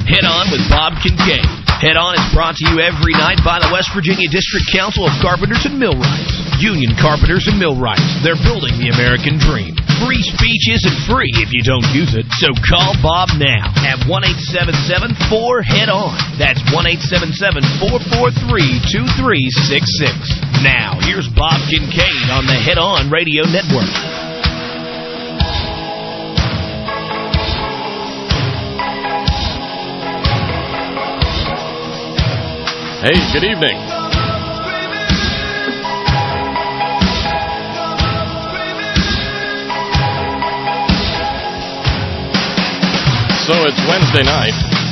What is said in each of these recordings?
Head On with Bob Kincaid. Head On is brought to you every night by the West Virginia District Council of Carpenters and Millwrights. Union Carpenters and Millwrights. They're building the American dream. Free speech isn't free if you don't use it, so call Bob now at 1-877-4-HEAD-ON. That's 1-877-443-2366. Now, here's Bob Kincaid on the Head On Radio Network. Hey, good evening. So it's Wednesday night,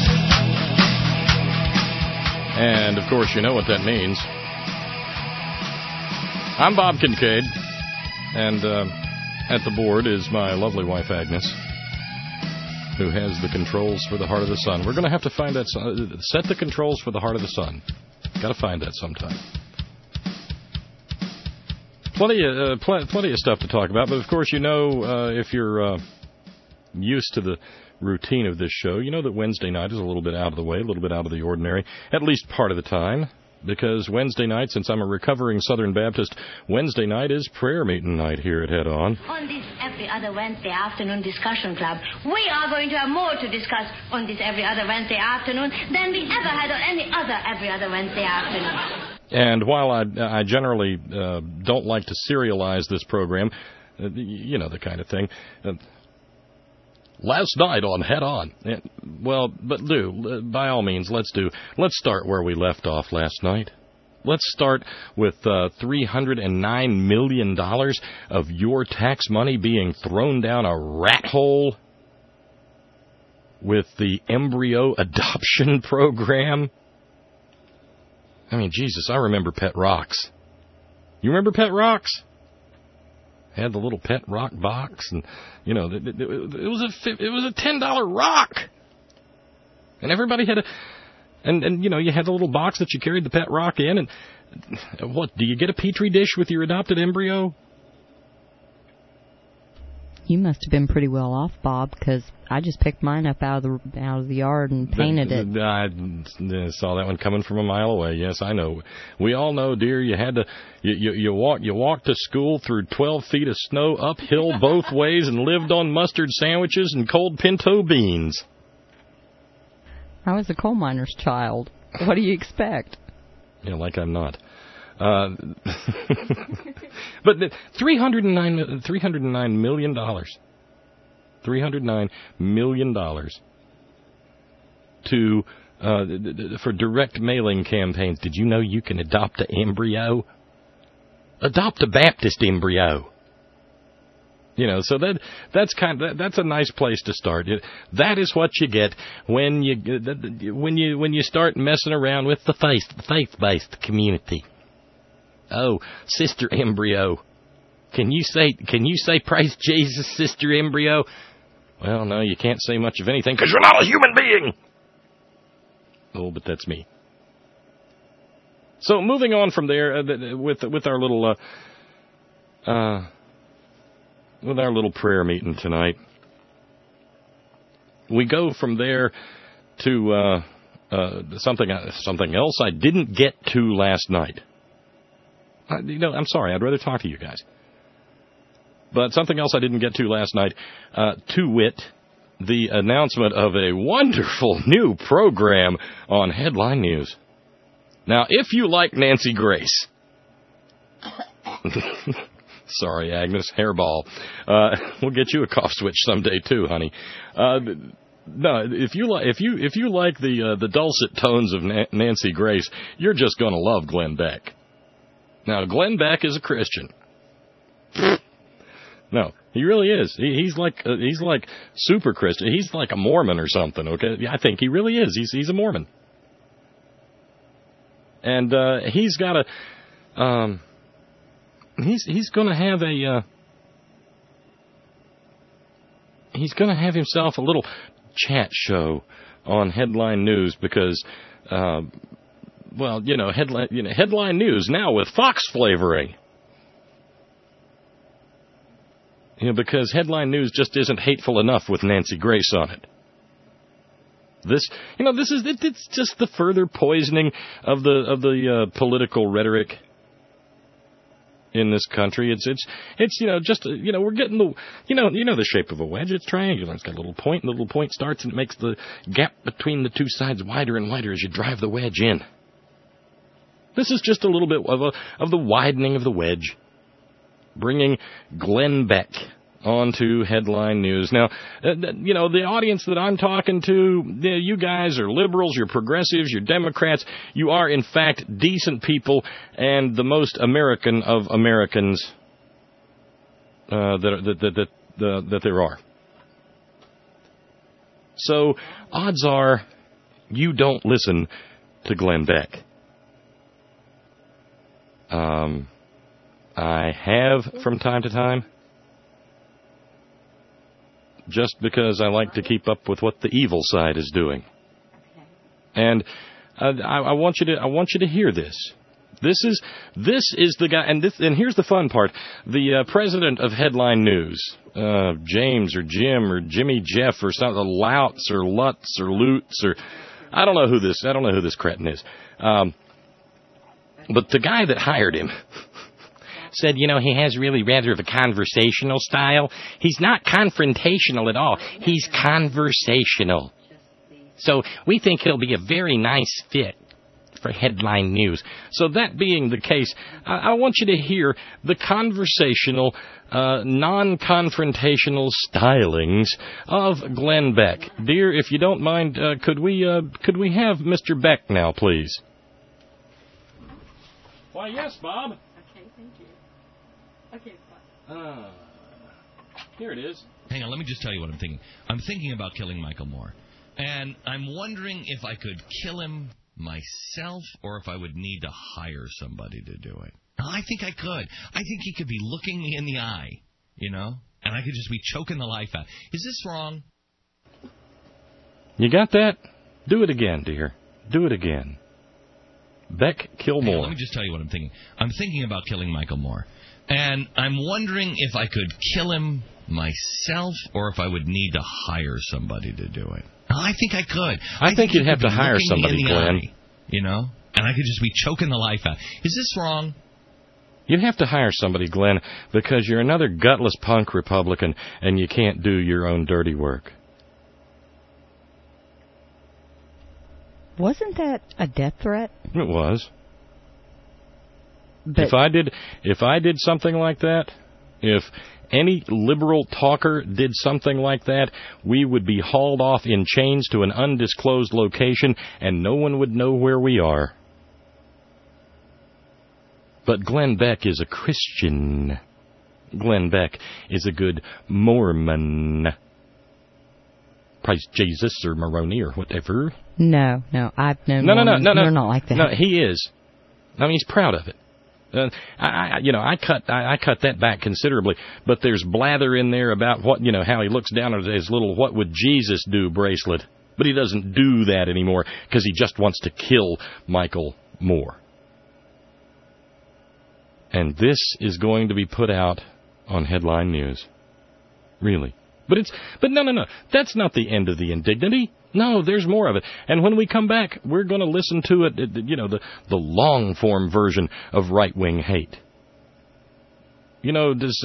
and of course you know what that means. I'm Bob Kincaid, and at the board is my lovely wife Agnes, who has the controls for the Heart of the Sun. We're going to have to find that, set the controls for the Heart of the Sun. Got to find that sometime. Plenty of stuff to talk about, but of course you know if you're used to the routine of this show, you know that Wednesday night is a little bit out of the way, a little bit out of the ordinary, at least part of the time, because Wednesday night, since I'm a recovering Southern Baptist, Wednesday night is prayer meeting night here at Head On. On this every other Wednesday afternoon discussion club, we are going to have more to discuss on this every other Wednesday afternoon than we ever had on any other every other Wednesday afternoon. And while I generally don't like to serialize this program, you know, the kind of thing, last night on Head On. Well, but by all means, let's start where we left off last night. Let's start with $309 million of your tax money being thrown down a rat hole with the embryo adoption program. I mean, Jesus, I remember Pet Rocks. You remember Pet Rocks? Had the little Pet Rock box, and you know it was a $10 rock, and everybody had and you know you had the little box that you carried the Pet Rock in, and what do you get a petri dish with your adopted embryo? You must have been pretty well off, Bob, because I just picked mine up out of the yard and painted it. I saw that one coming from a mile away. Yes, I know. We all know, dear. You had to you walked to school through 12 feet of snow uphill both ways and lived on mustard sandwiches and cold pinto beans. I was a coal miner's child. What do you expect? Yeah, like I'm not. But $309 million. $309 million to for direct mailing campaigns. Did you know you can adopt an embryo? Adopt a Baptist embryo. You know, so that's a nice place to start. That is what you get when you start messing around with the faith-based community. Oh, Sister Embryo. Can you say praise Jesus, Sister Embryo? Well, no, you can't say much of anything because you're not a human being. Oh, but that's me. So moving on from there with our little prayer meeting tonight, we go from there to something else I didn't get to last night. I'm sorry. I'd rather talk to you guys. But something else I didn't get to last night, to wit, the announcement of a wonderful new program on Headline News. Now, if you like Nancy Grace... Sorry, Agnes, hairball. We'll get you a cough switch someday, too, honey. No, if you like the dulcet tones of Nancy Grace, you're just going to love Glenn Beck. Now, Glenn Beck is a Christian. No, he really is. He's like super Christian. He's like a Mormon or something. Okay, I think he really is. He's a Mormon, and he's got he's going to have himself a little chat show on Headline News because. Headline News now with Fox flavoring. Because Headline News just isn't hateful enough with Nancy Grace on it. This, it's just the further poisoning of the political rhetoric in this country. It's we're getting the shape of a wedge. It's triangular. It's got a little point, and the little point starts, and it makes the gap between the two sides wider and wider as you drive the wedge in. This is just a little bit of the widening of the wedge, bringing Glenn Beck onto headline news. Now, the audience that I'm talking to, you guys are liberals, you're progressives, you're Democrats. You are, in fact, decent people and the most American of Americans that there are. So, odds are you don't listen to Glenn Beck. I have from time to time, just because I like to keep up with what the evil side is doing. And I want you to hear this. This is the guy, and here's the fun part. The president of Headline News, James or Jim or Jimmy Jeff or something, Louts or Lutz or Lutz or I don't know who this cretin is. But the guy that hired him said, he has really rather of a conversational style. He's not confrontational at all. He's conversational. So we think he'll be a very nice fit for Headline News. So that being the case, I want you to hear the conversational, non-confrontational stylings of Glenn Beck. Dear, if you don't mind, could we have Mr. Beck now, please? Why, yes, Bob. Okay, thank you. Okay, fine. Here it is. Hang on, let me just tell you what I'm thinking. I'm thinking about killing Michael Moore. And I'm wondering if I could kill him myself or if I would need to hire somebody to do it. I think I could. I think he could be looking me in the eye, and I could just be choking the life out. Is this wrong? You got that? Do it again, dear. Do it again. Beck, kill Moore. Let me just tell you what I'm thinking. I'm thinking about killing Michael Moore. And I'm wondering if I could kill him myself or if I would need to hire somebody to do it. I think I could. I think you'd have to hire somebody, Glenn. Eye, and I could just be choking the life out. Is this wrong? You'd have to hire somebody, Glenn, because you're another gutless punk Republican and you can't do your own dirty work. Wasn't that a death threat? It was. But If I did something like that, if any liberal talker did something like that, we would be hauled off in chains to an undisclosed location and no one would know where we are. But Glenn Beck is a Christian. Glenn Beck is a good Mormon. Praise Jesus or Moroni or whatever. No, I've known No, They're not like that. No, he is. I mean, he's proud of it. I cut that back considerably, but there's blather in there about what, how he looks down at his little "What Would Jesus Do" bracelet, but he doesn't do that anymore because he just wants to kill Michael Moore. And this is going to be put out on Headline News. Really. But no. That's not the end of the indignity. No, there's more of it. And when we come back, we're going to listen to it, the long-form version of right-wing hate. Who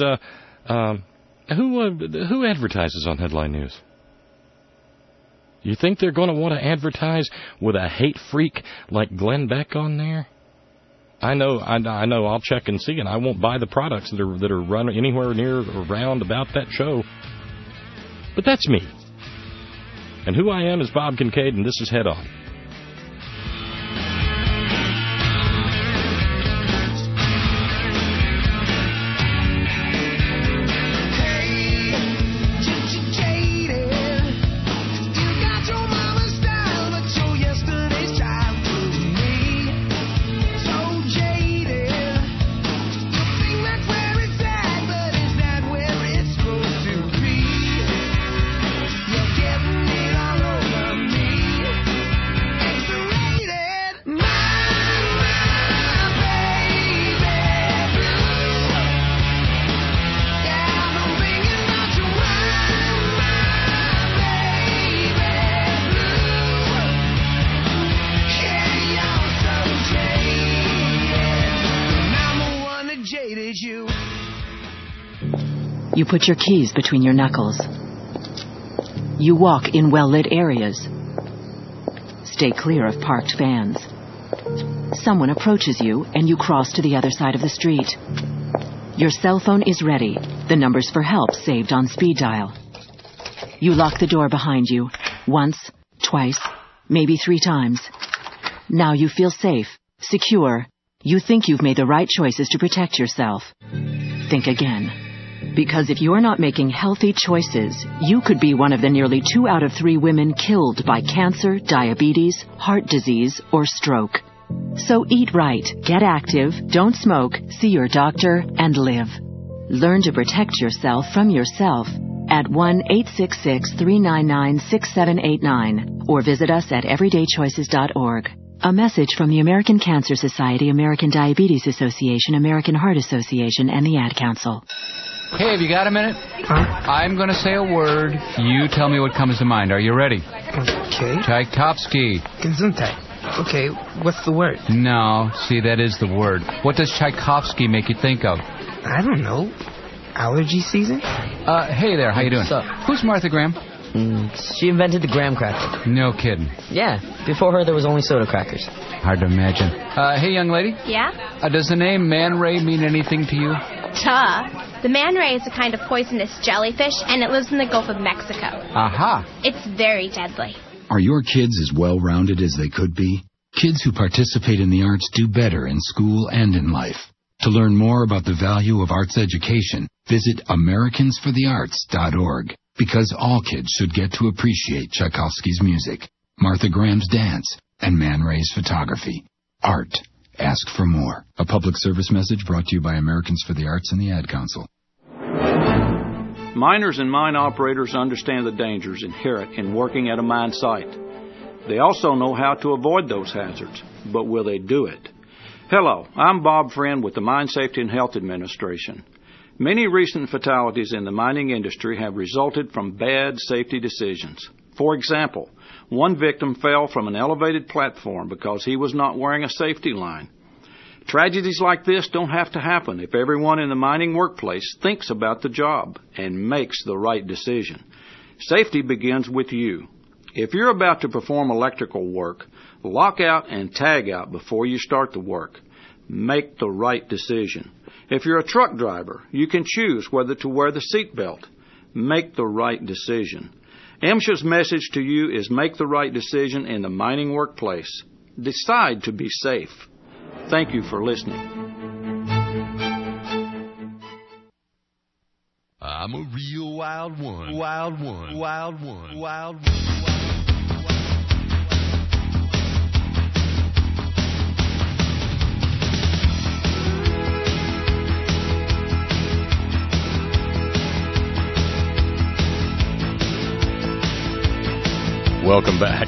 advertises on Headline News? You think they're going to want to advertise with a hate freak like Glenn Beck on there? I know. I'll check and see, and I won't buy the products that are run anywhere near or around about that show. But that's me. And who I am is Bob Kincaid, and this is Head On. You put your keys between your knuckles. You walk in well-lit areas. Stay clear of parked vans. Someone approaches you and you cross to the other side of the street. Your cell phone is ready. The numbers for help saved on speed dial. You lock the door behind you. Once, twice, maybe 3 times. Now you feel safe, secure. You think you've made the right choices to protect yourself. Think again. Because if you're not making healthy choices, you could be one of the nearly 2 out of 3 women killed by cancer, diabetes, heart disease, or stroke. So eat right, get active, don't smoke, see your doctor, and live. Learn to protect yourself from yourself at 1-866-399-6789 or visit us at everydaychoices.org. A message from the American Cancer Society, American Diabetes Association, American Heart Association, and the Ad Council. Hey, have you got a minute? I'm going to say a word. You tell me what comes to mind. Are you ready? Okay. Tchaikovsky. Gesundheit. Okay, what's the word? No, see, that is the word. What does Tchaikovsky make you think of? I don't know. Allergy season? Hey there, how you doing? What's up? Who's Martha Graham? She invented the graham cracker. No kidding. Yeah, before her there was only soda crackers. Hard to imagine. Hey, young lady? Yeah? Does the name Man Ray mean anything to you? Duh. The man ray is a kind of poisonous jellyfish, and it lives in the Gulf of Mexico. Aha. It's very deadly. Are your kids as well-rounded as they could be? Kids who participate in the arts do better in school and in life. To learn more about the value of arts education, visit AmericansForTheArts.org. Because all kids should get to appreciate Tchaikovsky's music, Martha Graham's dance, and Man Ray's photography. Art. Ask for more. A public service message brought to you by Americans for the Arts and the Ad Council. Miners and mine operators understand the dangers inherent in working at a mine site. They also know how to avoid those hazards, but will they do it? Hello, I'm Bob Friend with the Mine Safety and Health Administration. Many recent fatalities in the mining industry have resulted from bad safety decisions. For example, one victim fell from an elevated platform because he was not wearing a safety line. Tragedies like this don't have to happen if everyone in the mining workplace thinks about the job and makes the right decision. Safety begins with you. If you're about to perform electrical work, lock out and tag out before you start the work. Make the right decision. If you're a truck driver, you can choose whether to wear the seatbelt. Make the right decision. MSHA's message to you is make the right decision in the mining workplace. Decide to be safe. Thank you for listening. I'm a real wild one. Wild one. Wild one. Wild one. Welcome back.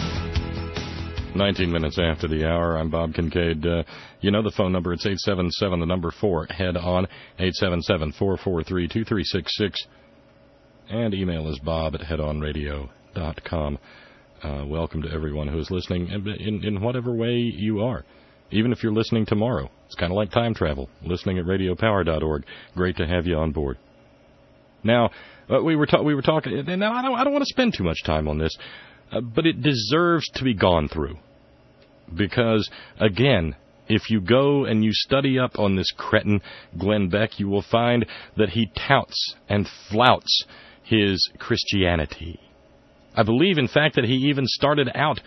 19 minutes after the hour. I'm Bob Kincaid. You know the phone number. It's 877, the number 4. Head on 877-443-2366. And email is bob@headonradio.com. Welcome to everyone who is listening in whatever way you are. Even if you're listening tomorrow. It's kind of like time travel. Listening at radiopower.org. Great to have you on board. Now, we were talking, and I don't want to spend too much time on this, but it deserves to be gone through. Because, again, if you go and you study up on this cretin, Glenn Beck, you will find that he touts and flouts his Christianity. I believe, in fact, that he even started out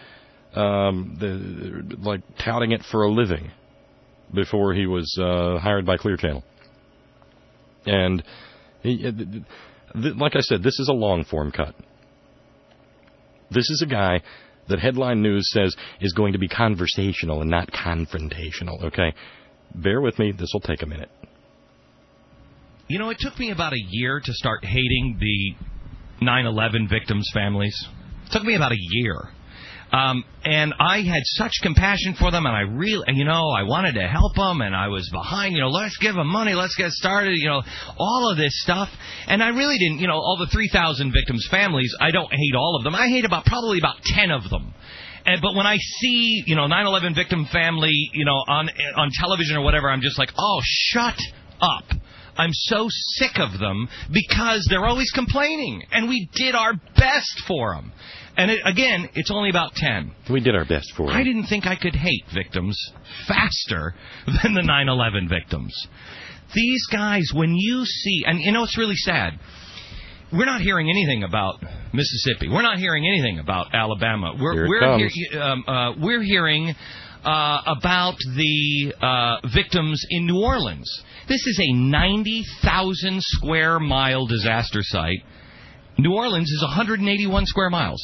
touting it for a living before he was hired by Clear Channel. And like I said, this is a long-form cut. This is a guy that Headline News says is going to be conversational and not confrontational, okay? Bear with me. This will take a minute. You know, it took me about a year to start hating the 9/11 victims' families. It took me about a year. And I had such compassion for them, and I wanted to help them, and I was behind, let's give them money, let's get started, all of this stuff. And I really didn't, all the 3,000 victims' families, I don't hate all of them. I hate probably about 10 of them. But when I see, 9/11 victim family, on television or whatever, I'm just like, oh, shut up. I'm so sick of them because they're always complaining, and we did our best for them. And again, it's only about 10. We did our best for them. I didn't think I could hate victims faster than the 9/11 victims. These guys, when you see, and you know it's really sad, we're not hearing anything about Mississippi. We're not hearing anything about Alabama. We're hearing about the victims in New Orleans. This is a 90,000 square mile disaster site. New Orleans is 181 square miles.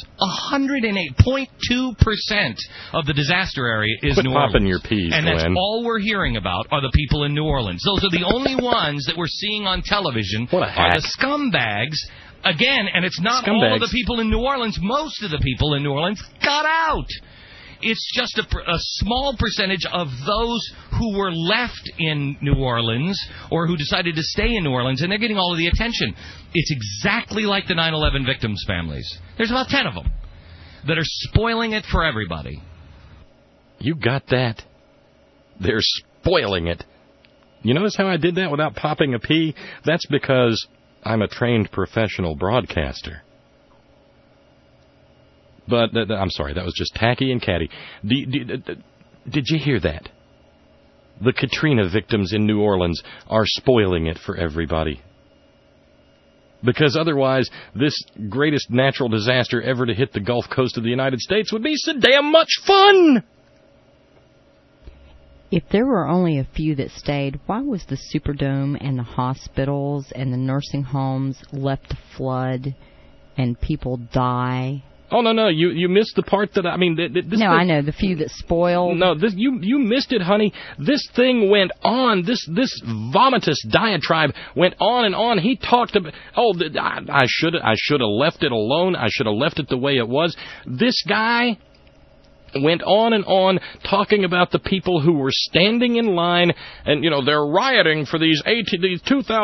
108.2% of the disaster area is New Orleans. Popping your peas, and that's Glenn. all we're hearing about are the people in New Orleans. Those are the only ones that we're seeing on television are the scumbags. Again, and it's not all of the people in New Orleans. Most of the people in New Orleans got out. It's just a small percentage of those who were left in New Orleans or who decided to stay in New Orleans, and they're getting all of the attention. It's exactly like the 9/11 victims' families. There's about 10 of them that are spoiling it for everybody. You got that? They're spoiling it. You notice how I did that without popping a pea? That's because I'm a trained professional broadcaster. But, I'm sorry, that was just tacky and catty. Did you hear that? The Katrina victims in New Orleans are spoiling it for everybody. Because otherwise, this greatest natural disaster ever to hit the Gulf Coast of the United States would be so damn much fun! If there were only a few that stayed, why was the Superdome and the hospitals and the nursing homes left to flood and people die? Oh, no, you missed the part that, I mean... I know, the few that spoiled. No, you missed it, honey. This thing went on. This vomitous diatribe went on and on. He talked about... I should have left it alone. I should have left it the way it was. This guy went on and on talking about the people who were standing in line and, they're rioting for these $2,000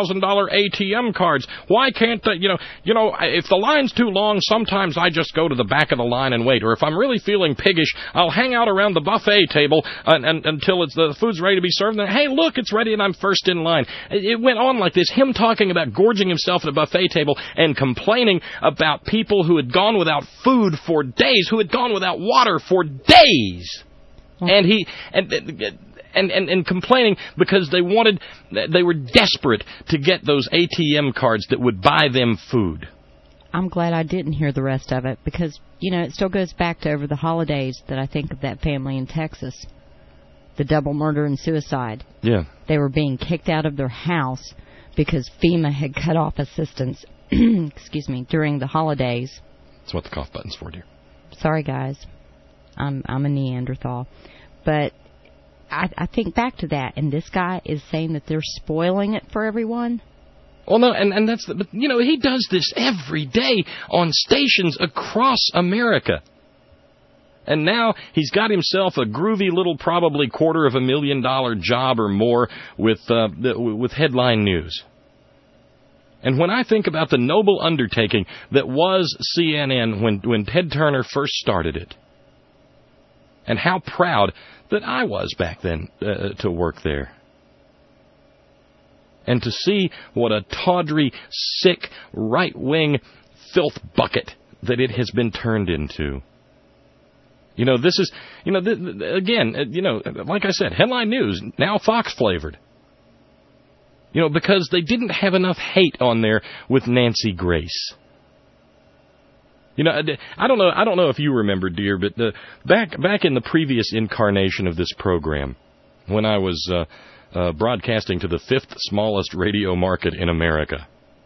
ATM cards. Why can't they, if the line's too long, sometimes I just go to the back of the line and wait. Or if I'm really feeling piggish, I'll hang out around the buffet table until the food's ready to be served. And, hey, look, it's ready and I'm first in line. It went on like this, him talking about gorging himself at a buffet table and complaining about people who had gone without food for days, who had gone without water for days, and he and complaining because they were desperate to get those ATM cards that would buy them food. I'm glad I didn't hear the rest of it because it still goes back to over the holidays that I think of that family in Texas, the double murder and suicide. Yeah, they were being kicked out of their house because FEMA had cut off assistance. Excuse me, during the holidays. That's what the cough button's for, dear. Sorry, guys. I'm a Neanderthal. But I think back to that, and this guy is saying that they're spoiling it for everyone. Well, no, and that's but he does this every day on stations across America. And now he's got himself a groovy little probably $250,000 job or more with headline news. And when I think about the noble undertaking that was CNN when Ted Turner first started it, and how proud that I was back then to work there. And to see what a tawdry, sick, right-wing filth bucket that it has been turned into. This is, again, like I said, headline news, now Fox-flavored. Because they didn't have enough hate on there with Nancy Grace. I don't know if you remember, dear, but back in the previous incarnation of this program, when I was broadcasting to the 5th smallest radio market in America,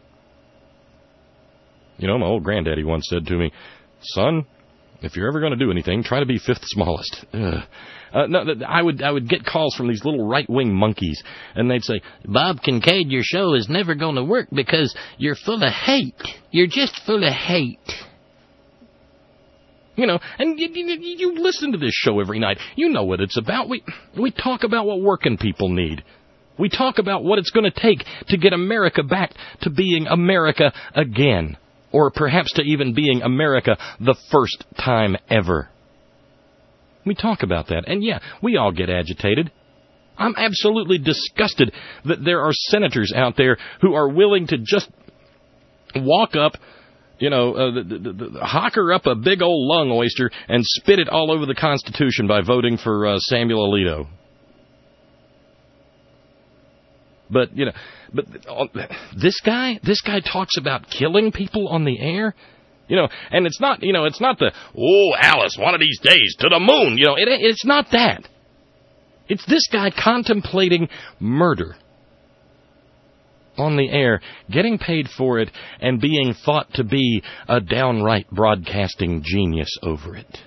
my old granddaddy once said to me, "Son, if you're ever going to do anything, try to be 5th smallest." I would get calls from these little right-wing monkeys, and they'd say, "Bob Kincaid, your show is never going to work because you're full of hate. You're just full of hate." And you listen to this show every night. You know what it's about. We talk about what working people need. We talk about what it's going to take to get America back to being America again. Or perhaps to even being America the first time ever. We talk about that. And yeah, we all get agitated. I'm absolutely disgusted that there are senators out there who are willing to just walk up, hocker up a big old lung oyster and spit it all over the Constitution by voting for Samuel Alito. But this guy talks about killing people on the air. And it's not the, Alice, one of these days to the moon. It's not that. It's this guy contemplating murder on the air, getting paid for it, and being thought to be a downright broadcasting genius over it.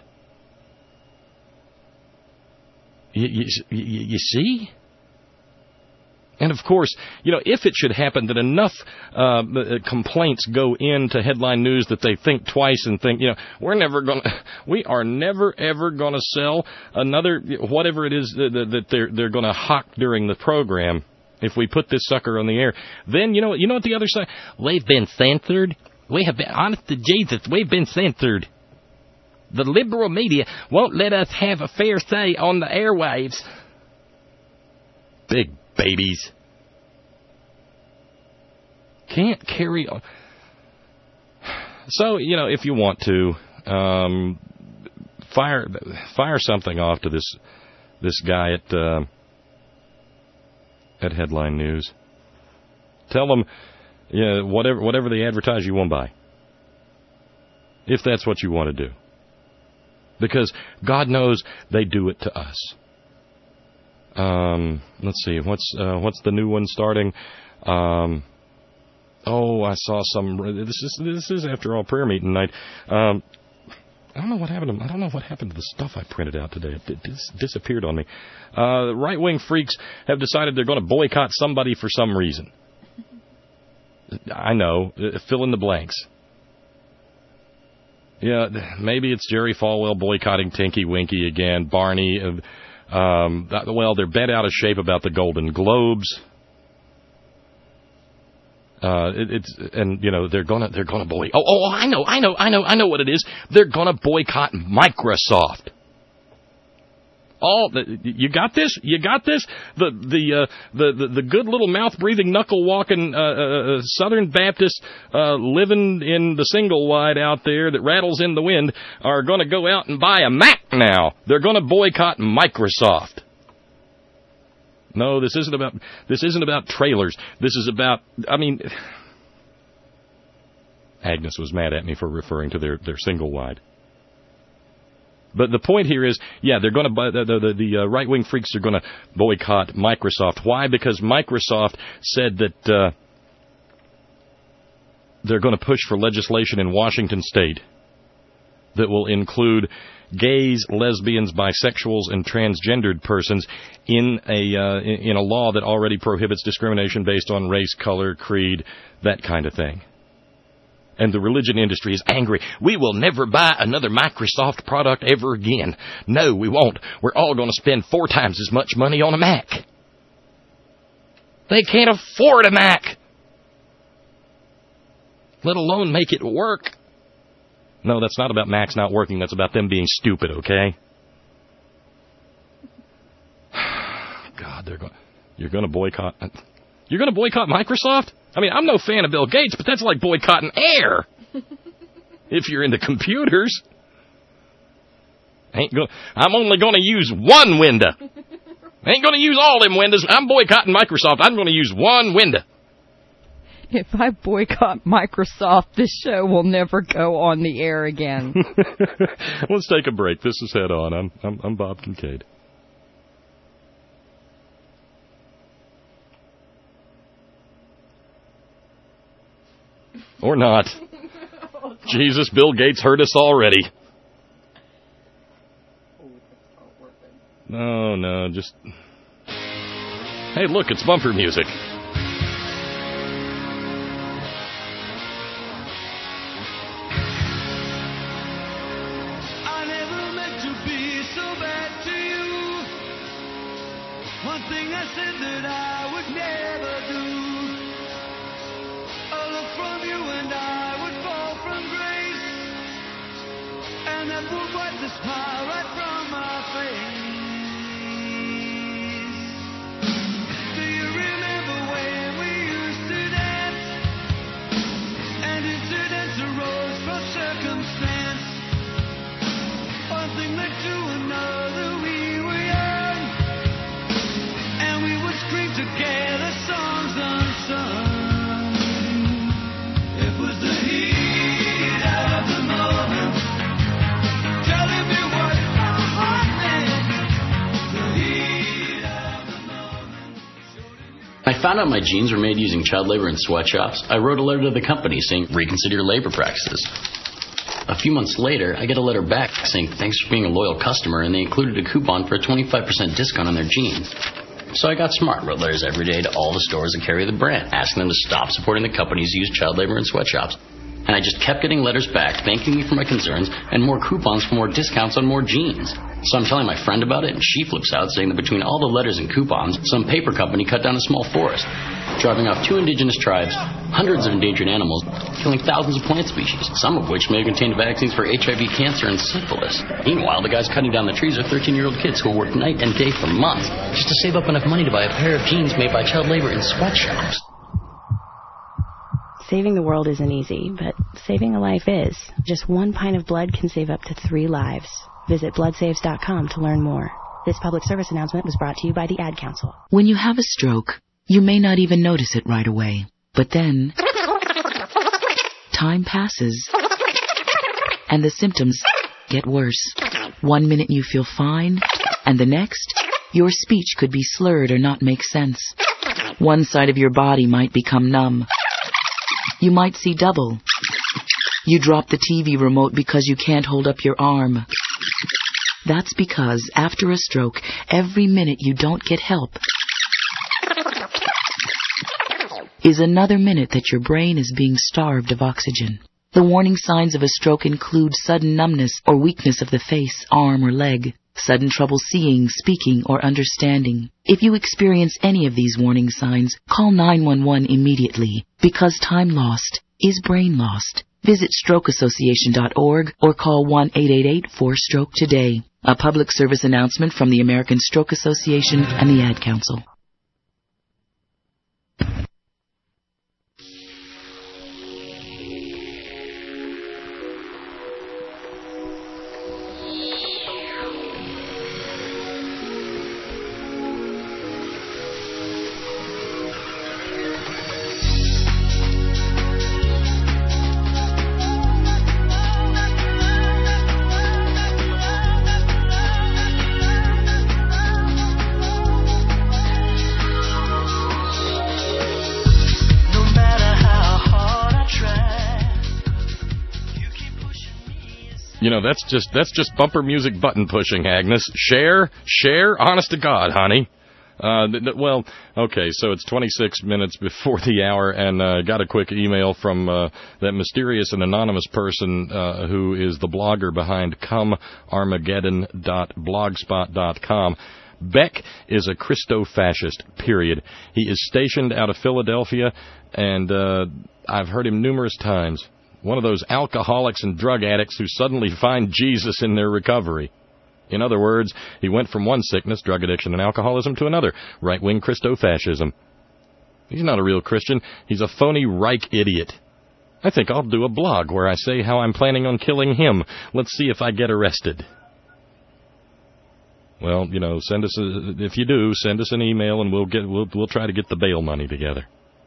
You see? And, of course, if it should happen that enough complaints go into headline news that they think twice and think, we are never, ever going to sell another, whatever it is that they're going to hawk during the program if we put this sucker on the air. Then, you know what the other side? We've been censored. We have been, honest to Jesus, we've been censored. The liberal media won't let us have a fair say on the airwaves. Big babies. Can't carry on. So, if you want to, fire something off to this guy at Headline News. Tell them, whatever they advertise, you won't buy. If that's what you want to do. Because God knows they do it to us. Let's see, what's the new one starting? I saw some. This is after all prayer meeting night. I don't know what happened to the stuff I printed out today. It disappeared on me. Right-wing freaks have decided they're going to boycott somebody for some reason. I know. Fill in the blanks. Yeah, maybe it's Jerry Falwell boycotting Tinky Winky again. Barney. They're bent out of shape about the Golden Globes. They're gonna boycott. I know what it is. They're gonna boycott Microsoft. You got this? The good little mouth-breathing, knuckle-walking Southern Baptist living in the single wide out there that rattles in the wind are going to go out and buy a Mac now. They're going to boycott Microsoft. No, this isn't about trailers. This is about, Agnes was mad at me for referring to their single wide. But the point here is, they're going to buy the right-wing freaks are going to boycott Microsoft. Why? Because Microsoft said that they're going to push for legislation in Washington State that will include gays, lesbians, bisexuals, and transgendered persons in a law that already prohibits discrimination based on race, color, creed, that kind of thing. And the religion industry is angry. We will never buy another Microsoft product ever again. No, we won't. We're all going to spend 4 times as much money on a Mac. They can't afford a Mac, let alone make it work. No, that's not about Macs not working. That's about them being stupid, okay? God, you're going to boycott. You're going to boycott Microsoft? I'm no fan of Bill Gates, but that's like boycotting air. If you're into computers. I'm only going to use one window. I ain't going to use all them windows. I'm boycotting Microsoft. I'm going to use one window. If I boycott Microsoft, this show will never go on the air again. Let's take a break. This is Head On. I'm Bob Kincaid. Or not. Jesus, Bill Gates heard us already. No, just... Hey, look, it's bumper music. I never meant to be so bad to you. One thing I said that I would never do. A look from you and I would fall from grace, and that would wipe the smile right from my face. found out my jeans were made using child labor in sweatshops, I wrote a letter to the company saying, reconsider your labor practices. A few months later, I get a letter back saying thanks for being a loyal customer, and they included a coupon for a 25% discount on their jeans. So I got smart, wrote letters every day to all the stores that carry the brand, asking them to stop supporting the companies who use child labor in sweatshops. And I just kept getting letters back, thanking me for my concerns, and more coupons for more discounts on more jeans. So I'm telling my friend about it, and she flips out, saying that between all the letters and coupons, some paper company cut down a small forest, driving off 2 indigenous tribes, hundreds of endangered animals, killing thousands of plant species, some of which may have contained vaccines for HIV, cancer, and syphilis. Meanwhile, the guys cutting down the trees are 13-year-old kids who will work night and day for months just to save up enough money to buy a pair of jeans made by child labor in sweatshops. Saving the world isn't easy, but saving a life is. Just 1 pint of blood can save up to 3 lives. Visit bloodsaves.com to learn more. This public service announcement was brought to you by the Ad Council. When you have a stroke, you may not even notice it right away. But then, time passes, and the symptoms get worse. 1 minute you feel fine, and the next, your speech could be slurred or not make sense. One side of your body might become numb. You might see double. You drop the TV remote because you can't hold up your arm. That's because after a stroke, every minute you don't get help is another minute that your brain is being starved of oxygen. The warning signs of a stroke include sudden numbness or weakness of the face, arm, or leg, sudden trouble seeing, speaking, or understanding. If you experience any of these warning signs, call 911 immediately, because time lost is brain lost. Visit strokeassociation.org or call 1-888-4STROKE today. A public service announcement from the American Stroke Association and the Ad Council. You know, that's just bumper music button pushing, Agnes. Share, honest to God, honey. Well, okay, so it's 26 minutes before the hour, and got a quick email from that mysterious and anonymous person who is the blogger behind comearmageddon.blogspot.com. Beck is a Christo-fascist, period. He is stationed out of Philadelphia, and I've heard him numerous times. One of those alcoholics and drug addicts who suddenly find Jesus in their recovery. In other words, he went from one sickness, drug addiction and alcoholism, to another, right-wing Christo-fascism. He's not a real Christian. He's a phony Reich idiot. I think I'll do a blog where I say how I'm planning on killing him. Let's see if I get arrested. Well, you know, if you do, send us an email and we'll try to get the bail money together.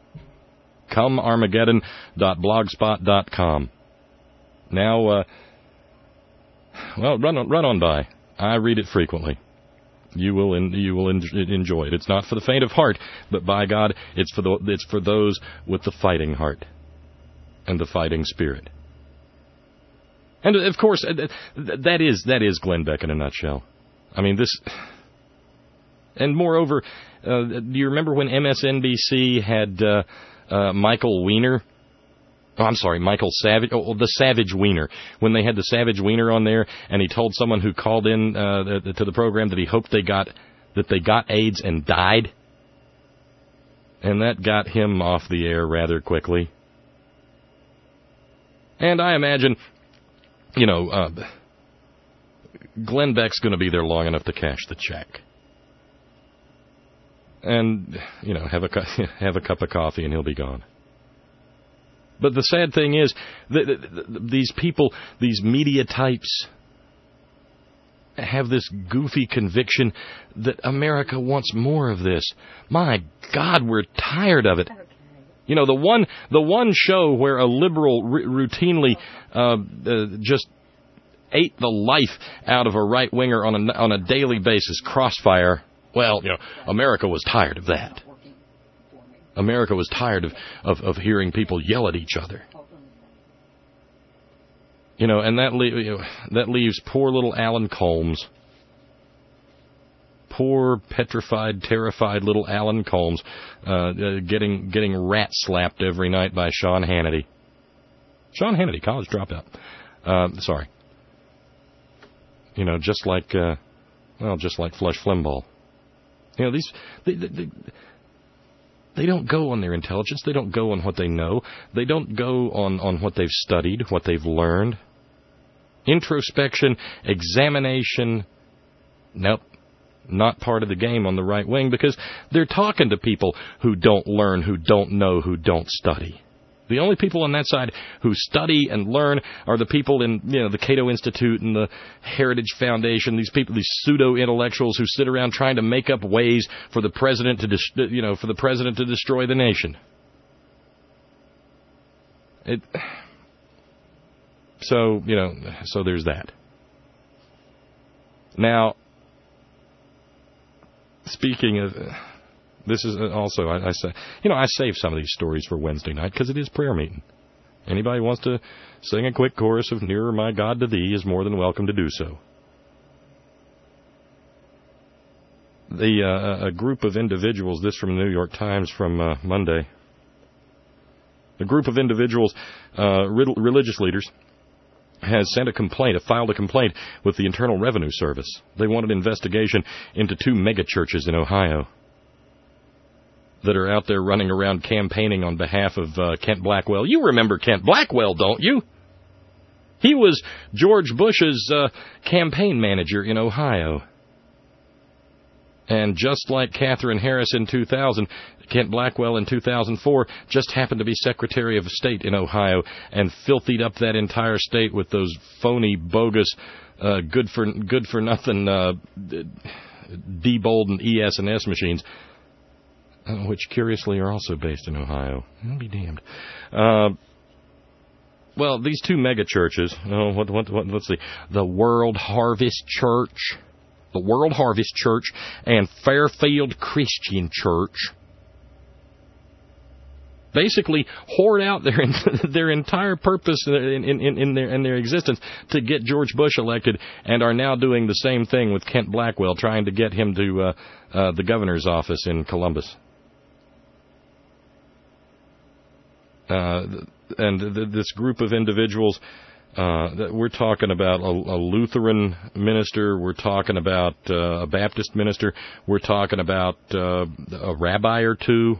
comearmageddon.blogspot.com. Now, well, run on by. I read it frequently. You will enjoy it. It's not for the faint of heart, but by God, it's for those with the fighting heart and the fighting spirit. And of course, that is Glenn Beck in a nutshell. I mean, this. And moreover, do you remember when MSNBC had Michael Weiner? Oh, I'm sorry, Michael Savage. Oh, the Savage Weiner. When they had the Savage Weiner on there, and he told someone who called in to the program that he hoped they got AIDS and died, and that got him off the air rather quickly. And I imagine, you know, Glenn Beck's going to be there long enough to cash the check. And, you know, have a cup of coffee and he'll be gone. But the sad thing is, these people, these media types, have this goofy conviction that America wants more of this. My God, we're tired of it. You know, the one show where a liberal routinely just ate the life out of a right-winger on a daily basis, Crossfire. Well, you know, America was tired of that. America was tired of hearing people yell at each other. You know, and that leaves poor little Alan Colmes. Poor, petrified, terrified little Alan Colmes getting rat-slapped every night by Sean Hannity. Sean Hannity, college dropout. Sorry. You know, just like Flush Flimbaugh. You know, they don't go on their intelligence. They don't go on what they know. They don't go on what they've studied, what they've learned. Introspection, examination, nope. Not part of the game on the right wing, because they're talking to people who don't learn, who don't know, who don't study. The only people on that side who study and learn are the people in, you know, the Cato Institute and the Heritage Foundation. These people, these pseudo-intellectuals who sit around trying to make up ways for the president to, destroy the nation. So there's that. Now, speaking of, this is also, I save some of these stories for Wednesday night because it is prayer meeting. Anybody who wants to sing a quick chorus of Nearer My God to Thee is more than welcome to do so. A group of individuals, this from the New York Times from Monday, a group of individuals, religious leaders, has filed a complaint with the Internal Revenue Service. They want an investigation into 2 megachurches in Ohio that are out there running around campaigning on behalf of Kent Blackwell. You remember Kent Blackwell, don't you? He was George Bush's campaign manager in Ohio. And just like Katherine Harris in 2000, Kent Blackwell in 2004 just happened to be Secretary of State in Ohio and filthied up that entire state with those phony, bogus, good for nothing Diebold and ES&S machines, which curiously are also based in Ohio. I'll be damned. Well, these 2 mega churches. Let's see. The World Harvest Church. The World Harvest Church and Fairfield Christian Church basically hoard out their entire purpose in their existence to get George Bush elected, and are now doing the same thing with Kent Blackwell, trying to get him to the governor's office in Columbus. And this group of individuals. We're talking about a Lutheran minister. We're talking about a Baptist minister. We're talking about a rabbi or 2.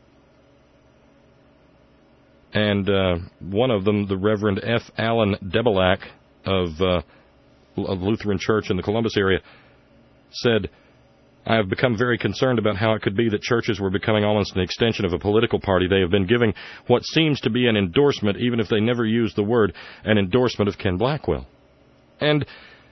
And one of them, the Reverend F. Allen Debelak of Lutheran Church in the Columbus area, said, I have become very concerned about how it could be that churches were becoming almost an extension of a political party. They have been giving what seems to be an endorsement, even if they never use the word, an endorsement of Ken Blackwell. And,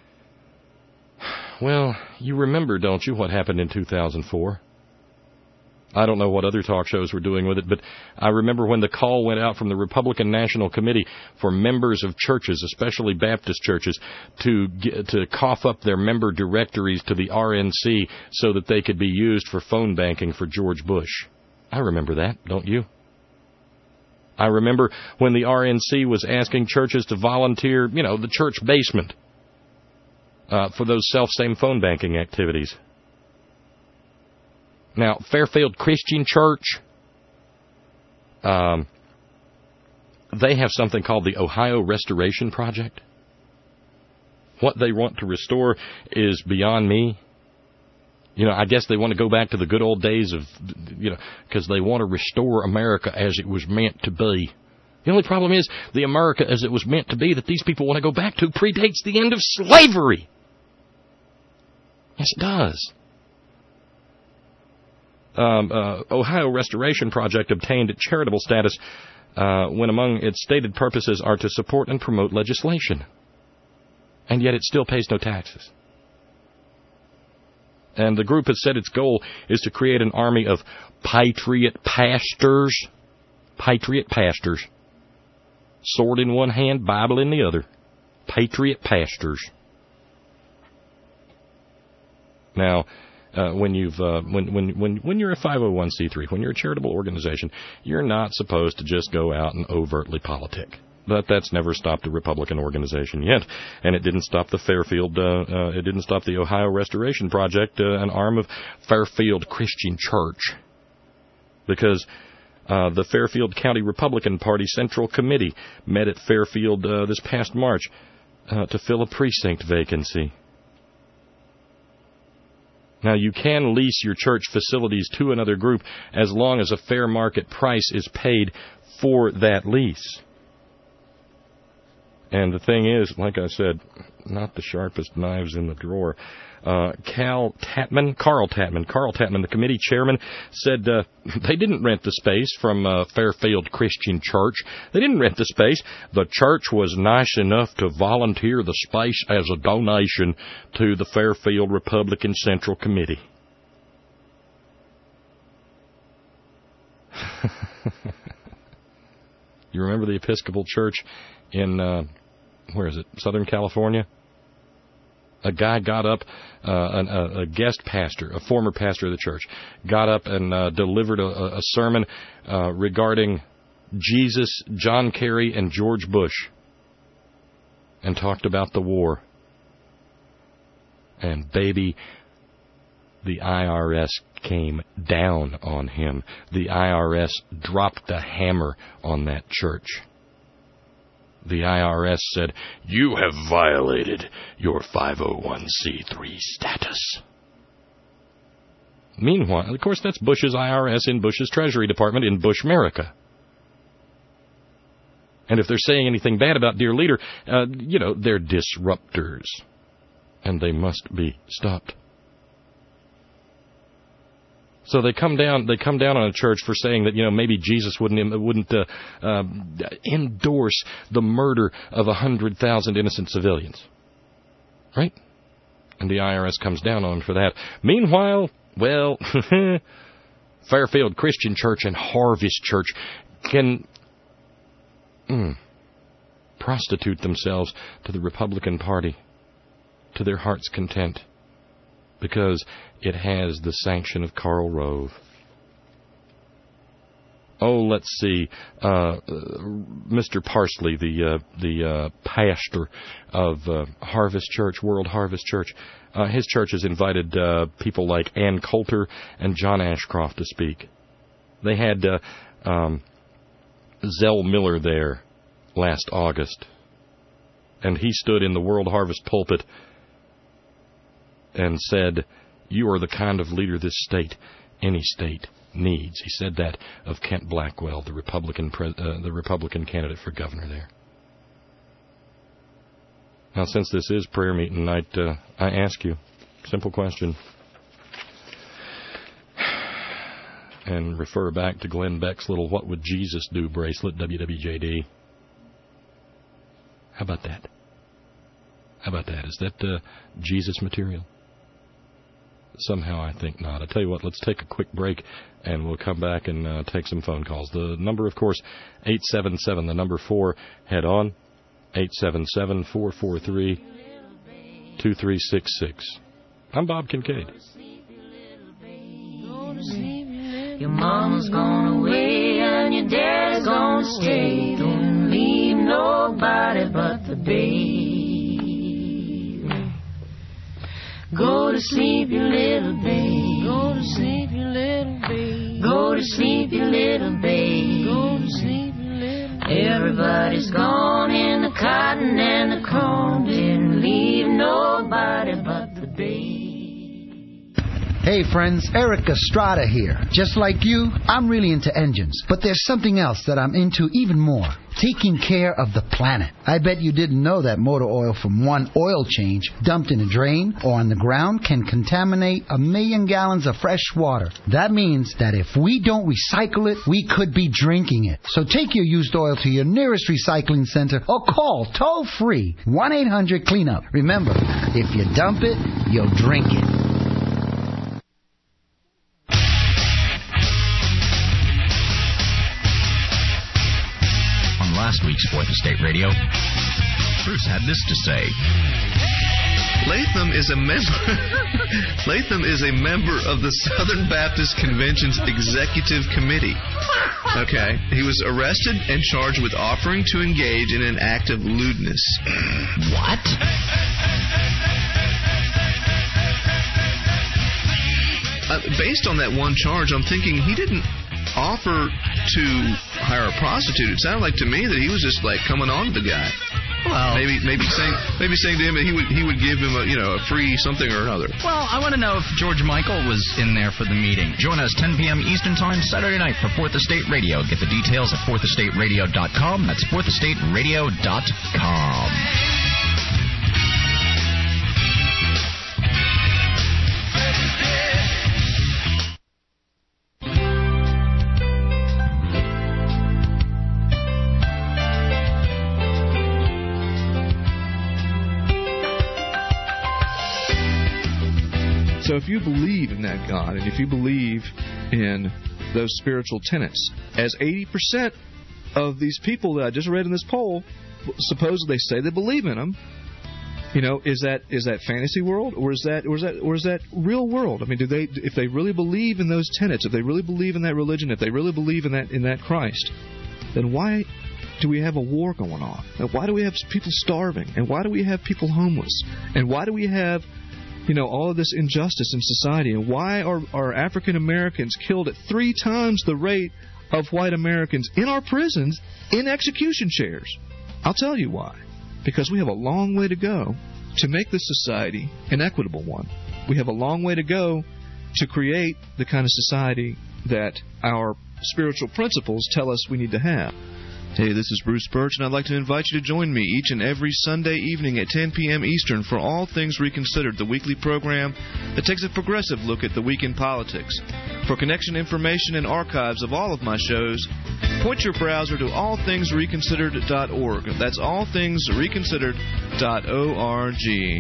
well, you remember, don't you, what happened in 2004? I don't know what other talk shows were doing with it, but I remember when the call went out from the Republican National Committee for members of churches, especially Baptist churches, to cough up their member directories to the RNC so that they could be used for phone banking for George Bush. I remember that, don't you? I remember when the RNC was asking churches to volunteer, the church basement for those self-same phone banking activities. Now, Fairfield Christian Church, they have something called the Ohio Restoration Project. What they want to restore is beyond me. I guess they want to go back to the good old days of, because they want to restore America as it was meant to be. The only problem is the America as it was meant to be that these people want to go back to predates the end of slavery. Yes, it does. Ohio Restoration Project obtained charitable status when among its stated purposes are to support and promote legislation. And yet it still pays no taxes. And the group has said its goal is to create an army of patriot pastors. Patriot pastors. Sword in one hand, Bible in the other. Patriot pastors. Now, when you're a 501c3, when you're a charitable organization, you're not supposed to just go out and overtly politic. But that's never stopped a Republican organization yet, and it didn't stop the it didn't stop the Ohio Restoration Project, an arm of Fairfield Christian Church, because the Fairfield County Republican Party Central Committee met at Fairfield this past March to fill a precinct vacancy. Now, you can lease your church facilities to another group as long as a fair market price is paid for that lease. And the thing is, like I said, not the sharpest knives in the drawer. Carl Tatman, the committee chairman, said they didn't rent the space from Fairfield Christian Church. They didn't rent the space. The church was nice enough to volunteer the space as a donation to the Fairfield Republican Central Committee. You remember the Episcopal Church in, where is it, Southern California? A guy got up, a guest pastor, a former pastor of the church, got up and delivered a sermon regarding Jesus, John Kerry, and George Bush, and talked about the war. And baby, the IRS came down on him. The IRS dropped the hammer on that church. The IRS said, "You have violated your 501c3 status." Meanwhile, of course, that's Bush's IRS in Bush's Treasury Department in Bush-America. And if they're saying anything bad about Dear Leader, they're disruptors. And they must be stopped. So they come down on a church for saying that, maybe Jesus wouldn't endorse the murder of 100,000 innocent civilians. Right? And the IRS comes down on them for that. Meanwhile, well, Fairfield Christian Church and Harvest Church can prostitute themselves to the Republican Party to their heart's content, because it has the sanction of Karl Rove. Oh, let's see, Mr. Parsley, the pastor of Harvest Church, World Harvest Church, his church has invited people like Ann Coulter and John Ashcroft to speak. They had Zell Miller there last August, and he stood in the World Harvest pulpit and said, "You are the kind of leader this state, any state, needs." He said that of Kent Blackwell, the Republican candidate for governor there. Now, since this is prayer meeting night, I ask you a simple question, and refer back to Glenn Beck's little "What Would Jesus Do" bracelet, WWJD. How about that? How about that? Is that Jesus material? Somehow I think not. I tell you what, let's take a quick break, and we'll come back and take some phone calls. The number, of course, 877, the number 4, head on, 877-443-2366. I'm Bob Kincaid. Your mama's gone away and your dad's gonna stay. Don't leave nobody but the babe. Go to sleep, you little babe. Go to sleep, you little babe. Go to sleep, you little babe. Go to sleep, you little babe. Everybody's gone in the cotton and the corn. Didn't leave nobody but the babe. Hey friends, Eric Estrada here. Just like you, I'm really into engines. But there's something else that I'm into even more. Taking care of the planet. I bet you didn't know that motor oil from one oil change dumped in a drain or on the ground can contaminate 1 million gallons of fresh water. That means that if we don't recycle it, we could be drinking it. So take your used oil to your nearest recycling center or call toll-free 1-800-CLEANUP. Remember, if you dump it, you'll drink it. Last week's Fourth Estate Radio, Bruce had this to say. Latham is a member. Latham is a member of the Southern Baptist Convention's Executive Committee. Okay, he was arrested and charged with offering to engage in an act of lewdness. What? Based on that one charge, I'm thinking he didn't offer to hire a prostitute. It sounded like to me that he was just like coming on to the guy. Well, maybe saying to him that he would give him a free something or another. Well, I want to know if George Michael was in there for the meeting. Join us 10 p.m. Eastern Time Saturday night for Fourth Estate Radio. Get the details at fourthestateradio.com. That's fourthestateradio.com. So if you believe in that God, and if you believe in those spiritual tenets, as 80% of these people that I just read in this poll supposedly say they believe in them, is that fantasy world, or is that real world? I mean, if they really believe in those tenets, if they really believe in that religion, if they really believe in that Christ, then why do we have a war going on? And why do we have people starving? And why do we have people homeless? And why do we have all of this injustice in society? And why are African Americans killed at 3 times the rate of white Americans in our prisons in execution chairs? I'll tell you why. Because we have a long way to go to make this society an equitable one. We have a long way to go to create the kind of society that our spiritual principles tell us we need to have. Hey, this is Bruce Birch, and I'd like to invite you to join me each and every Sunday evening at 10 p.m. Eastern for All Things Reconsidered, the weekly program that takes a progressive look at the week in politics. For connection information and archives of all of my shows, point your browser to allthingsreconsidered.org. That's allthingsreconsidered.org.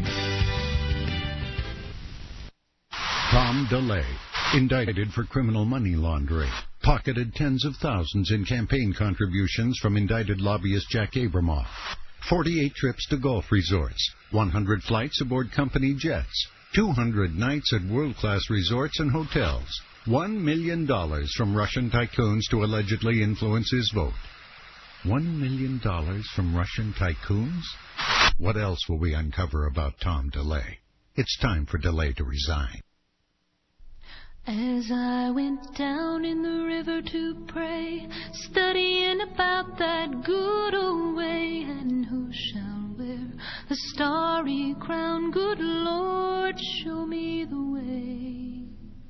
Tom DeLay, indicted for criminal money laundering, pocketed tens of thousands in campaign contributions from indicted lobbyist Jack Abramoff. 48 trips to golf resorts, 100 flights aboard company jets, 200 nights at world-class resorts and hotels, $1 million from Russian tycoons to allegedly influence his vote. $1 million from Russian tycoons? What else will we uncover about Tom DeLay? It's time for DeLay to resign. As I went down in the river to pray, studying about that good old way, and who shall wear the starry crown? Good Lord, show me the way.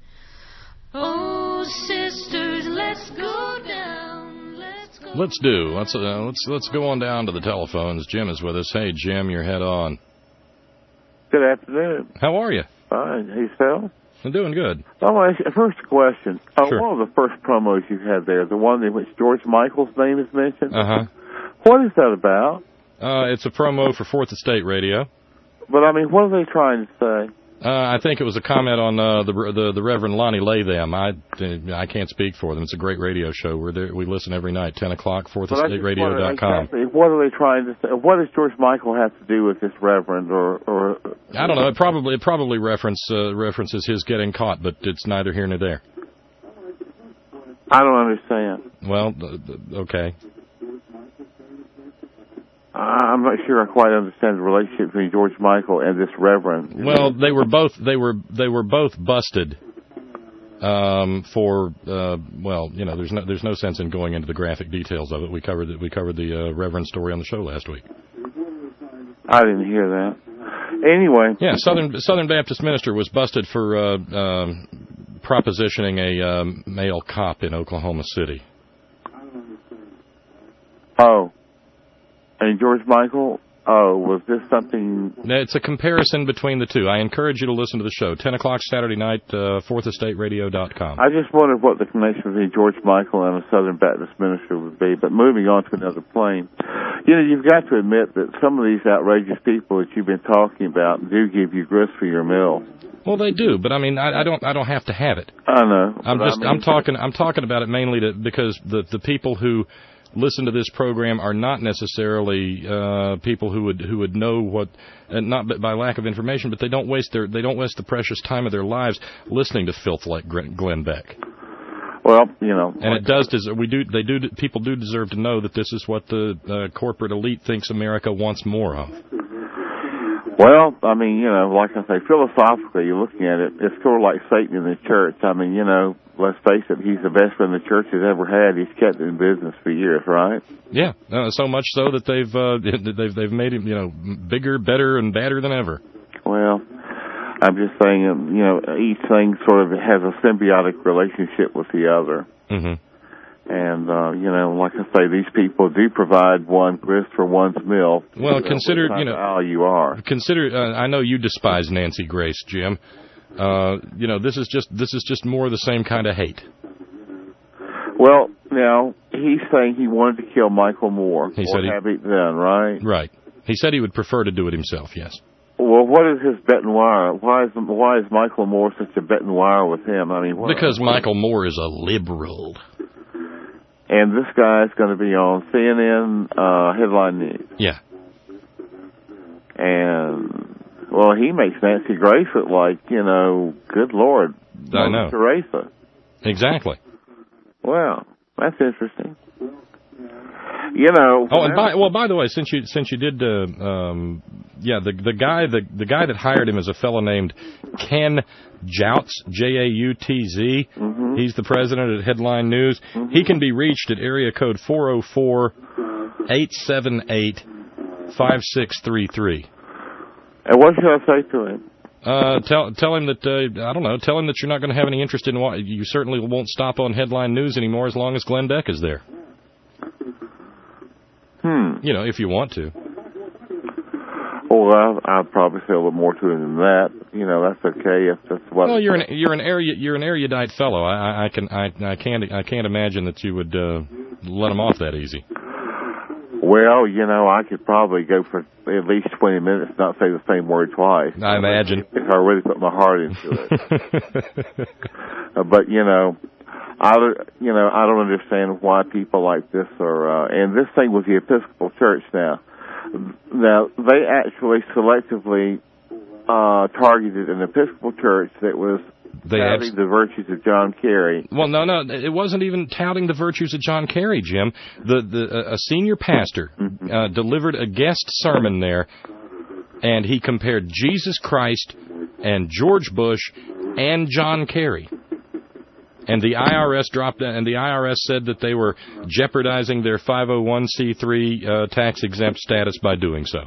Oh, sisters, let's go down. Let's go on down to the telephones. Jim is with us. Hey, Jim, your head on. Good afternoon. How are you? Fine. Yourself? I'm doing good. First question. Sure. One of the first promos you had there, the one in which George Michael's name is mentioned. Uh-huh. What is that about? It's a promo for Fourth Estate Radio. But, what are they trying to say? I think it was a comment on the Reverend Lonnie Latham. I can't speak for them. It's a great radio show. We're there. We listen every night, 10 o'clock, fourthestateradio.com. Exactly, what are they trying to say? What does George Michael have to do with this Reverend? Or I don't know. It probably references his getting caught, but it's neither here nor there. I don't understand. Well, okay. I'm not sure I quite understand the relationship between George Michael and this Reverend. Well, they were both busted for there's no sense in going into the graphic details of it. We covered the Reverend story on the show last week. I didn't hear that. Anyway, yeah, Southern Baptist minister was busted for propositioning a male cop in Oklahoma City. Oh. And George Michael, was this something... It's a comparison between the two. I encourage you to listen to the show. 10 o'clock Saturday night, fourthestateradio.com. I just wondered what the connection between George Michael and a Southern Baptist minister would be. But moving on to another plane, you've got to admit that some of these outrageous people that you've been talking about do give you grist for your mill. Well, they do, but I don't have to have it. I know. I'm talking about it mainly because the people who listen to this program are not necessarily people who would know what, and not by lack of information, but they don't waste the precious time of their lives listening to filth like Glenn Beck. Well, you know, and it does. People do deserve to know that this is what the corporate elite thinks America wants more of. Well, I mean, you know, like I say, philosophically, you're looking at it, it's sort of like Satan in the church. I mean, you know, let's face it, he's the best friend the church has ever had. He's kept it in business for years, right? Yeah, so much so that they've made him, you know, bigger, better, and badder than ever. Well, I'm just saying, you know, each thing sort of has a symbiotic relationship with the other. Mm-hmm. And, you know, like I say, these people do provide one grist for one's mill. Well, consider, you know, how you are. Consider, I know you despise Nancy Grace, Jim. You know, this is just more of the same kind of hate. Well, now, he's saying he wanted to kill Michael Moore. He said have it done, right? Right. He said he would prefer to do it himself, yes. Well, what is his bet and wire? Why is Michael Moore such a bet and wire with him? I mean, because Michael Moore is a liberal. And this guy's going to be on CNN Headline News. Yeah. And, well, he makes Nancy Grace look like, you know, good Lord, I know. Teresa. Exactly. Well, that's interesting. You know. Oh, and by the way, since you did, the guy that hired him is a fellow named Ken Jautz, Jautz. Mm-hmm. He's the president at Headline News. Mm-hmm. He can be reached at area code 404-878-5633. And what should I say to him? Tell him that I don't know. Tell him that you're not going to have any interest in you certainly won't stop on Headline News anymore as long as Glenn Beck is there. You know, if you want to. Well, I'd probably say a little more to him than that. You know, that's okay if that's what. Well, you're an erudite fellow. I can't imagine that you would let him off that easy. Well, you know, I could probably go for at least 20 minutes, and not say the same word twice. I imagine. If I really put my heart into it. But you know, I don't understand why people like this are. And this thing was the Episcopal Church now. Now they actually selectively targeted an Episcopal Church that was touting the virtues of John Kerry. Well, no, it wasn't even touting the virtues of John Kerry, Jim. A senior pastor delivered a guest sermon there, and he compared Jesus Christ and George Bush and John Kerry. And the IRS said that they were jeopardizing their 501c3 tax-exempt status by doing so.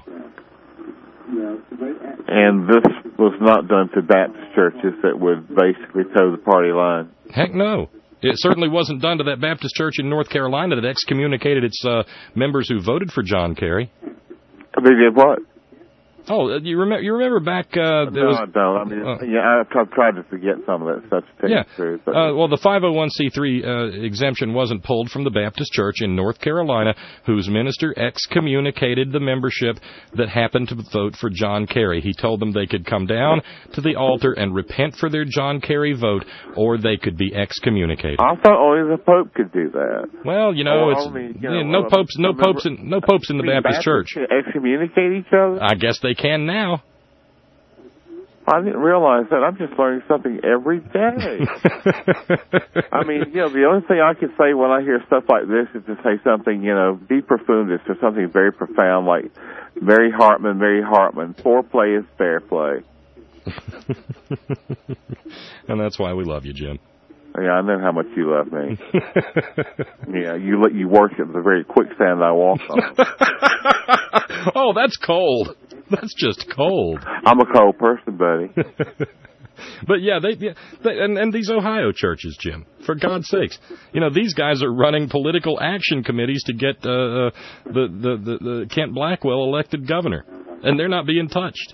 And this was not done to Baptist churches that would basically toe the party line. Heck no. It certainly wasn't done to that Baptist church in North Carolina that excommunicated its members who voted for John Kerry. They did what? Oh, you remember back... I don't. I mean, I've tried to forget some of that stuff. Well, the 501c3 exemption wasn't pulled from the Baptist Church in North Carolina, whose minister excommunicated the membership that happened to vote for John Kerry. He told them they could come down to the altar and repent for their John Kerry vote, or they could be excommunicated. I thought only the Pope could do that. Well, you know, no popes in the Baptist Church. Excommunicate each other? I guess they can now. I didn't realize that. I'm just learning something every day. I mean, you know, the only thing I can say when I hear stuff like this is to say something, you know, de profundis or something very profound like Mary Hartman, foreplay is fair play. And that's why we love you, Jim. Yeah, I know how much you love me. Yeah, you worship the very quicksand I walk on. Oh, that's cold. That's just cold. I'm a cold person, buddy. But yeah, and these Ohio churches, Jim, for God's sakes, you know, these guys are running political action committees to get the Kent Blackwell elected governor, and they're not being touched.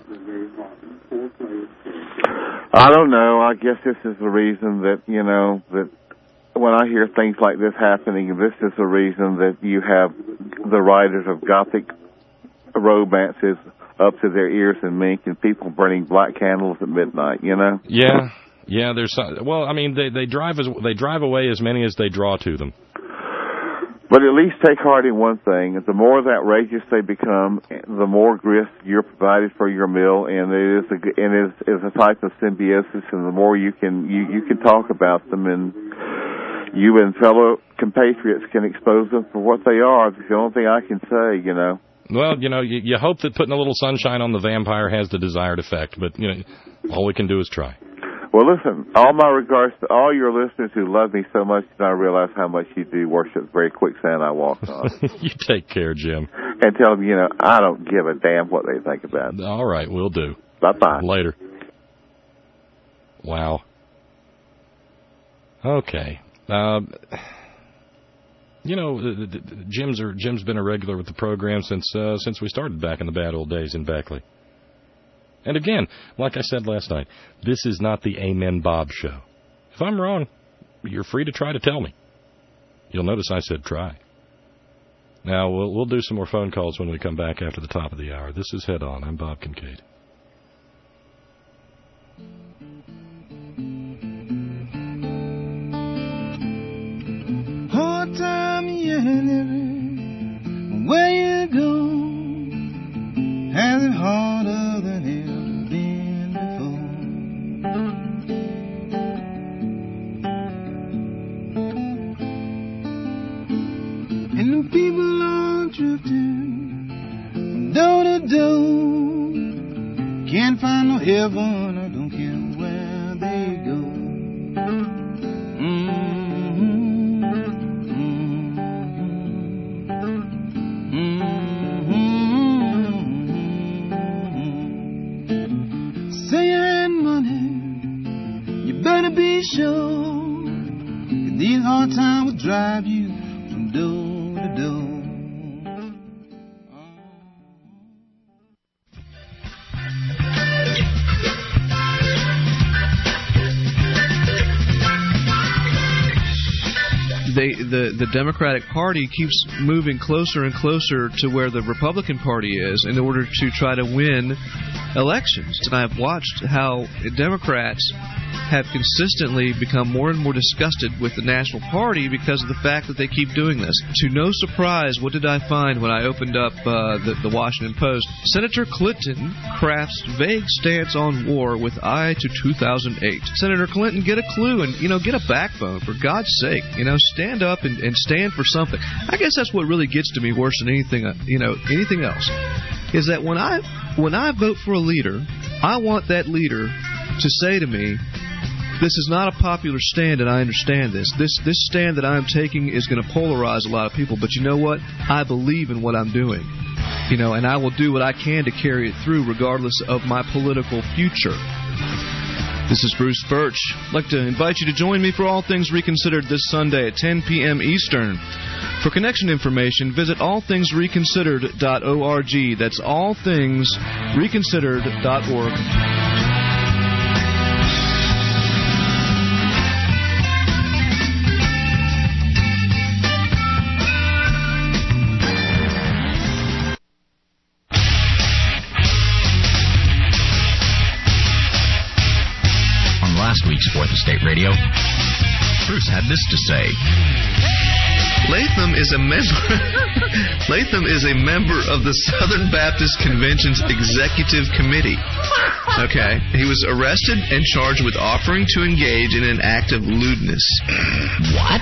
I don't know. I guess this is the reason that, you know, that when I hear things like this happening, this is the reason that you have the writers of Gothic romances up to their ears in mink and people burning black candles at midnight, you know? Yeah. There's well, I mean, they drive away as many as they draw to them. But at least take heart in one thing. The more outrageous they become, the more grist you're provided for your meal, and it is a type of symbiosis, and the more you can talk about them, and you and fellow compatriots can expose them for what they are. It's the only thing I can say, you know. Well, you know, you hope that putting a little sunshine on the vampire has the desired effect, but, you know, all we can do is try. Well, listen, all my regards to all your listeners who love me so much, and I realize how much you do worship the very quicksand I walk on. You take care, Jim. And tell them, you know, I don't give a damn what they think about it. All right, we'll do. Bye-bye. Later. Wow. Okay. You know, Jim's been a regular with the program since we started back in the bad old days in Beckley. And again, like I said last night, this is not the Amen Bob show. If I'm wrong, you're free to try to tell me. You'll notice I said try. Now, we'll do some more phone calls when we come back after the top of the hour. This is Head On. I'm Bob Kincaid. Hard time you living, where you go, has it harder than ever been before. And the people are drifting from door to door, can't find no heaven, I don't care where they go. Better be sure that these hard times will drive you from door to door. The Democratic Party keeps moving closer and closer to where the Republican Party is in order to try to win elections. And I've watched how Democrats have consistently become more and more disgusted with the National Party because of the fact that they keep doing this. To no surprise, what did I find when I opened up the Washington Post? Senator Clinton crafts vague stance on war with eye to 2008. Senator Clinton, get a clue and, you know, get a backbone, for God's sake. You know, stand up and stand for something. I guess that's what really gets to me worse than anything else, is that when I vote for a leader, I want that leader to say to me, this is not a popular stand, and I understand this. This stand that I'm taking is going to polarize a lot of people, but you know what? I believe in what I'm doing. You know, and I will do what I can to carry it through regardless of my political future. This is Bruce Birch. I'd like to invite you to join me for All Things Reconsidered this Sunday at 10 p.m. Eastern. For connection information, visit allthingsreconsidered.org. That's allthingsreconsidered.org. Week's Fourth Estate Radio, Bruce had this to say. Latham is a member of the Southern Baptist Convention's Executive Committee. Okay. He was arrested and charged with offering to engage in an act of lewdness. What?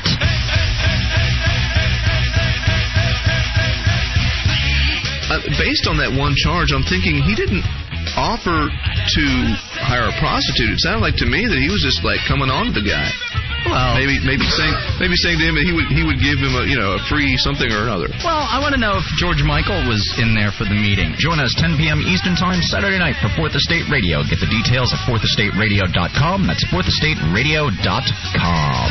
Based on that one charge, I'm thinking he didn't offer to hire a prostitute. It sounded like to me that he was just like coming on to the guy. Well, maybe saying to him that he would give him a free something or another. Well, I want to know if George Michael was in there for the meeting. Join us 10 p.m. Eastern Time Saturday night for Fourth Estate Radio. Get the details at fourthestateradio.com. That's fourthestateradio.com.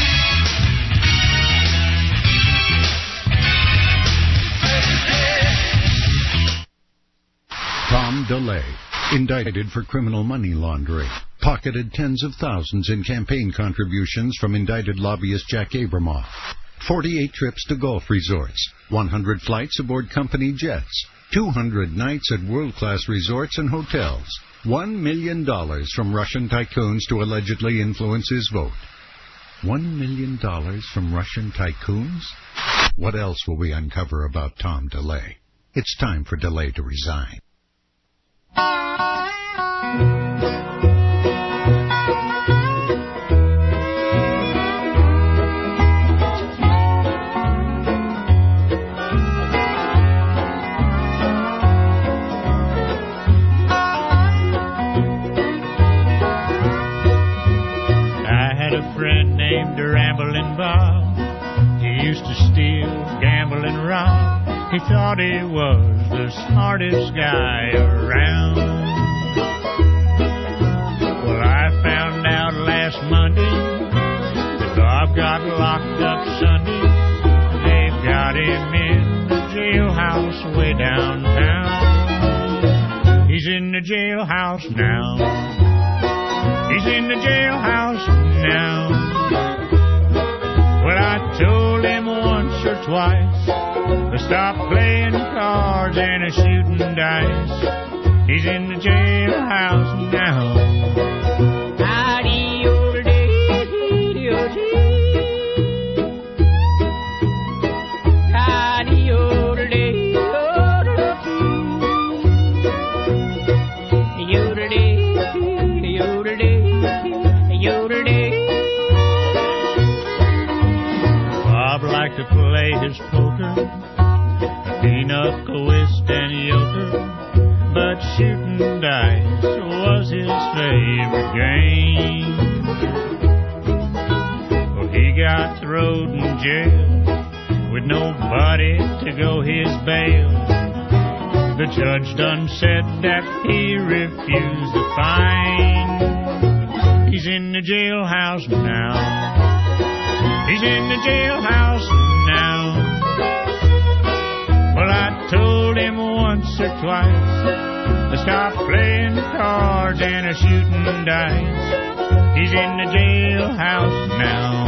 Tom DeLay, indicted for criminal money laundering, pocketed tens of thousands in campaign contributions from indicted lobbyist Jack Abramoff. 48 trips to golf resorts, 100 flights aboard company jets, 200 nights at world-class resorts and hotels, $1 million from Russian tycoons to allegedly influence his vote. $1 million from Russian tycoons? What else will we uncover about Tom DeLay? It's time for DeLay to resign. Rambling Bob, he used to steal, gamble, and rob. He thought he was the smartest guy around. Well, I found out last Monday that Bob got locked up Sunday. They've got him in the jailhouse way downtown. He's in the jailhouse now. He's in the jailhouse now. Well, I told him once or twice to stop playing cards and shooting dice. He's in the jailhouse now. To play his poker, pinochle, whist, and euchre, but shooting dice was his favorite game. Well, he got thrown in jail with nobody to go his bail. The judge done said that he refused the fine. He's in the jailhouse now. He's in the jailhouse now. Well, I told him once or twice to stop playing cards and shooting dice. He's in the jailhouse now.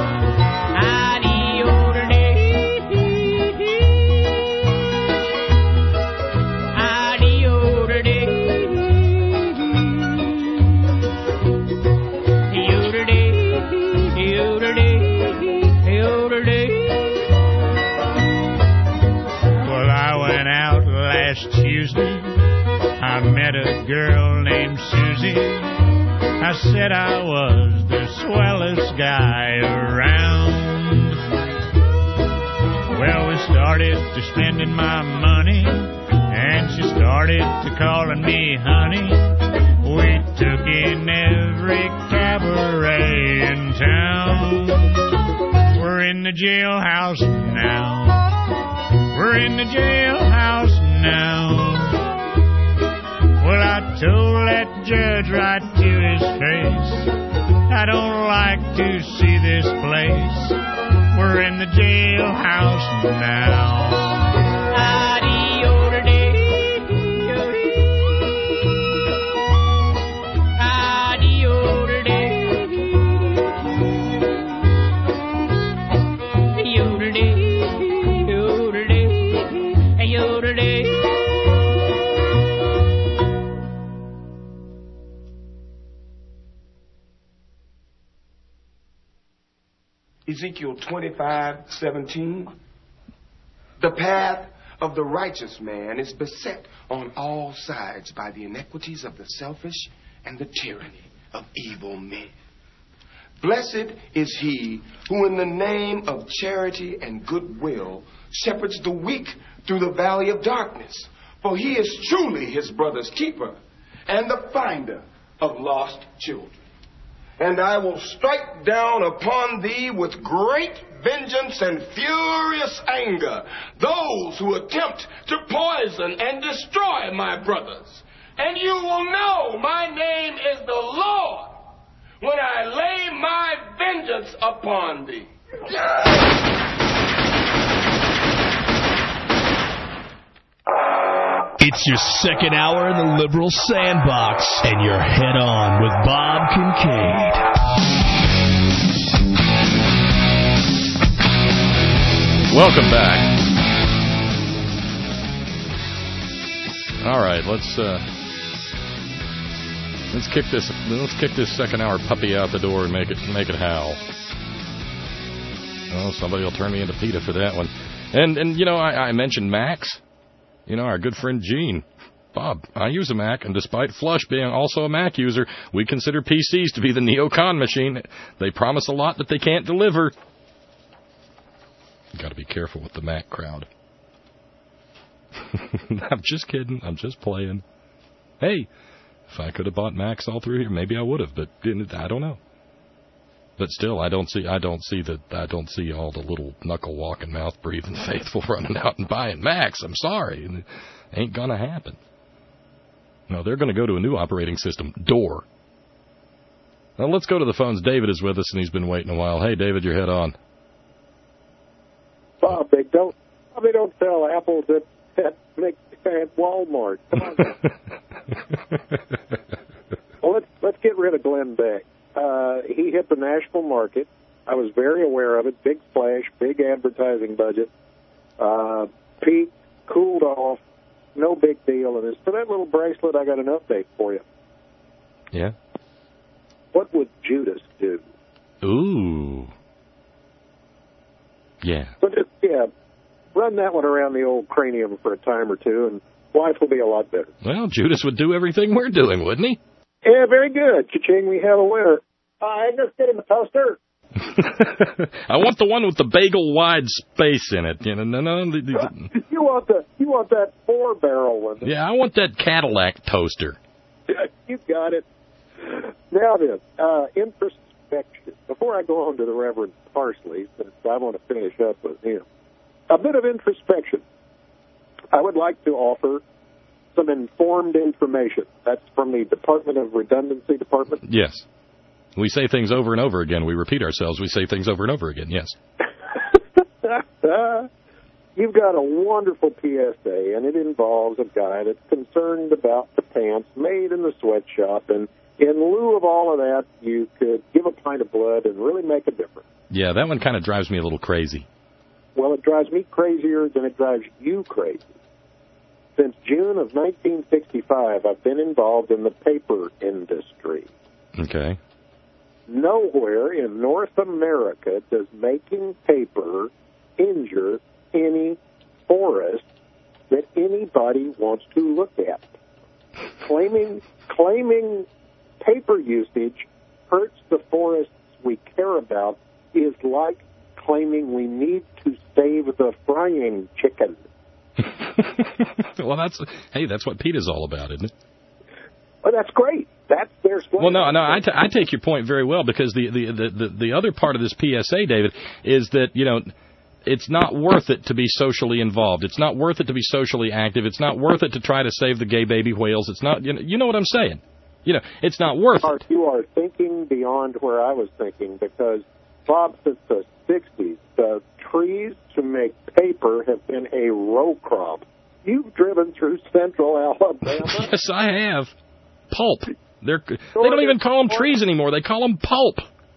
Tuesday, I met a girl named Susie. I said I was the swellest guy around. Well, we started to spending my money, and she started to calling me honey. We took in every cabaret in town. We're in the jailhouse now. We're in the jailhouse now. Well, I told that judge right to his face, I don't like to see this place. We're in the jailhouse now. Ezekiel 25:17. The path of the righteous man is beset on all sides by the iniquities of the selfish and the tyranny of evil men. Blessed is he who in the name of charity and goodwill shepherds the weak through the valley of darkness, for he is truly his brother's keeper and the finder of lost children. And I will strike down upon thee with great vengeance and furious anger those who attempt to poison and destroy my brothers. And you will know my name is the Lord when I lay my vengeance upon thee. It's your second hour in the Liberal Sandbox, and you're head on with Bob Kincaid. Welcome back. All right, let's kick this second hour puppy out the door and make it howl. Oh, somebody will turn me into PETA for that one. And you know, I mentioned Macs. You know, our good friend Gene. Bob, I use a Mac, and despite Flush being also a Mac user, we consider PCs to be the neocon machine. They promise a lot that they can't deliver. Got to be careful with the Mac crowd. I'm just kidding. I'm just playing. Hey, if I could have bought Macs all through here, maybe I would have, but I don't know. But still, I don't see all the little knuckle walking, mouth breathing faithful running out and buying Macs. I'm sorry, it ain't gonna happen. No, they're going to go to a new operating system, Door. Now, let's go to the phones. David is with us, and he's been waiting a while. Hey, David, your head on. Bob, they don't sell apples at Walmart. Come on. Well, let's get rid of Glenn Beck. He hit the national market. I was very aware of it. Big splash, big advertising budget. Peaked, cooled off. No big deal. And as for that little bracelet, I got an update for you. Yeah? What would Judas do? Ooh. Yeah. So just, run that one around the old cranium for a time or two, and life will be a lot better. Well, Judas would do everything we're doing, wouldn't he? Yeah, very good. Cha-ching, we have a winner. I just get him a toaster. I want the one with the bagel-wide space in it. You know, You want that 4-barrel one? Yeah, I want that Cadillac toaster. You got it. Now then, introspection. Before I go on to the Reverend Parsley, since I want to finish up with him, a bit of introspection. I would like to offer some informed information. That's from the Department of Redundancy Department. Yes. We say things over and over again. We repeat ourselves. We say things over and over again. Yes. You've got a wonderful PSA, and it involves a guy that's concerned about the pants made in the sweatshop. And in lieu of all of that, you could give a pint of blood and really make a difference. Yeah, that one kind of drives me a little crazy. Well, it drives me crazier than it drives you crazy. Since June of 1965, I've been involved in the paper industry. Okay. Nowhere in North America does making paper injure any forest that anybody wants to look at. Claiming paper usage hurts the forests we care about is like claiming we need to save the frying chicken. Well, that's what PETA's all about, isn't it? Well, that's great. That's their slogan. Well, no, I take your point very well, because the other part of this PSA, David, is that, you know, it's not worth it to be socially involved. It's not worth it to be socially active. It's not worth it to try to save the gay baby whales. It's not, you know what I'm saying? You know, it's not worth it. You are thinking beyond where I was thinking, because, Bob, since the 60s, the trees to make paper have been a row crop. You've driven through central Alabama. Yes, I have. Pulp. They don't even call them trees anymore. They call them pulp.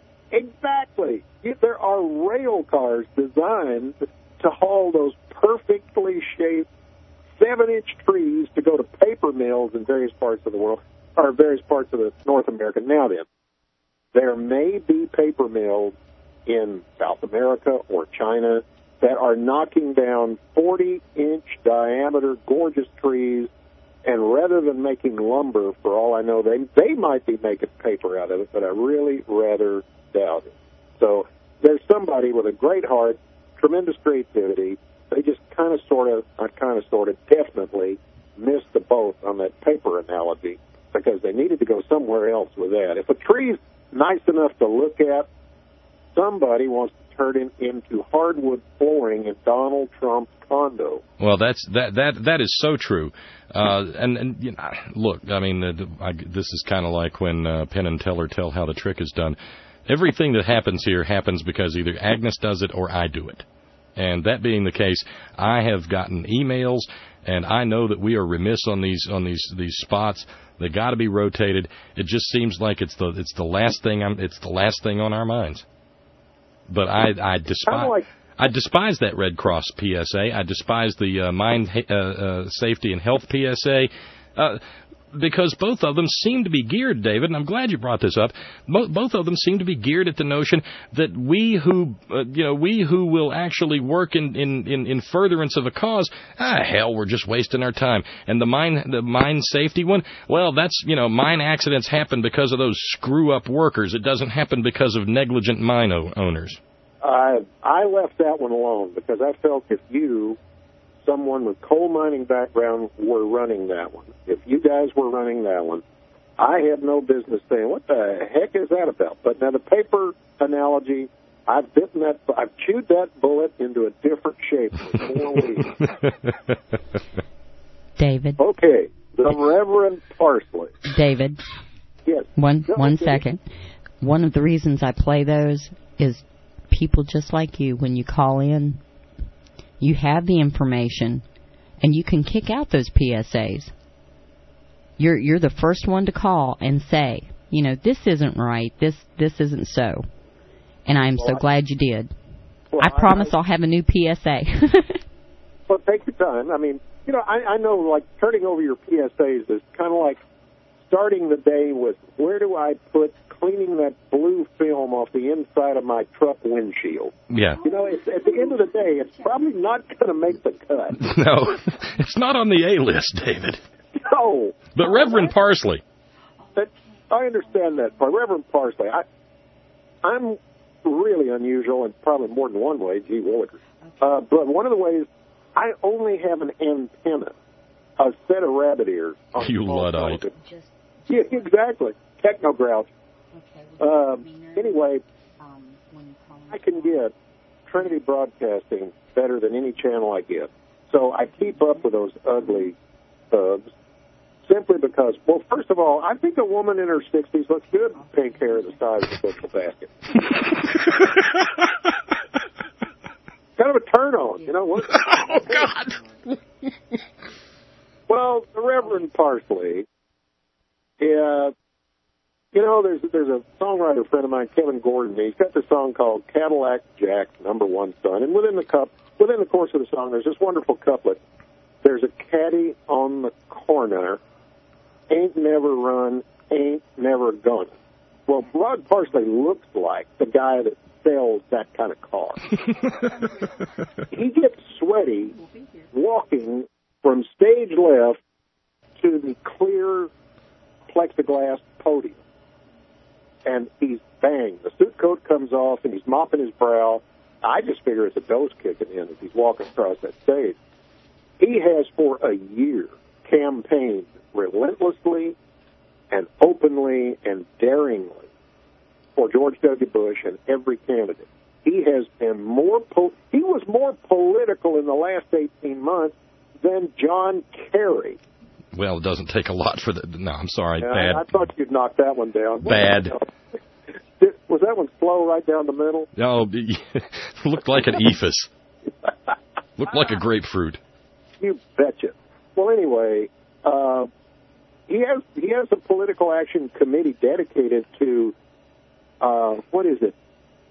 Exactly. There are rail cars designed to haul those perfectly shaped 7-inch trees to go to paper mills in various parts of the world, or various parts of the North America. Now then, there may be paper mills in South America or China that are knocking down 40-inch diameter gorgeous trees, and rather than making lumber, for all I know, they might be making paper out of it, but I really rather doubt it. So there's somebody with a great heart, tremendous creativity. They just kind of definitely missed the boat on that paper analogy, because they needed to go somewhere else with that. If a tree's nice enough to look at, somebody wants to turn it into hardwood flooring in Donald Trump's condo. Well, that is so true. And you know, look, I mean, this is kind of like when Penn and Teller tell how the trick is done. Everything that happens here happens because either Agnes does it or I do it. And that being the case, I have gotten emails, and I know that we are remiss on these spots. They got to be rotated. It just seems like it's the last thing on our minds. But I despise that Red Cross PSA. I despise the mine safety and health PSA. because both of them seem to be geared, David, and I'm glad you brought this up. Both of them seem to be geared at the notion that we who will actually work in furtherance of a cause, hell, we're just wasting our time. And the mine safety one, well, that's, mine accidents happen because of those screw-up workers. It doesn't happen because of negligent mine owners. I left that one alone because I felt if someone with coal mining background were running that one, if you guys were running that one, I have no business saying, what the heck is that about? But now the paper analogy, I've chewed that bullet into a different shape for 4 weeks. David. Okay, the Reverend Parsley. David. Yes. One second. One of the reasons I play those is people just like you, when you call in, you have the information, and you can kick out those PSAs. You're the first one to call and say, this isn't right, this isn't so. And I'm so glad you did. Well, I promise I'll have a new PSA. Well, take your time. I mean, I know, like, turning over your PSAs is kind of like starting the day with, where do I put cleaning that blue film off the inside of my truck windshield? Yeah. It's, at the end of the day, it's probably not going to make the cut. No, it's not on the A list, David. No. But Reverend Parsley. I understand that. By Reverend Parsley, I'm really unusual in probably more than one way, gee willikers. But one of the ways, I only have an antenna, a set of rabbit ears. You Luddite. Yeah, exactly. Techno grouch. Anyway, I can get Trinity Broadcasting better than any channel I get. So I keep up with those ugly thugs simply because, well, first of all, I think a woman in her 60s looks good with pink hair the size of a bushel basket. Kind of a turn-on, what? Oh, God! Well, the Reverend Parsley, there's a songwriter friend of mine, Kevin Gordon. He's got this song called Cadillac Jack's Number One Son. And within the course of the song, there's this wonderful couplet. There's a caddy on the corner, ain't never run, ain't never gonna. Well, Rod Parsley looks like the guy that sells that kind of car. He gets sweaty walking from stage left to the clear plexiglass podium. And he's bang. The suit coat comes off, and he's mopping his brow. I just figure it's a dose kicking in as he's walking across that stage. He has, for a year, campaigned relentlessly and openly and daringly for George W. Bush and every candidate. He has been he was more political in the last 18 months than John Kerry. Well, it doesn't take a lot for no, I'm sorry, bad. I thought you'd knock that one down. Bad. Was that one slow right down the middle? No, looked like an ephus. Looked like a grapefruit. You betcha. Well, anyway, he has a political action committee dedicated to what is it?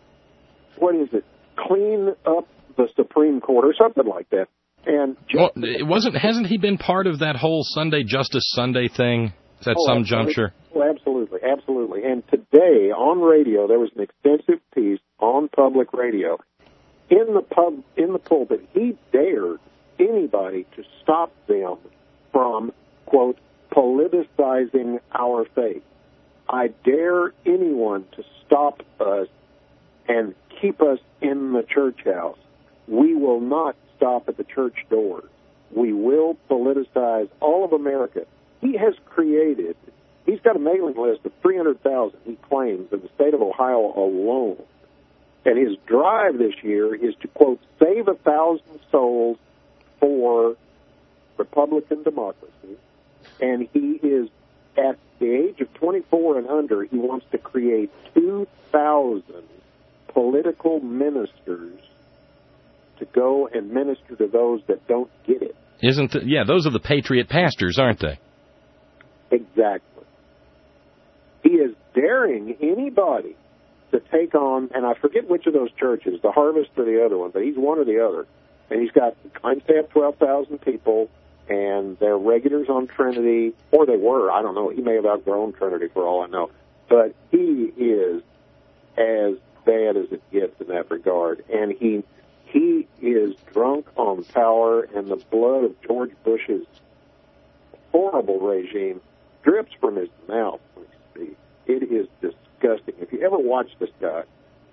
Clean up the Supreme Court or something like that. And hasn't he been part of that whole Sunday Justice Sunday thing at some juncture? Oh, absolutely. And today on radio there was an extensive piece on public radio. In the pulpit, he dared anybody to stop them from, quote, politicizing our faith. I dare anyone to stop us and keep us in the church house. We will not stop at the church doors. We will politicize all of America. He's got a mailing list of 300,000, he claims, in the state of Ohio alone. And his drive this year is to, quote, save 1,000 souls for Republican democracy. And he is, at the age of 24 and under, he wants to create 2,000 political ministers to go and minister to those that don't get it. Those are the patriot pastors, aren't they? Exactly. He is daring anybody to take on, and I forget which of those churches, the Harvest or the other one, but he's one or the other. And he's got, claims to have 12,000 people, and they're regulars on Trinity, or they were. I don't know. He may have outgrown Trinity for all I know. But he is as bad as it gets in that regard. And he is drunk on power, and the blood of George Bush's horrible regime drips from his mouth when he speaks. It is disgusting. If you ever watch this guy,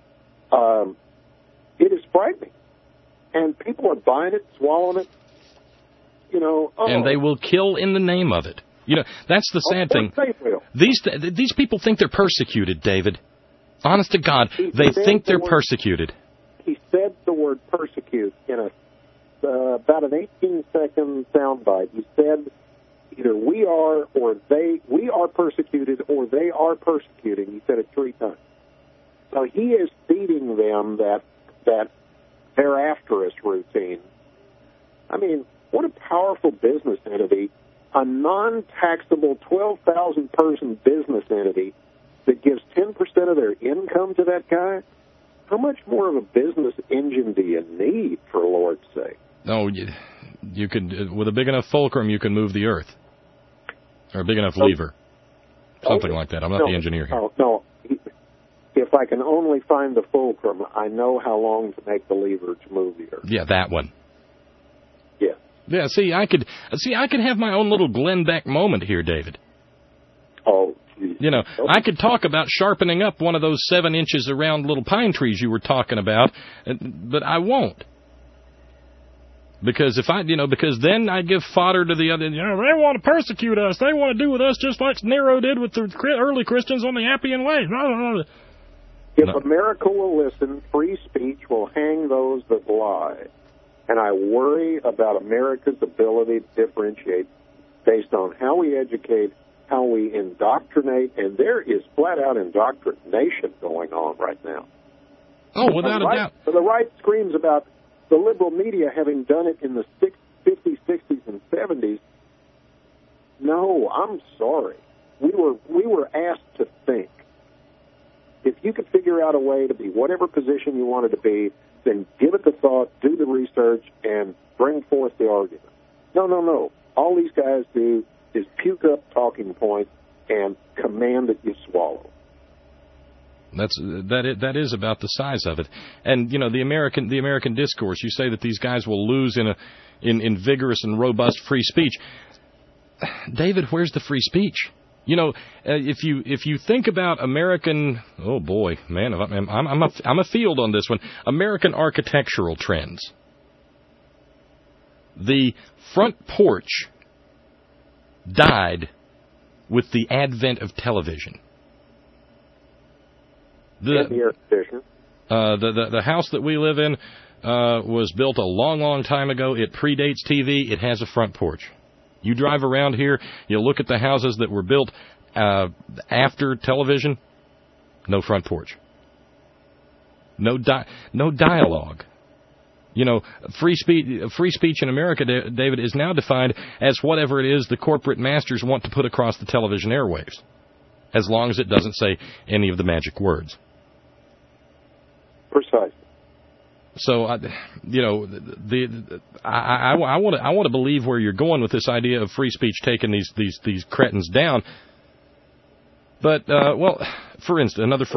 it is frightening. And people are buying it, swallowing it. You know, and they will kill in the name of it. You know, that's the sad thing. These people think they're persecuted, David. Honest to God, they think they're persecuted. He said the word persecute in about an 18-second soundbite. He said either we are persecuted, or they are persecuting. He said it 3 times. So he is feeding them that they're after us routine. I mean, what a powerful business entity, a non-taxable 12,000-person business entity that gives 10% of their income to that guy. How much more of a business engine do you need, for the Lord's sake? No, you could, with a big enough fulcrum, you can move the earth. Or a big enough lever. Something like that. I'm not the engineer here. No. If I can only find the fulcrum, I know how long to make the lever to move the earth. Yeah, that one. Yeah. Yeah, see, I could have my own little Glenn Beck moment here, David. Oh, geez. You know, I could talk about sharpening up one of those 7 inches around little pine trees you were talking about, but I won't. Because because then I give fodder to the other. They want to persecute us. They want to do with us just like Nero did with the early Christians on the Appian Way. If America will listen, free speech will hang those that lie. And I worry about America's ability to differentiate based on how we educate, how we indoctrinate, and there is flat-out indoctrination going on right now. Oh, without a doubt. The right screams about the liberal media having done it in the 50s, 60s, and 70s. No, I'm sorry. We were asked to think. If you could figure out a way to be whatever position you wanted to be, then give it the thought, do the research, and bring forth the argument. No. All these guys do is puke up talking points and command that you swallow. That is about the size of it. And you know, the American discourse, you say that these guys will lose in vigorous and robust free speech. David, where's the free speech? You know, if you think about American, oh boy, man, I'm a field on this one. American architectural trends. The front porch died with the advent of television. The air conditioner. The house that we live in was built a long time ago. It predates TV. It has a front porch. You drive around here, you look at the houses that were built after television, no front porch. No dialogue. You know, free speech in America, David, is now defined as whatever it is the corporate masters want to put across the television airwaves, as long as it doesn't say any of the magic words. Precisely. So, I want to believe where you're going with this idea of free speech taking these cretins down. But for instance,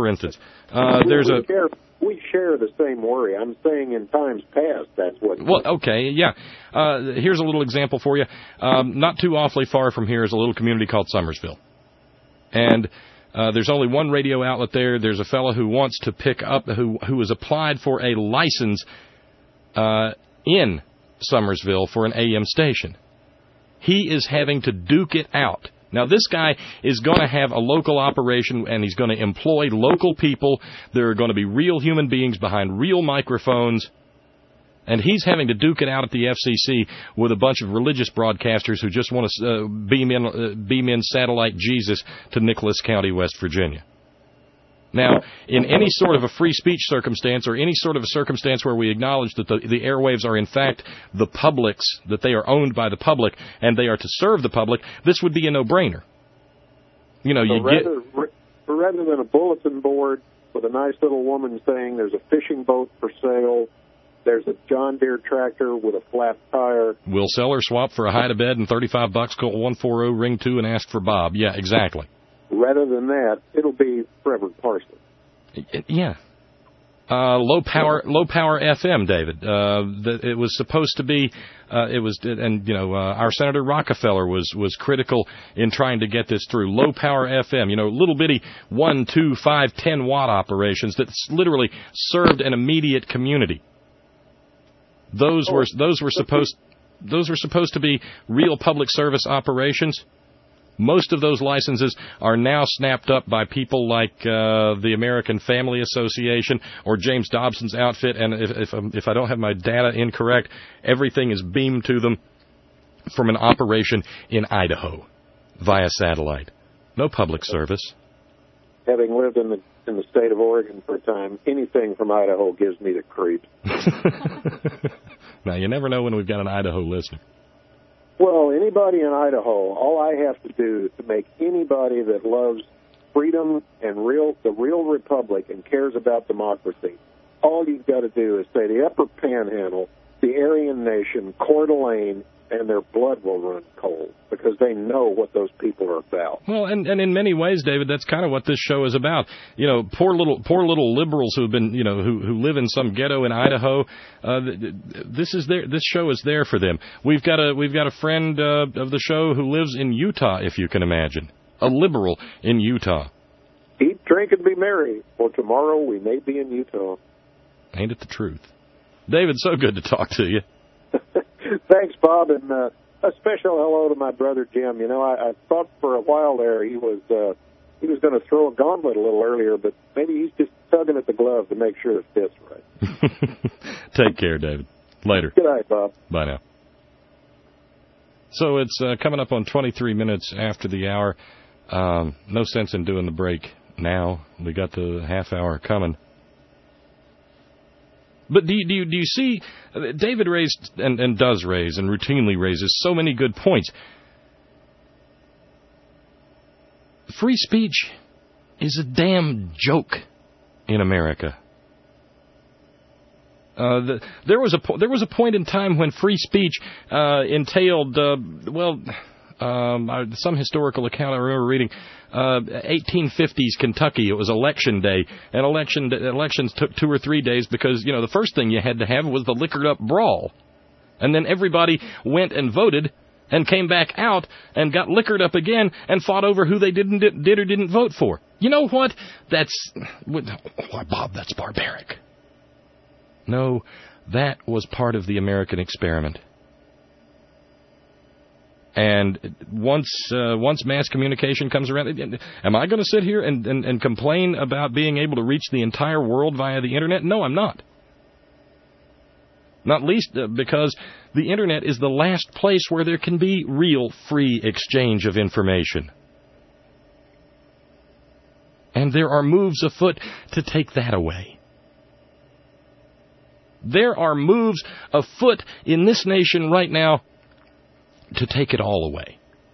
we share the same worry. I'm saying in times past, that's what. Well, okay, yeah. Here's a little example for you. Not too awfully far from here is a little community called Summersville, and there's only one radio outlet there. There's a fellow who wants to pick up, who has applied for a license in Summersville for an AM station. He is having to duke it out. Now, this guy is going to have a local operation, and he's going to employ local people. There are going to be real human beings behind real microphones. And he's having to duke it out at the FCC with a bunch of religious broadcasters who just want to beam in satellite Jesus to Nicholas County, West Virginia. Now, in any sort of a free speech circumstance, or any sort of a circumstance where we acknowledge that the airwaves are in fact the public's, that they are owned by the public, and they are to serve the public, this would be a no-brainer. You know, rather than a bulletin board with a nice little woman saying there's a fishing boat for sale, There's a John Deere tractor with a flat tire. We'll sell or swap for a hide-a-bed and $35. Call 140 ring 2 and ask for Bob. Yeah, exactly. Rather than that, it'll be Reverend Parson. Yeah. Low power FM, David. It was supposed to be. Our Senator Rockefeller was critical in trying to get this through. Low power FM, little bitty 1, 2, 5, 10 watt operations that literally served an immediate community. Those were supposed to be real public service operations. Most of those licenses are now snapped up by people like the American Family Association or James Dobson's outfit, and if I don't have my data incorrect, everything is beamed to them from an operation in Idaho via satellite. No public service. Having lived in the state of Oregon for a time, anything from Idaho gives me the creeps. Now, you never know when we've got an Idaho listener. Well, anybody in Idaho, all I have to do to make anybody that loves freedom and the real republic and cares about democracy, all you've got to do is say the Upper Panhandle, the Aryan Nation, Coeur d'Alene, and their blood will run cold because they know what those people are about. Well, and in many ways, David, that's kind of what this show is about. Poor little liberals who've been, who live in some ghetto in Idaho. This show is there for them. We've got a friend of the show who lives in Utah, if you can imagine, a liberal in Utah. Eat, drink, and be merry, for tomorrow we may be in Utah. Ain't it the truth? David, so good to talk to you. Thanks, Bob, and a special hello to my brother Jim. I thought for a while there he was going to throw a gauntlet a little earlier, but maybe he's just tugging at the glove to make sure it fits right. Take care, David. Later. Good night, Bob. Bye now. So it's coming up on 23 minutes after the hour. No sense in doing the break now. We got the half hour coming. But do you see, David raised and does raise and routinely raises so many good points. Free speech is a damn joke in America. There was a point in time when free speech entailed some historical account I remember reading. 1850s Kentucky, it was election day, and elections took 2 or 3 days because, the first thing you had to have was the liquored up brawl. And then everybody went and voted and came back out and got liquored up again and fought over who they did or didn't vote for. You know what? Why, Bob, that's barbaric. No, that was part of the American experiment. And once mass communication comes around, am I going to sit here and complain about being able to reach the entire world via the Internet? No, I'm not. Not least because the Internet is the last place where there can be real free exchange of information. And there are moves afoot to take that away. There are moves afoot in this nation right now to take it all away.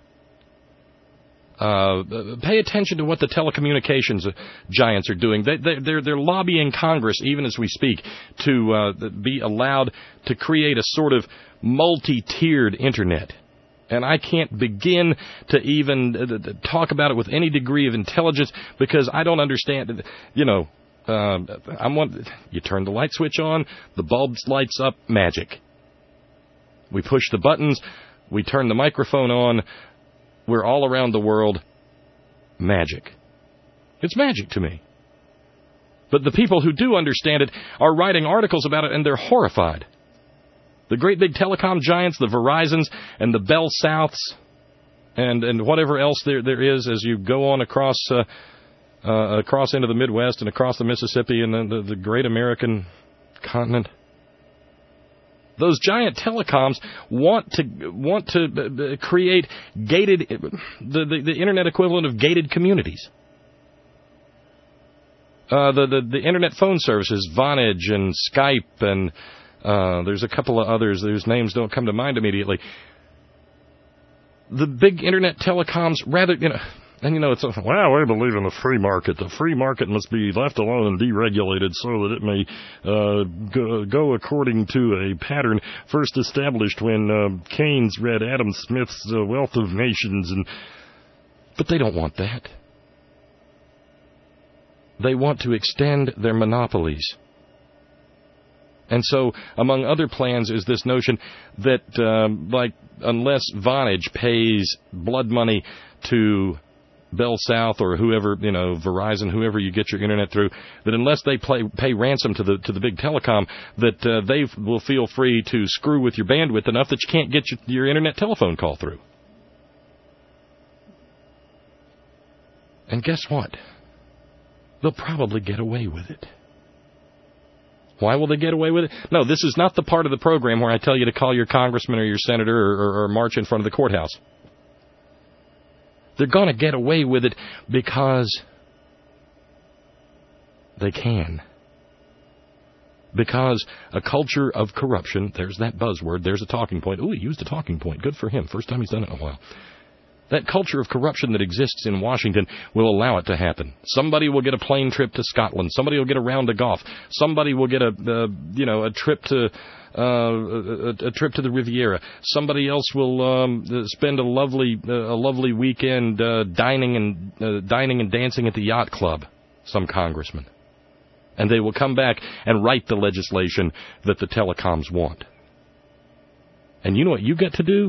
Pay attention to what the telecommunications giants are doing. They're lobbying Congress, even as we speak, to be allowed to create a sort of multi-tiered Internet. And I can't begin to even talk about it with any degree of intelligence because I don't understand. You turn the light switch on, the bulb lights up, magic. We push the buttons, we turn the microphone on, we're all around the world, magic. It's magic to me. But the people who do understand it are writing articles about it, and they're horrified. The great big telecom giants, the Verizons and the Bell Souths, and whatever else there is as you go on across into the Midwest and across the Mississippi and the great American continent. Those giant telecoms want to create gated, the Internet equivalent of gated communities. The Internet phone services, Vonage and Skype, and there's a couple of others whose names don't come to mind immediately. The big Internet telecoms, And, it's, we believe in the free market. The free market must be left alone and deregulated so that it may go according to a pattern first established when Keynes read Adam Smith's Wealth of Nations. But they don't want that. They want to extend their monopolies. And so, among other plans is this notion that, unless Vonage pays blood money to Bell South or whoever, Verizon, whoever you get your internet through, that unless they pay ransom to the big telecom, that they will feel free to screw with your bandwidth enough that you can't get your internet telephone call through. And guess what? They'll probably get away with it. Why will they get away with it? No, this is not the part of the program where I tell you to call your congressman or your senator or march in front of the courthouse. They're going to get away with it because they can. Because a culture of corruption, there's that buzzword, there's a talking point. Ooh, he used a talking point. Good for him. First time he's done it in a while. That culture of corruption that exists in Washington will allow it to happen. Somebody will get a plane trip to Scotland. Somebody will get a round of golf. Somebody will get a trip to the Riviera. Somebody else will spend a lovely weekend dining and dancing at the yacht club. Some congressman, and they will come back and write the legislation that the telecoms want. And you know what you get to do?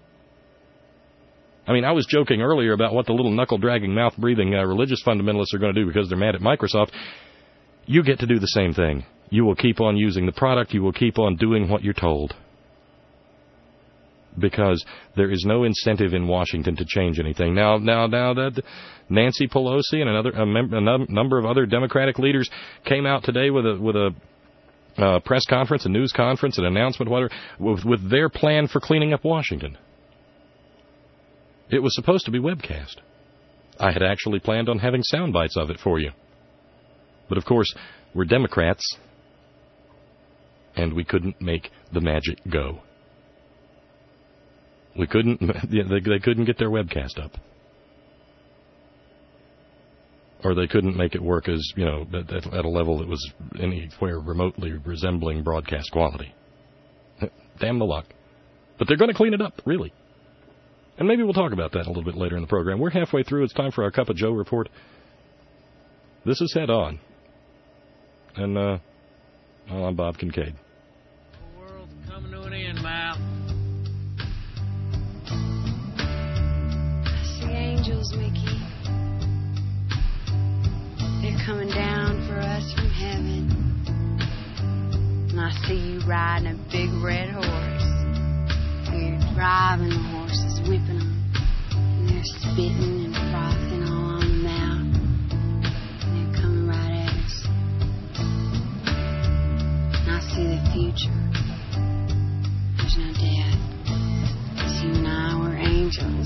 I mean, I was joking earlier about what the little knuckle-dragging, mouth-breathing religious fundamentalists are going to do because they're mad at Microsoft. You get to do the same thing. You will keep on using the product. You will keep on doing what you're told. Because there is no incentive in Washington to change anything. Now that Nancy Pelosi and a number of other Democratic leaders came out today with a press conference, a news conference, an announcement, whatever, with their plan for cleaning up Washington. It was supposed to be webcast. I had actually planned on having sound bites of it for you. But, of course, we're Democrats, and we couldn't make the magic go. We couldn't. They couldn't get their webcast up. Or they couldn't make it work as, at a level that was anywhere remotely resembling broadcast quality. Damn the luck. But they're going to clean it up, really. And maybe we'll talk about that a little bit later in the program. We're halfway through. It's time for our Cup of Joe report. This is Head On. And, I'm Bob Kincaid. The world's coming to an end, Mal. I see angels, Mickey. They're coming down for us from heaven. And I see you riding a big red horse. And you're driving the horses, whipping them. And they're spitting and frothing all on the mouth. And they're coming right at us. And I see the future. There's no death. Because you and I were angels.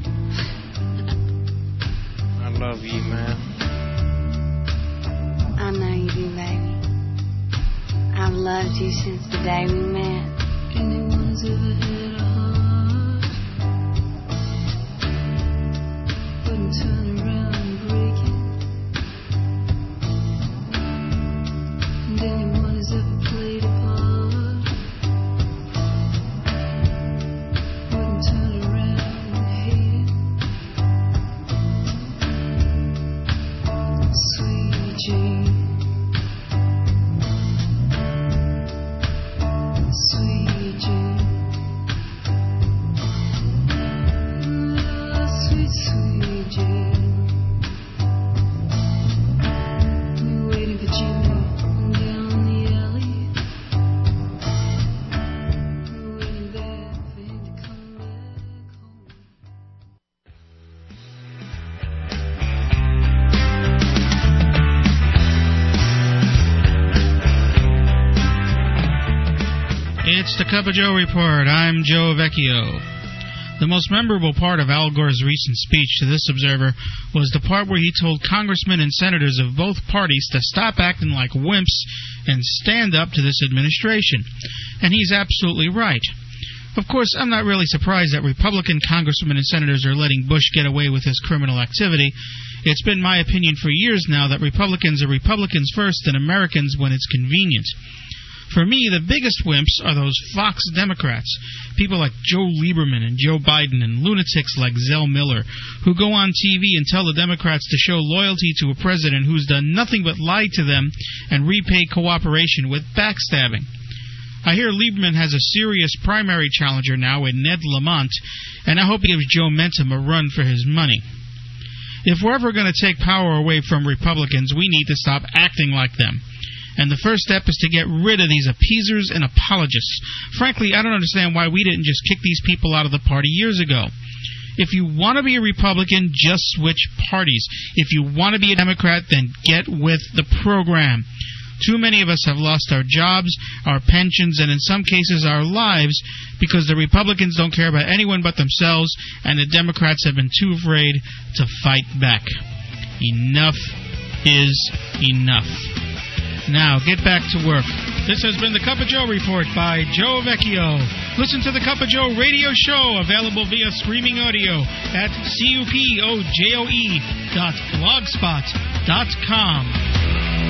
I love you, man. I know you do, baby. I've loved you since the day we met. Anyone's ever had a heart wouldn't turn around and break it. And anyone who's ever played a part wouldn't turn around and hate it. Sweet Jane. Sweet Jane. Sweet, sweet Jane. We're waiting for Jimmy down the alley. We're waiting there for him to come back home. It's the Cup of Joe report. I'm Joe Vecchio. The most memorable part of Al Gore's recent speech to this observer was the part where he told congressmen and senators of both parties to stop acting like wimps and stand up to this administration. And he's absolutely right. Of course, I'm not really surprised that Republican congressmen and senators are letting Bush get away with his criminal activity. It's been my opinion for years now that Republicans are Republicans first and Americans when it's convenient. For me, the biggest wimps are those Fox Democrats, people like Joe Lieberman and Joe Biden and lunatics like Zell Miller, who go on TV and tell the Democrats to show loyalty to a president who's done nothing but lie to them and repay cooperation with backstabbing. I hear Lieberman has a serious primary challenger now in Ned Lamont, and I hope he gives Joe Mentum a run for his money. If we're ever going to take power away from Republicans, we need to stop acting like them. And the first step is to get rid of these appeasers and apologists. Frankly, I don't understand why we didn't just kick these people out of the party years ago. If you want to be a Republican, just switch parties. If you want to be a Democrat, then get with the program. Too many of us have lost our jobs, our pensions, and in some cases our lives because the Republicans don't care about anyone but themselves, and the Democrats have been too afraid to fight back. Enough is enough. Now, get back to work. This has been the Cup of Joe Report by Joe Vecchio. Listen to the Cup of Joe radio show, available via streaming audio at cupojoe.blogspot.com.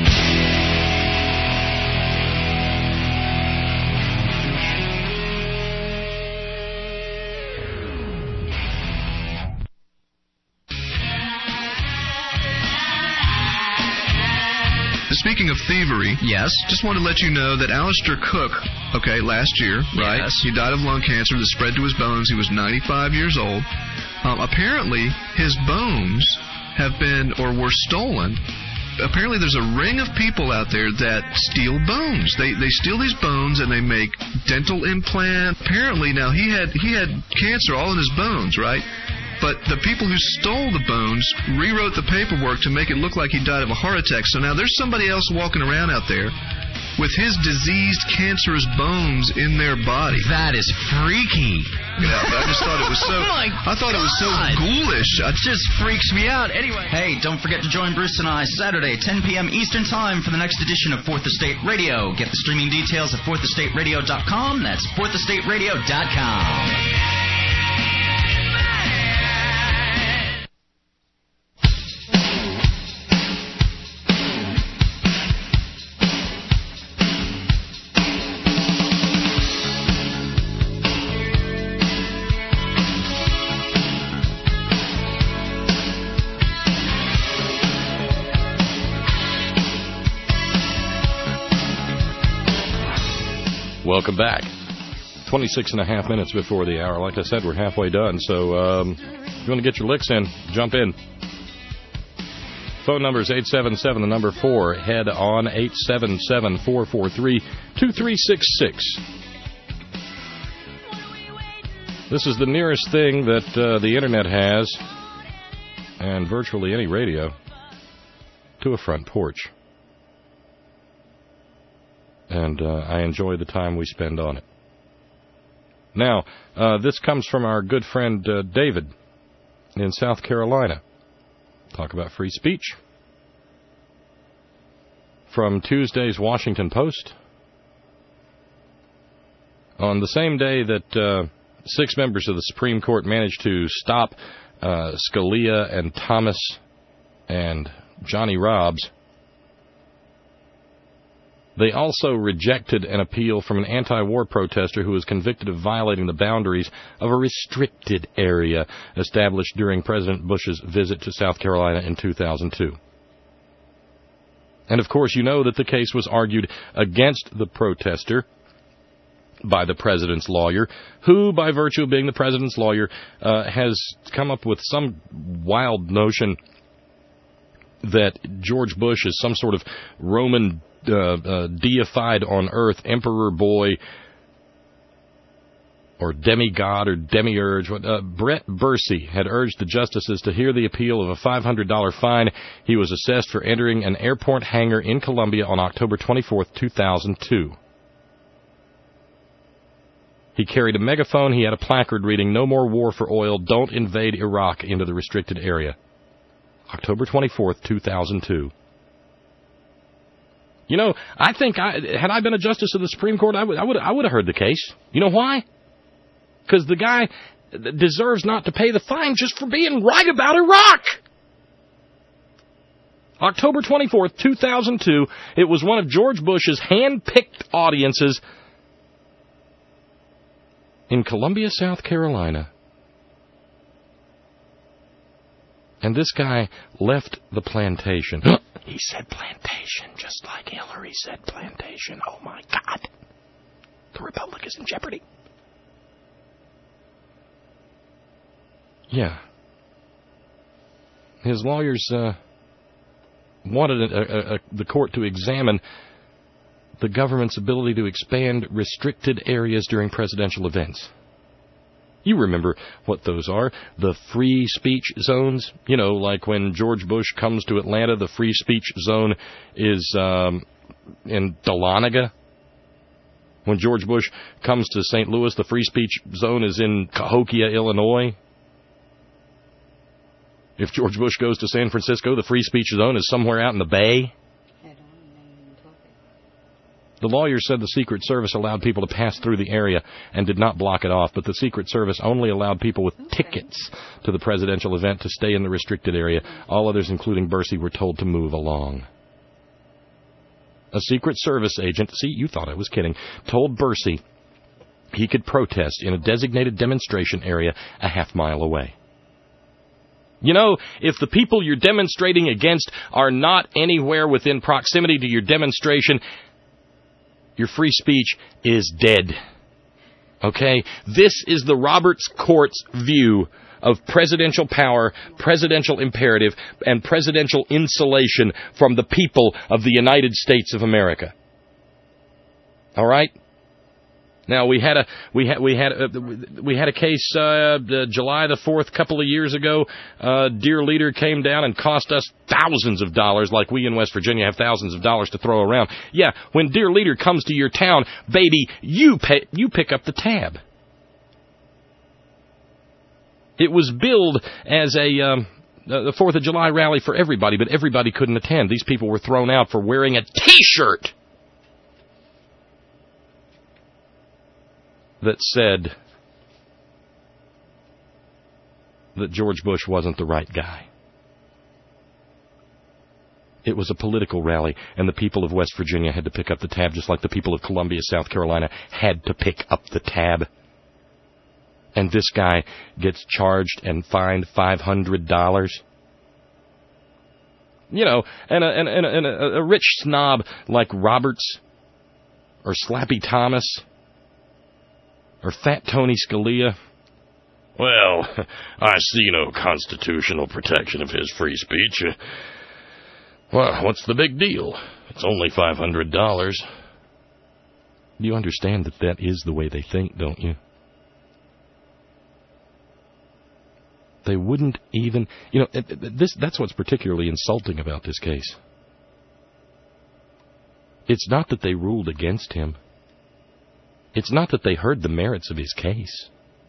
Speaking of thievery, yes, just want to let you know that Alistair Cook, last year, right? Yes. He died of lung cancer that spread to his bones. He was 95 years old. Apparently, his bones have been or were stolen. Apparently, there's a ring of people out there that steal bones. They steal these bones and they make dental implants. Apparently, now he had cancer all in his bones, right? But the people who stole the bones rewrote the paperwork to make it look like he died of a heart attack. So now there's somebody else walking around out there with his diseased, cancerous bones in their body. That is freaky. Yeah, but I just thought it was so. I thought it was so ghoulish. It just freaks me out. Anyway, hey, don't forget to join Bruce and I Saturday, 10 p.m. Eastern Time for the next edition of Fourth Estate Radio. Get the streaming details at fourthestateradio.com. That's fourthestateradio.com. Welcome back. 26 and a half minutes before the hour. Like I said, we're halfway done. So if you want to get your licks in, jump in. Phone number is 877, the number 4. Head on 877-443-2366. This is the nearest thing that the Internet has, and virtually any radio, to a front porch. And I enjoy the time we spend on it. Now, this comes from our good friend David in South Carolina. Talk about free speech. From Tuesday's Washington Post. On the same day that 6 members of the Supreme Court managed to stop Scalia and Thomas and Johnny Robbs, they also rejected an appeal from an anti-war protester who was convicted of violating the boundaries of a restricted area established during President Bush's visit to South Carolina in 2002. And, of course, you know that the case was argued against the protester by the president's lawyer, who, by virtue of being the president's lawyer, has come up with some wild notion that George Bush is some sort of Roman deified on earth emperor boy or demigod or demiurge. Brett Bursey had urged the justices to hear the appeal of a $500 fine he was assessed for entering an airport hangar in Colombia on October 24, 2002. He carried a megaphone. He had a placard reading, "No more war for oil. Don't invade Iraq into the restricted area." October 24, 2002. You know, I think had I been a justice of the Supreme Court, I would have heard the case. You know why? because the guy deserves not to pay the fine just for being right about Iraq. October 24th, 2002, it was one of George Bush's hand-picked audiences in Columbia, South Carolina. And this guy left the plantation. He said plantation, just like Hillary said plantation. Oh, my God. The Republic is in jeopardy. Yeah. His lawyers wanted the court to examine the government's ability to expand restricted areas during presidential events. You remember what those are, the free speech zones. You know, like when George Bush comes to Atlanta, the free speech zone is in Dahlonega. When George Bush comes to St. Louis, the free speech zone is in Cahokia, Illinois. If George Bush goes to San Francisco, the free speech zone is somewhere out in the Bay. The lawyers said the Secret Service allowed people to pass through the area and did not block it off, but the Secret Service only allowed people with tickets to the presidential event to stay in the restricted area. All others, including Bursey, were told to move along. A Secret Service agent, see, you thought I was kidding, told Bursey he could protest in a designated demonstration area a half-mile away. You know, if the people you're demonstrating against are not anywhere within proximity to your demonstration, your free speech is dead. Okay? This is the Roberts Court's view of presidential power, presidential imperative, and presidential insulation from the people of the United States of America. All right? Now we had a case July the 4th, couple of years ago. Dear Leader came down and cost us thousands of dollars, like we in West Virginia have thousands of dollars to throw around. Yeah, when Dear Leader comes to your town, baby, you pick up the tab. It was billed as the 4th of July rally for everybody, but everybody couldn't attend. These people were thrown out for wearing a T-shirt that said that George Bush wasn't the right guy. It was a political rally, and the people of West Virginia had to pick up the tab, just like the people of Columbia, South Carolina had to pick up the tab. And this guy gets charged and fined $500. You know, and a rich snob like Roberts or Slappy Thomas or Fat Tony Scalia, well, I see no constitutional protection of his free speech. Well, what's the big deal? It's only $500. You understand that that is the way they think, don't you? They wouldn't even, you know, that's what's particularly insulting about this case. It's not that they ruled against him. It's not that they heard the merits of his case.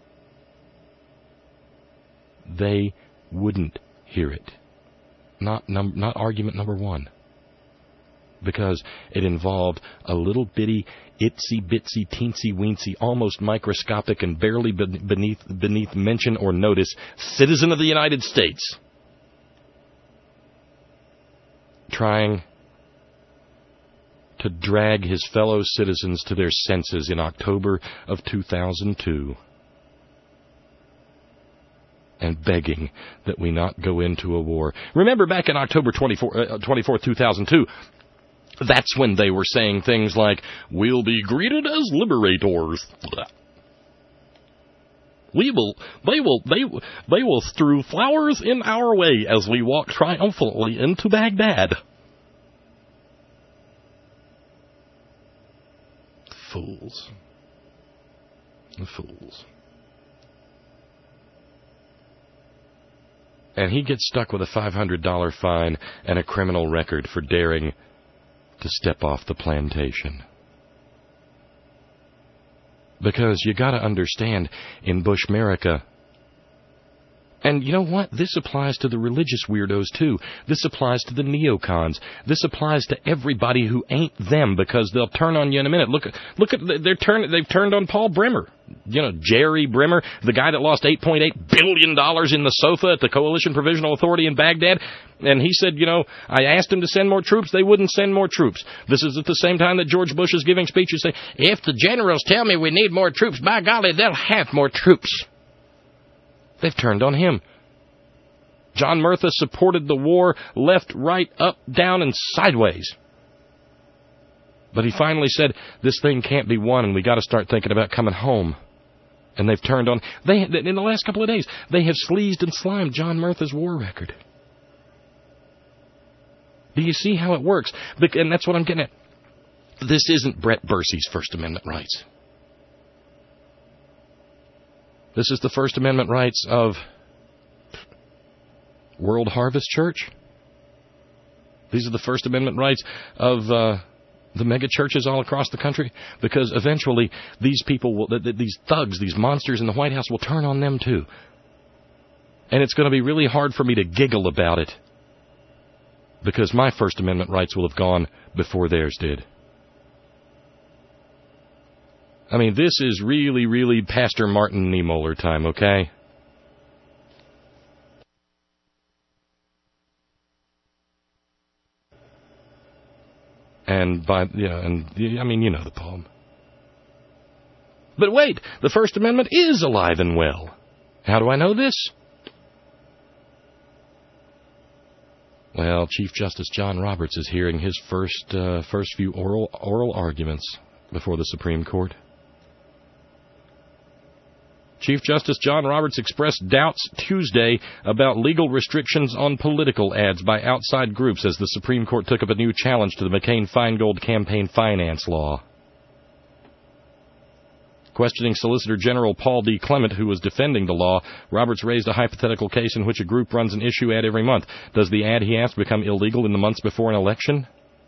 They wouldn't hear it. Not argument number one. Because it involved a little bitty, itsy-bitsy, teensy-weensy, almost microscopic and barely beneath mention or notice citizen of the United States trying to drag his fellow citizens to their senses in October of 2002 and begging that we not go into a war. Remember back in October 24, 2002, that's when they were saying things like, we'll be greeted as liberators. They will strew flowers in our way as we walk triumphantly into Baghdad. Fools. The fools. And he gets stuck with a $500 fine and a criminal record for daring to step off the plantation. Because you got to understand, in Bushmerica, And you know what? This applies to the religious weirdos, too. This applies to the neocons. This applies to everybody who ain't them, because they'll turn on you in a minute. Look at they've turned on Paul Bremer. You know, Jerry Bremer, the guy that lost $8.8 billion in the sofa at the Coalition Provisional Authority in Baghdad. And he said, you know, I asked him to send more troops. They wouldn't send more troops. This is at the same time that George Bush is giving speeches saying, if the generals tell me we need more troops, by golly, they'll have more troops. They've turned on him. John Murtha supported the war left, right, up, down, and sideways. But he finally said, this thing can't be won, and we got to start thinking about coming home. And they've turned on. In the last couple of days, they have sleazed and slimed John Murtha's war record. Do you see how it works? And that's what I'm getting at. This isn't Brett Bursey's First Amendment rights. This is the First Amendment rights of World Harvest Church. These are the First Amendment rights of the mega churches all across the country, because eventually these people, these thugs, these monsters in the White House will turn on them too. And it's going to be really hard for me to giggle about it, because my First Amendment rights will have gone before theirs did. I mean, this is really, really Pastor Martin Niemöller time, okay? And I mean, you know the poem. But wait, the First Amendment is alive and well. How do I know this? Well, Chief Justice John Roberts is hearing his first few oral arguments before the Supreme Court. Chief Justice John Roberts expressed doubts Tuesday about legal restrictions on political ads by outside groups as the Supreme Court took up a new challenge to the McCain-Feingold campaign finance law. Questioning Solicitor General Paul D. Clement, who was defending the law, Roberts raised a hypothetical case in which a group runs an issue ad every month. Does the ad, he asked, become illegal in the months before an election?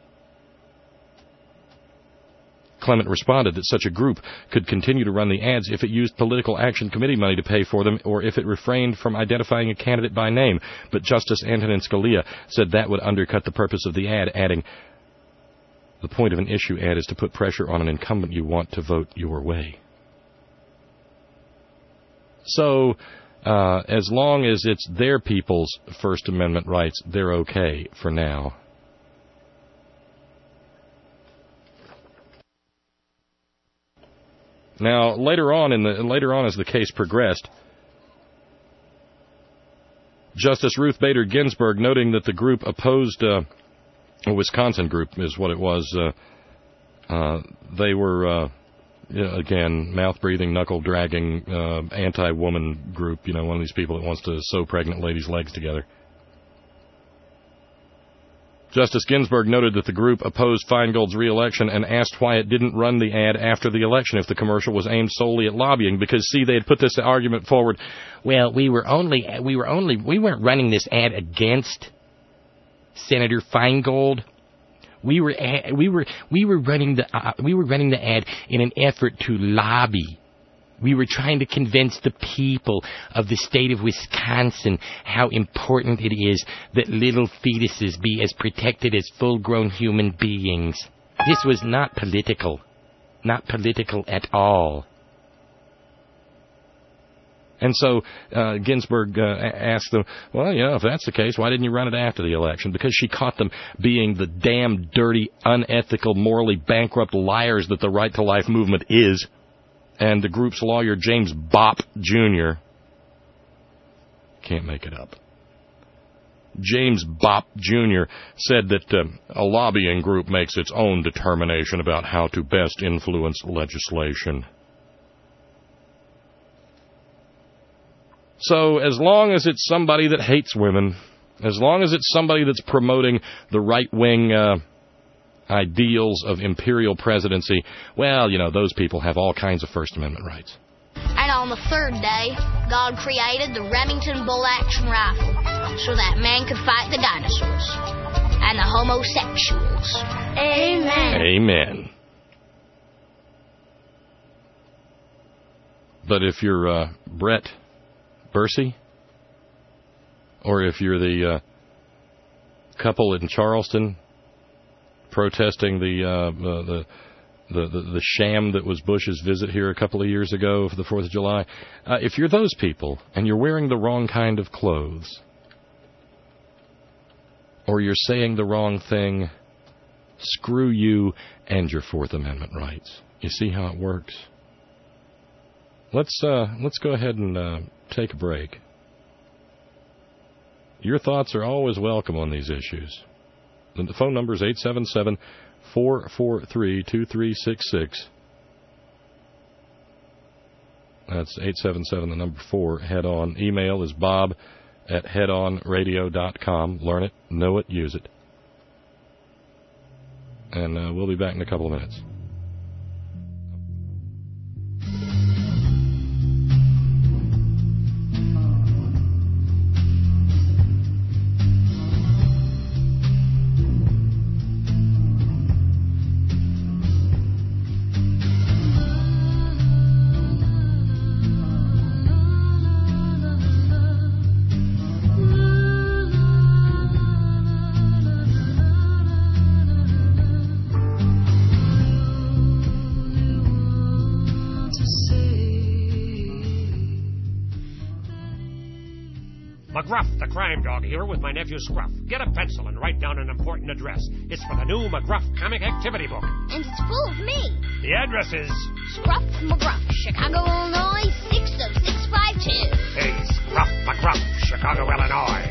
Clement responded that such a group could continue to run the ads if it used political action committee money to pay for them, or if it refrained from identifying a candidate by name. But Justice Antonin Scalia said that would undercut the purpose of the ad, adding, the point of an issue ad is to put pressure on an incumbent you want to vote your way. So, as long as it's their people's First Amendment rights, they're okay for now. Now, later on as the case progressed, Justice Ruth Bader Ginsburg, noting that the group opposed, a Wisconsin group is what it was, they were, again, mouth-breathing, knuckle-dragging, anti-woman group, one of these people that wants to sew pregnant ladies' legs together. Justice Ginsburg noted that the group opposed Feingold's re-election and asked why it didn't run the ad after the election if the commercial was aimed solely at lobbying, because, see, they had put this argument forward. Well, we weren't running this ad against Senator Feingold. We were running the ad in an effort to lobby. We were trying to convince the people of the state of Wisconsin how important it is that little fetuses be as protected as full-grown human beings. This was not political. Not political at all. And so Ginsburg asked them, well, if that's the case, why didn't you run it after the election? Because she caught them being the damn dirty, unethical, morally bankrupt liars that the Right to Life movement is. And the group's lawyer, James Bopp, Jr., can't make it up. James Bopp, Jr. said that a lobbying group makes its own determination about how to best influence legislation. So as long as it's somebody that hates women, as long as it's somebody that's promoting the right-wing ideals of imperial presidency, well, those people have all kinds of First Amendment rights. And on the third day, God created the Remington bolt-action rifle so that man could fight the dinosaurs and the homosexuals. Amen. Amen. But if you're Brett Bursey, Or if you're the couple in Charleston protesting the sham that was Bush's visit here a couple of years ago for the 4th of July, if you're those people and you're wearing the wrong kind of clothes, or you're saying the wrong thing, screw you and your Fourth Amendment rights. You see how it works? Let's go ahead and take a break. Your thoughts are always welcome on these issues. The phone number is 877-443-2366. That's 877, the number 4, Head On. Email is bob@headonradio.com. Learn it, know it, use it. And we'll be back in a couple of minutes. McGruff, the crime dog, here with my nephew Scruff. Get a pencil and write down an important address. It's for the new McGruff comic activity book. And it's full of me. The address is Scruff McGruff, Chicago, Illinois, 60652. Hey, Scruff McGruff, Chicago, Illinois,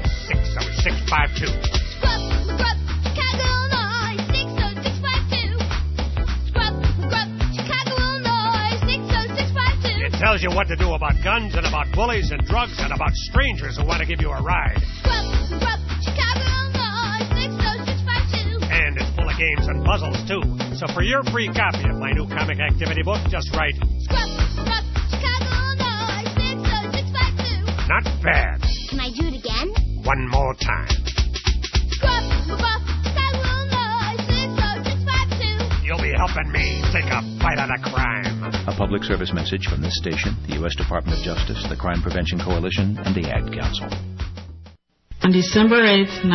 60652. Scruff McGruff, Chicago, Illinois, 60652. Scruff McGruff, Chicago, Illinois, 60652. It tells you what to do about guns and about bullies and drugs and about strangers who want to give you a ride. Scruff McGruff, Chicago, Illinois, 60652. And it's full of games and puzzles, too. So for your free copy of my new comic activity book, just write Scruff McGruff, Chicago, Illinois, 60652. Not bad. Can I do it again? One more time. Scruff McGruff, Chicago, Illinois, 60652. You'll be helping me take a bite out of crime. A public service message from this station, the U.S. Department of Justice, the Crime Prevention Coalition, and the Ad Council. On December 8th,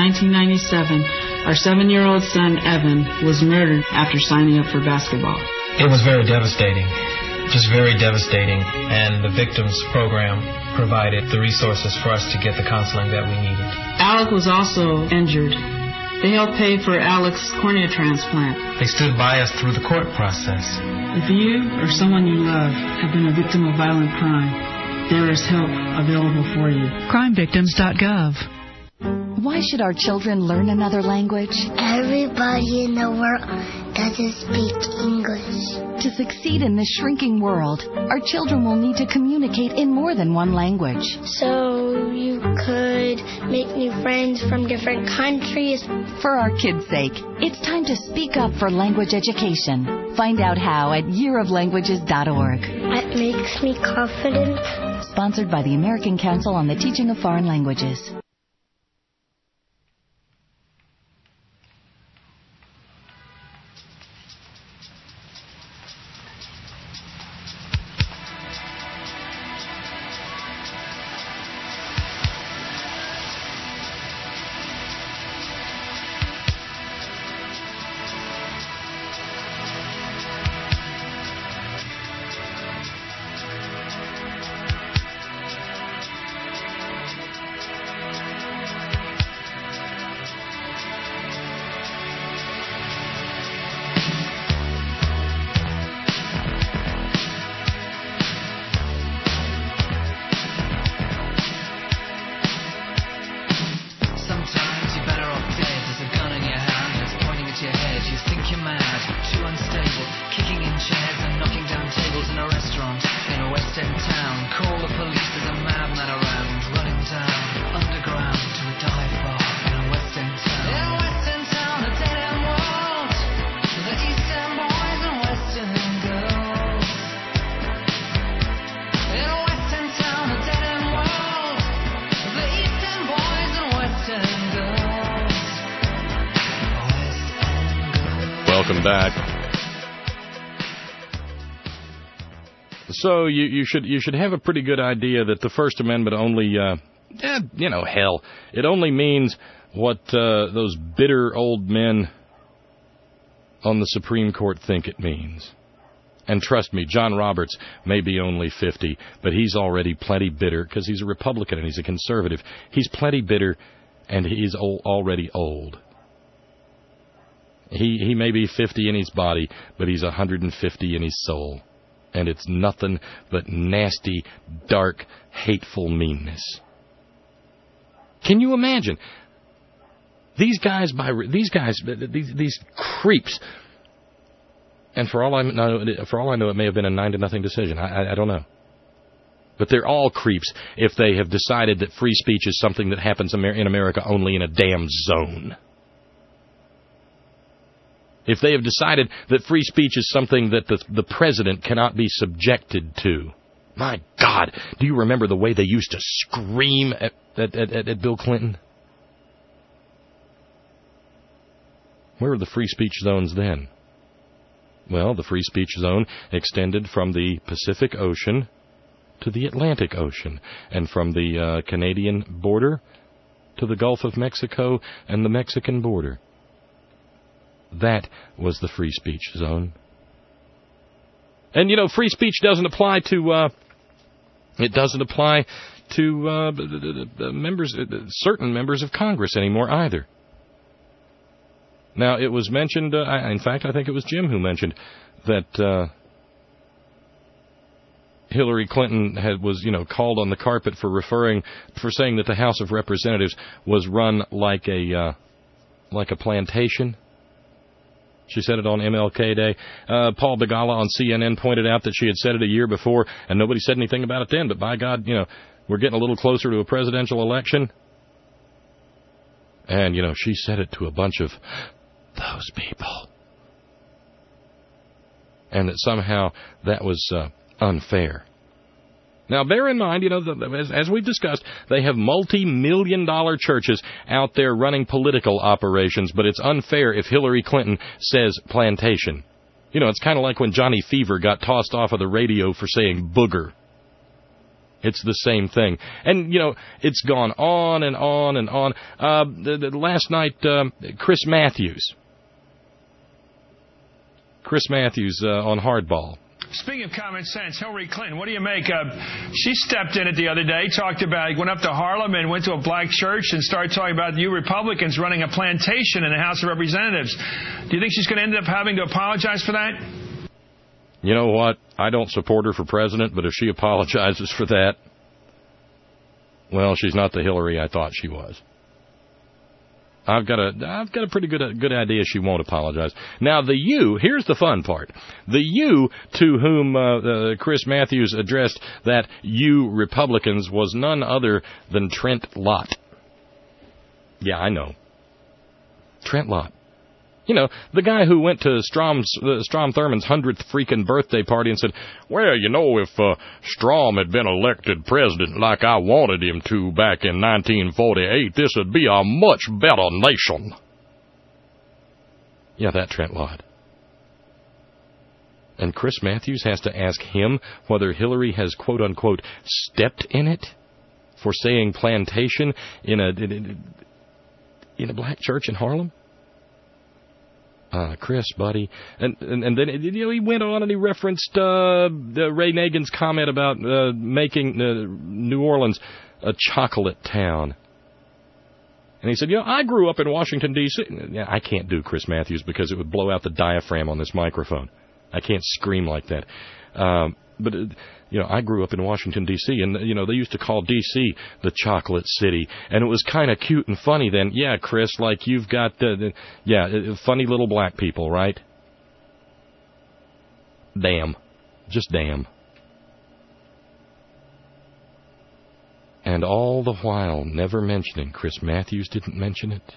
1997, our 7-year-old son, Evan, was murdered after signing up for basketball. It was very devastating, just very devastating, and the victims program provided the resources for us to get the counseling that we needed. Alec was also injured. They helped pay for Alec's cornea transplant. They stood by us through the court process. If you or someone you love have been a victim of violent crime, there is help available for you. CrimeVictims.gov. Why should our children learn another language? Everybody in the world doesn't speak English. To succeed in this shrinking world, our children will need to communicate in more than one language. So you could make new friends from different countries. For our kids' sake, it's time to speak up for language education. Find out how at yearoflanguages.org. It makes me confident. Sponsored by the American Council on the Teaching of Foreign Languages. Welcome back. So you should have a pretty good idea that the First Amendment only hell, it only means what those bitter old men on the Supreme Court think it means. And trust me, John Roberts may be only 50, but he's already plenty bitter because he's a Republican and he's a conservative. He's plenty bitter, and he's already old. He may be 50 in his body, but he's 150 in his soul. And it's nothing but nasty, dark, hateful meanness. Can you imagine? These creeps. And for all I know, it may have been a 9-0 decision. I don't know. But they're all creeps if they have decided that free speech is something that happens in America only in a damn zone. If they have decided that free speech is something that the president cannot be subjected to. My God, do you remember the way they used to scream at Bill Clinton? Where were the free speech zones then? Well, the free speech zone extended from the Pacific Ocean to the Atlantic Ocean, and from the Canadian border to the Gulf of Mexico and the Mexican border. That was the free speech zone. And, free speech doesn't apply to... certain members of Congress anymore either. Now, it was mentioned, in fact, I think it was Jim who mentioned that Hillary Clinton was called on the carpet for saying that the House of Representatives was run like a plantation. She said it on MLK Day. Paul Begala on CNN pointed out that she had said it a year before, and nobody said anything about it then. But by God, we're getting a little closer to a presidential election. And, she said it to a bunch of those people. And that somehow that was unfair. Now, bear in mind, as we've discussed, they have multi-million-dollar churches out there running political operations, but it's unfair if Hillary Clinton says plantation. It's kind of like when Johnny Fever got tossed off of the radio for saying booger. It's the same thing. And, it's gone on and on and on. Last night, Chris Matthews on Hardball. Speaking of common sense, Hillary Clinton, what do you make of? She stepped in it the other day, went up to Harlem and went to a black church and started talking about you Republicans running a plantation in the House of Representatives. Do you think she's going to end up having to apologize for that? You know what? I don't support her for president, but if she apologizes for that, well, she's not the Hillary I thought she was. I've got a pretty good idea she won't apologize. Now, here's the fun part. The you to whom Chris Matthews addressed that you Republicans was none other than Trent Lott. Yeah, I know. Trent Lott. The guy who went to Strom Thurmond's 100th freaking birthday party and said, well, if Strom had been elected president like I wanted him to back in 1948, this would be a much better nation. Yeah, that Trent Lott. And Chris Matthews has to ask him whether Hillary has, quote-unquote, stepped in it for saying plantation in a black church in Harlem? Chris, buddy. And then, he went on and he referenced Ray Nagin's comment about making New Orleans a chocolate town. And he said, I grew up in Washington, D.C. I can't do Chris Matthews because it would blow out the diaphragm on this microphone. I can't scream like that. But I grew up in Washington, D.C., and, they used to call D.C. the chocolate city, and it was kind of cute and funny then. Yeah, Chris, like you've got, funny little black people, right? Damn. Just damn. And all the while never mentioning Chris Matthews didn't mention it.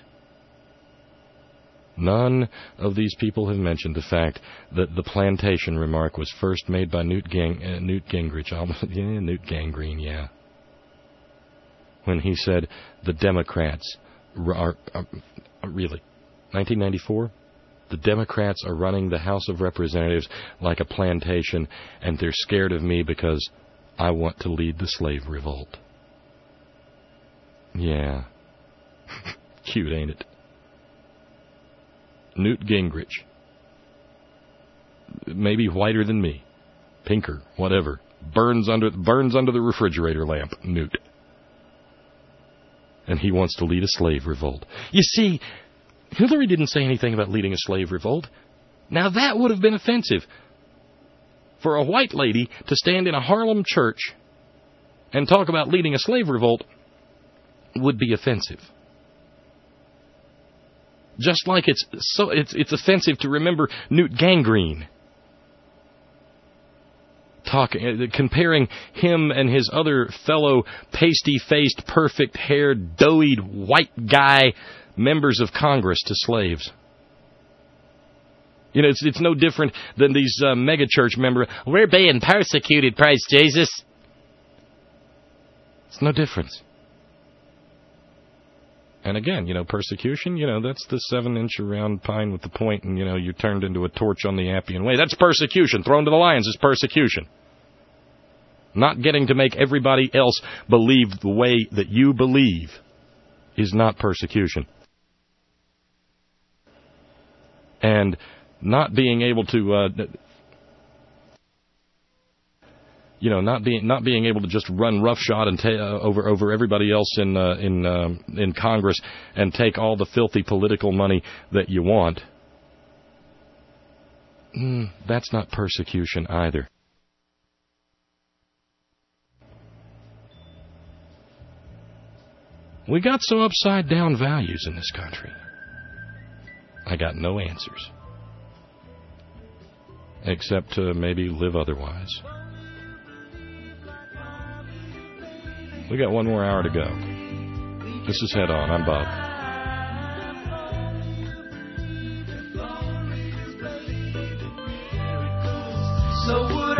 None of these people have mentioned the fact that the plantation remark was first made by Newt Gingrich. Newt Gangrene, yeah. When he said the Democrats are really, 1994? The Democrats are running the House of Representatives like a plantation, and they're scared of me because I want to lead the slave revolt. Yeah. Cute, ain't it? Newt Gingrich. Maybe whiter than me. Pinker, whatever. Burns under the refrigerator lamp, Newt. And he wants to lead a slave revolt. You see, Hillary didn't say anything about leading a slave revolt. Now that would have been offensive. For a white lady to stand in a Harlem church and talk about leading a slave revolt would be offensive. Just like it's offensive to remember Newt Gingrich. Comparing him and his other fellow pasty-faced, perfect-haired, doughy white guy members of Congress to slaves. You know, it's no different than these megachurch members. We're being persecuted, praise Jesus. It's no difference. And again, you know, persecution, you know, that's the 7-inch round pine with the point, and, you know, you're turned into a torch on the Appian Way. That's persecution. Thrown to the lions is persecution. Not getting to make everybody else believe the way that you believe is not persecution. And not being able to, not being able to just run roughshod and over everybody else in Congress and take all the filthy political money that you want. That's not persecution either. We got so upside down values in this country. I got no answers. Except to maybe live otherwise. We got one more hour to go. This is Head On. I'm Bob. So would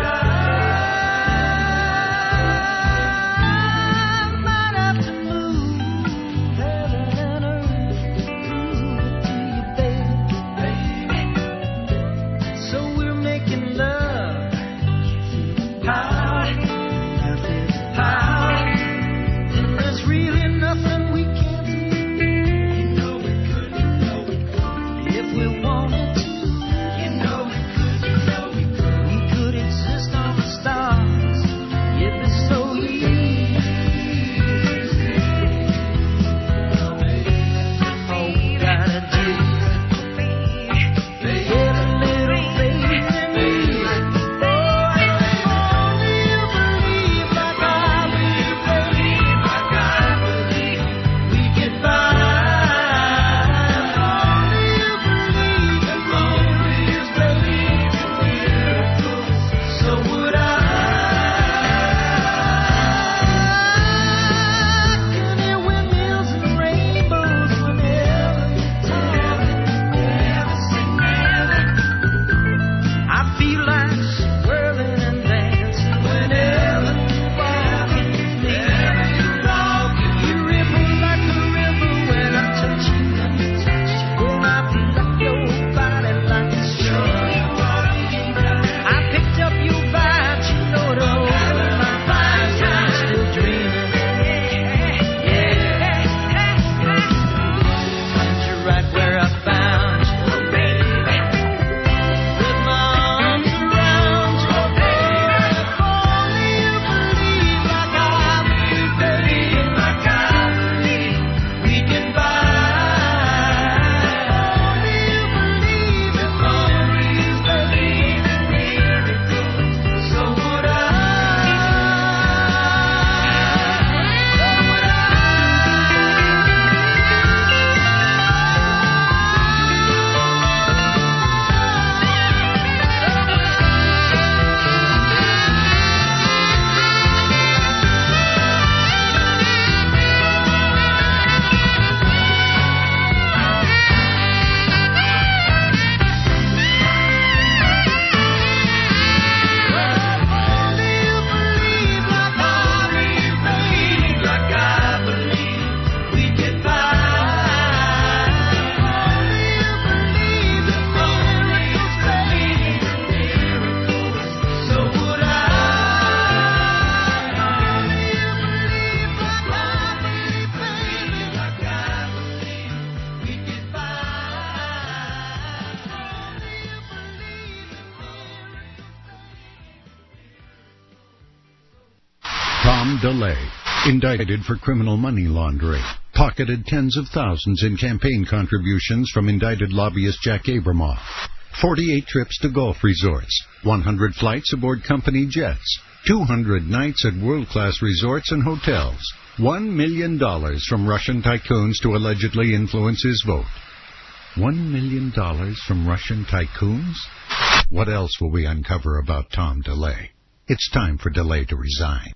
Tom DeLay, indicted for criminal money laundering, pocketed tens of thousands in campaign contributions from indicted lobbyist Jack Abramoff, 48 trips to golf resorts, 100 flights aboard company jets, 200 nights at world-class resorts and hotels, $1 million from Russian tycoons to allegedly influence his vote. $1 million from Russian tycoons? What else will we uncover about Tom DeLay? It's time for DeLay to resign.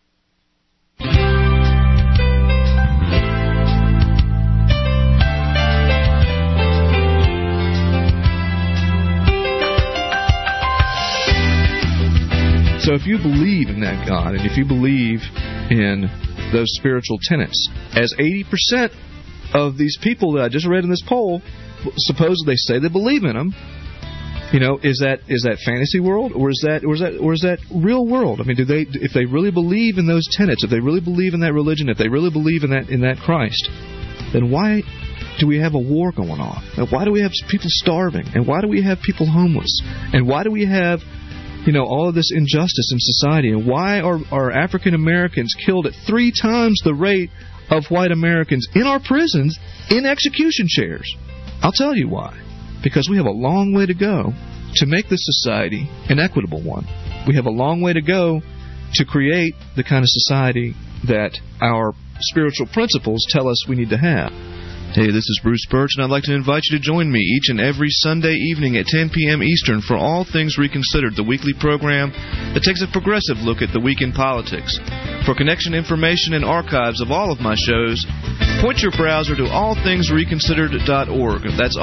So if you believe in that God, and if you believe in those spiritual tenets, as 80% of these people that I just read in this poll, suppose they say they believe in them, you know, is that fantasy world, or is that real world? I mean, if they really believe in those tenets, if they really believe in that religion, if they really believe in that Christ, then why do we have a war going on? And why do we have people starving? And why do we have people homeless? And why do we have, you know, all of this injustice in society? And why are African Americans killed at 3 times the rate of white Americans in our prisons in execution chairs? I'll tell you why. Because we have a long way to go to make this society an equitable one. We have a long way to go to create the kind of society that our spiritual principles tell us we need to have. Hey, this is Bruce Birch, and I'd like to invite you to join me each and every Sunday evening at 10 p.m. Eastern for All Things Reconsidered, the weekly program that takes a progressive look at the week in politics. For connection information and archives of all of my shows, point your browser to allthingsreconsidered.org. That's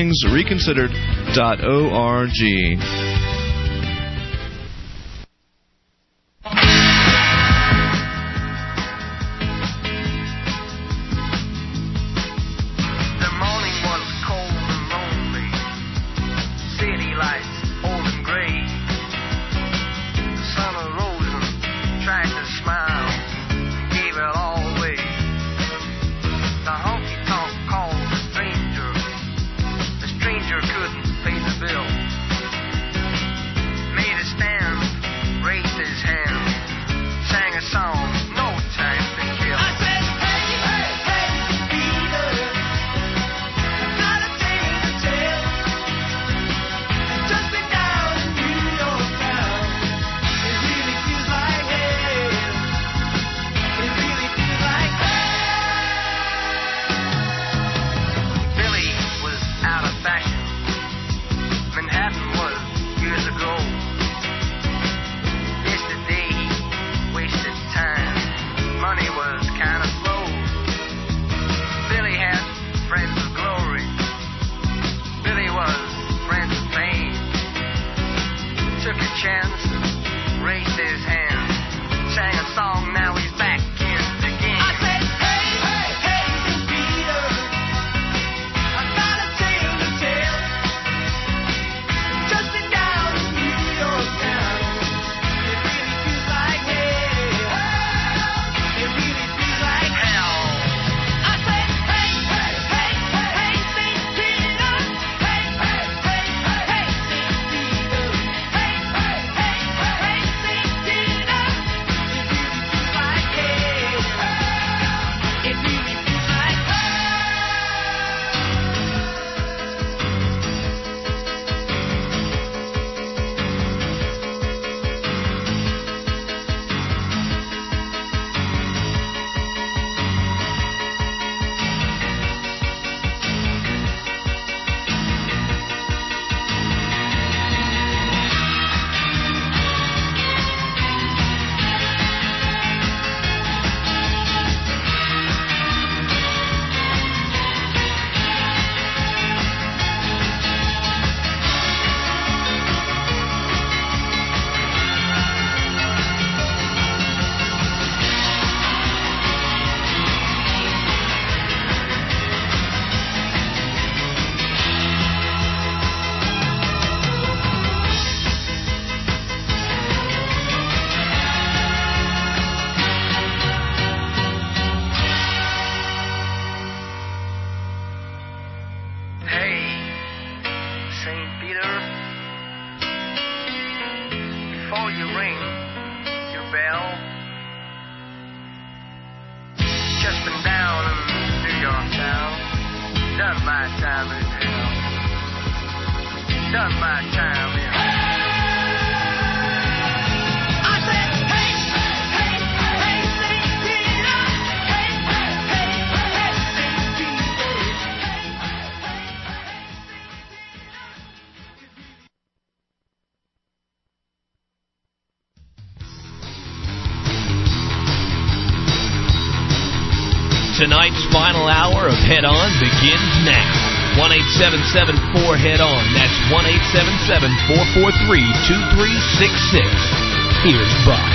allthingsreconsidered.org. Done my time in hell. Done my time in hell. Tonight's final hour of Head On begins now. 1-877-4-HEAD-ON. That's 1-877-443-2366. Here's Brian.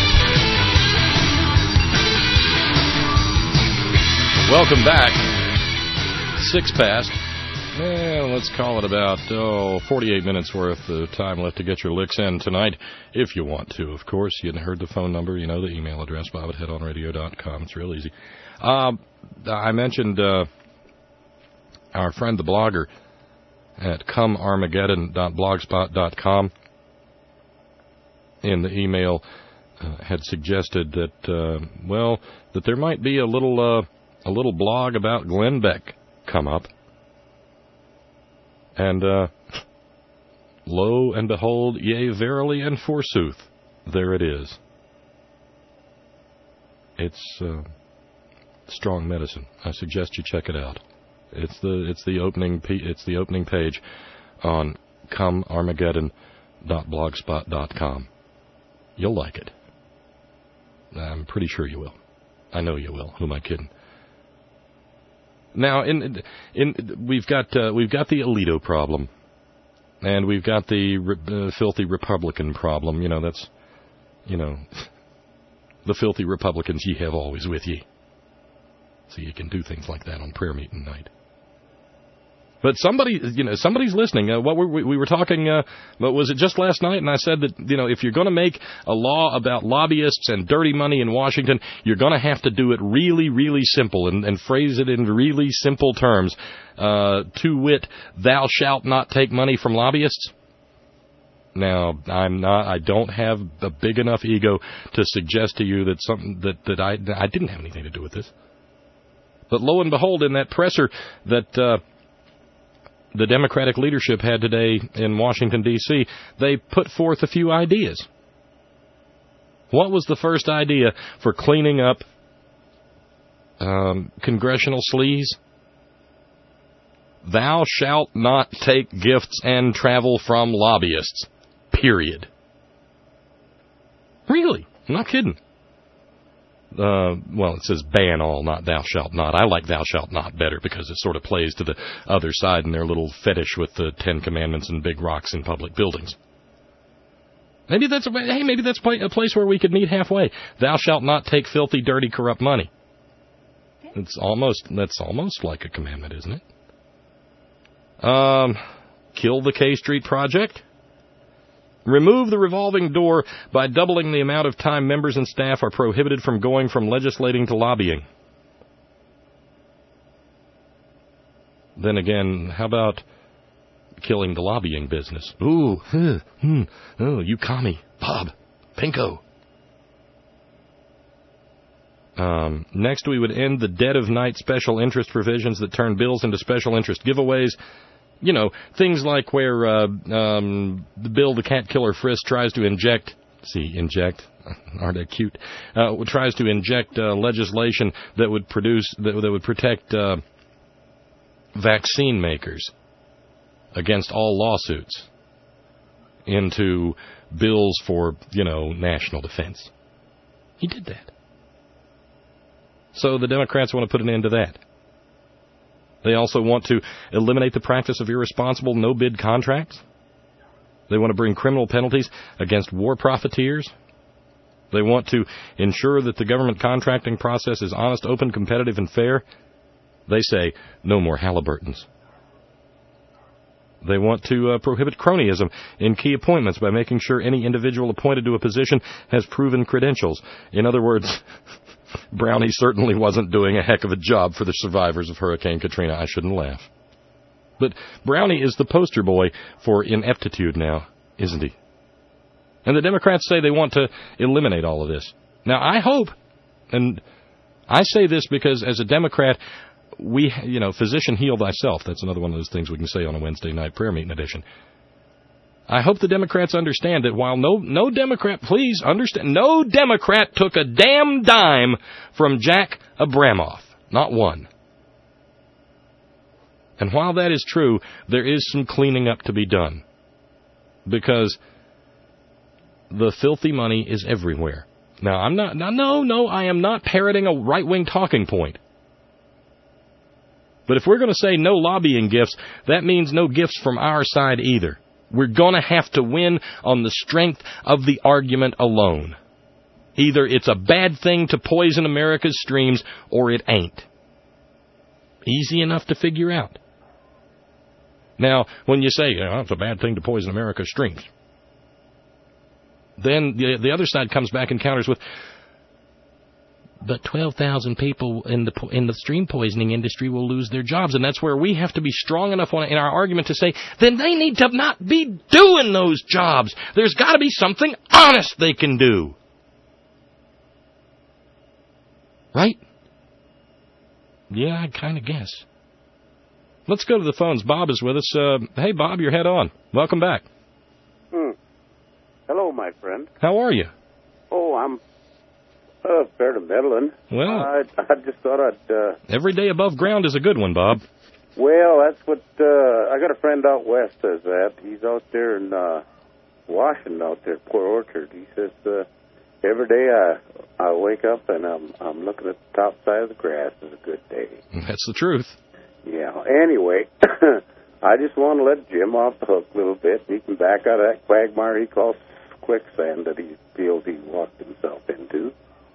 Welcome back. 6 past. Well, let's call it about 48 minutes worth of time left to get your licks in tonight, if you want to, of course. You heard the phone number, you know the email address, bob@headonradio.com. It's real easy. I mentioned our friend the blogger at comearmageddon.blogspot.com in the email had suggested that, that there might be a little blog about Glenn Beck come up. And lo and behold, yea, verily and forsooth, there it is. It's strong medicine. I suggest you check it out. It's the opening page on comearmageddon.blogspot.com. You'll like it. I'm pretty sure you will. I know you will. Who am I kidding? Now, we've got the Alito problem, and we've got the filthy Republican problem. That's the filthy Republicans ye have always with ye. So you can do things like that on prayer meeting night. But somebody's listening. We were talking, was it just last night? And I said that, if you're going to make a law about lobbyists and dirty money in Washington, you're going to have to do it really, really simple and phrase it in really simple terms. To wit, thou shalt not take money from lobbyists. Now, I don't have a big enough ego to suggest to you that something that I didn't have anything to do with this. But lo and behold, in that presser that the Democratic leadership had today in Washington, D.C., they put forth a few ideas. What was the first idea for cleaning up congressional sleaze? Thou shalt not take gifts and travel from lobbyists. Period. Really? I'm not kidding. It says ban all, not thou shalt not. I like thou shalt not better because it sort of plays to the other side in their little fetish with the 10 Commandments and big rocks in public buildings. Maybe that's a place where we could meet halfway. Thou shalt not take filthy, dirty, corrupt money. That's almost like a commandment, isn't it? Kill the K Street Project. Remove the revolving door by doubling the amount of time members and staff are prohibited from going from legislating to lobbying. Then again, how about killing the lobbying business? You commie, Bob, Pinko. Next, we would end the dead of night special interest provisions that turn bills into special interest giveaways. Things like where the bill the cat killer Frisk tries to inject, aren't they cute? Tries to inject legislation that would protect vaccine makers against all lawsuits into bills for, national defense. He did that. So the Democrats want to put an end to that. They also want to eliminate the practice of irresponsible no-bid contracts. They want to bring criminal penalties against war profiteers. They want to ensure that the government contracting process is honest, open, competitive, and fair. They say no more Halliburtons. They want to prohibit cronyism in key appointments by making sure any individual appointed to a position has proven credentials. In other words, Brownie certainly wasn't doing a heck of a job for the survivors of Hurricane Katrina. I shouldn't laugh. But Brownie is the poster boy for ineptitude now, isn't he? And the Democrats say they want to eliminate all of this. Now, I hope, and I say this because as a Democrat, physician, heal thyself. That's another one of those things we can say on a Wednesday night prayer meeting edition. I hope the Democrats understand that while no Democrat, please understand, no Democrat took a damn dime from Jack Abramoff. Not one. And while that is true, there is some cleaning up to be done. Because the filthy money is everywhere. Now, I am not parroting a right-wing talking point. But if we're going to say no lobbying gifts, that means no gifts from our side either. We're going to have to win on the strength of the argument alone. Either it's a bad thing to poison America's streams, or it ain't. Easy enough to figure out. Now, when you say, it's a bad thing to poison America's streams, then the other side comes back and counters with, but 12,000 people in the stream poisoning industry will lose their jobs. And that's where we have to be strong enough in our argument to say, then they need to not be doing those jobs. There's got to be something honest they can do. Right? Yeah, I kind of guess. Let's go to the phones. Bob is with us. Hey, Bob, you're head on. Welcome back. Hello, my friend. How are you? Oh, I'm fair to middling. Well, I just thought I'd... every day above ground is a good one, Bob. Well, that's what... I got a friend out west says that. He's out there in Washington, out there, Port Orchard. He says, every day I wake up and I'm looking at the top side of the grass is a good day. That's the truth. Yeah. Anyway, I just want to let Jim off the hook a little bit. He can back out of that quagmire he calls quicksand that he feels he walked himself into.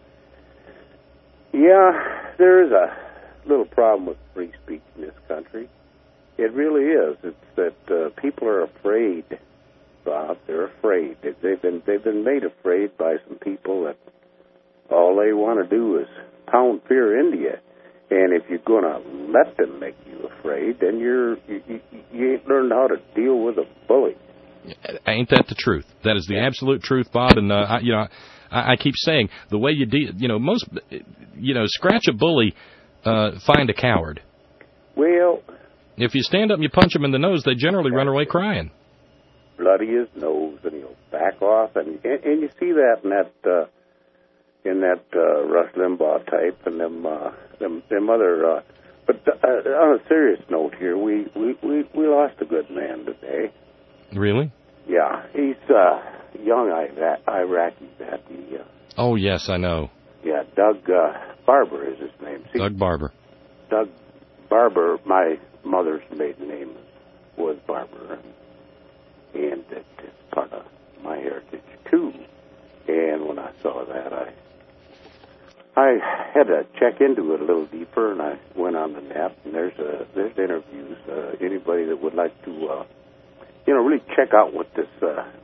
Yeah, there is a little problem with free speech in this country. It really is. It's that people are afraid, Bob. They're afraid. They've been made afraid by some people that all they want to do is pound fear into you. And if you're going to let them make you afraid, then you ain't learned how to deal with a bully. Ain't that the truth? That is the absolute truth, Bob. And I keep saying the way you scratch a bully, find a coward. Well, if you stand up and you punch them in the nose, they generally run away crying. Bloody his nose, and he'll back off, and you see that in that Rush Limbaugh type, and them other. But on a serious note here, we lost a good man today. Really? Yeah, he's young Iraqi vet. Oh yes, I know. Yeah, Doug Barber is his name. See, Doug Barber. Doug Barber. My mother's maiden name was Barber, and it's part of my heritage too. And when I saw that, I had to check into it a little deeper, and I went on the net, and there's interviews. Anybody that would like to, really check out what this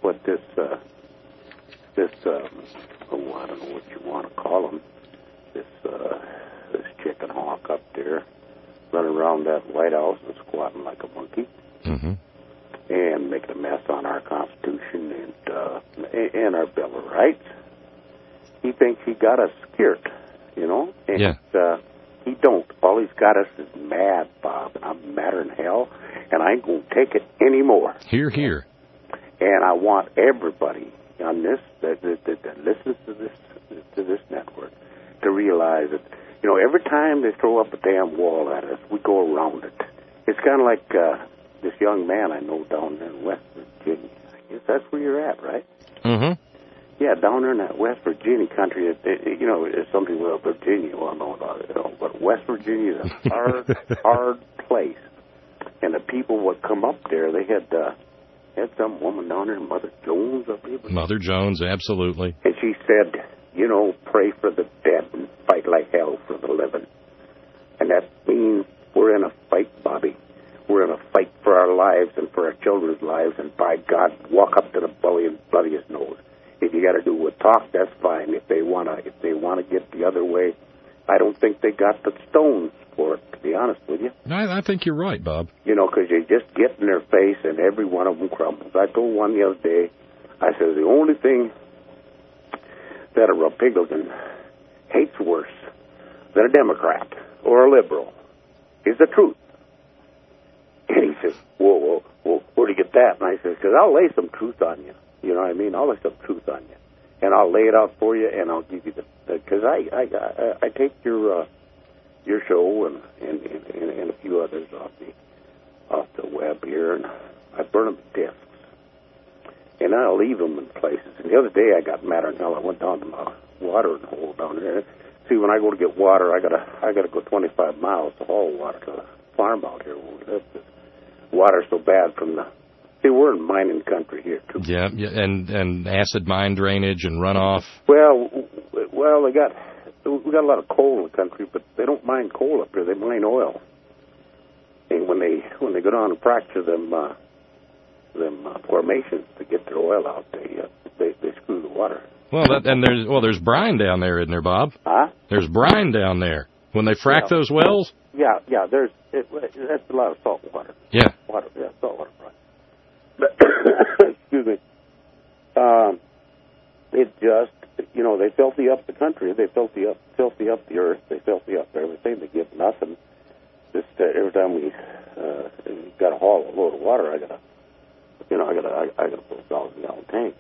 I don't know what you want to call him, this chicken hawk up there, running around that White House and squatting like a monkey, and making a mess on our Constitution and our Bill of Rights. He thinks he got us scared, and he don't. All he's got us is mad, Bob, and I'm madder than hell, and I ain't going to take it anymore. Hear, hear. And I want everybody on this that listens to this network to realize that, every time they throw up a damn wall at us, we go around it. It's kind of like this young man I know down there in West Virginia. I guess that's where you're at, right? Mm-hmm. Yeah, down there in that West Virginia country, it's something with Virginia. Well, no, but West Virginia is a hard place. And the people would come up there. They had some woman down there, Mother Jones, up here. Mother Jones, absolutely. And she said, pray for the dead and fight like hell for the living. And that means we're in a fight, Bobby. We're in a fight for our lives and for our children's lives. And by God, walk up to the bully and bloody his nose. If you got to do with talk, that's fine. If they want to get the other way, I don't think they got the stones for it, to be honest with you. I think you're right, Bob. Because you just get in their face and every one of them crumbles. I told one the other day, I said, the only thing that a Republican hates worse than a Democrat or a liberal is the truth. And he says, whoa, where'd you get that? And I said, because I'll lay some truth on you. You know what I mean? I'll lay some truth on you. And I'll lay it out for you, and I'll give you because I take your show and a few others off the web here, and I burn them in discs. And I'll leave them in places. And the other day I got madder than hell. I went down to my watering hole down there. See, when I go to get water, I gotta go 25 miles to haul water to the farm out here. The water's so bad from the. See, we're in mining country here too. Yeah, and acid mine drainage and runoff. Well, we got a lot of coal in the country, but they don't mine coal up here. They mine oil. And when they go down and fracture them formations to get their oil out, they screw the water. Well, there's brine down there, isn't there, Bob? Huh? There's brine down there when they frack those wells. Yeah. That's a lot of salt water. Yeah. Salt water brine. Excuse me. It just, they filthy up the country. They filthy up the earth. They filthy up everything. They give nothing. Just every time we got to haul a load of water, I gotta put a 1,000-gallon tank.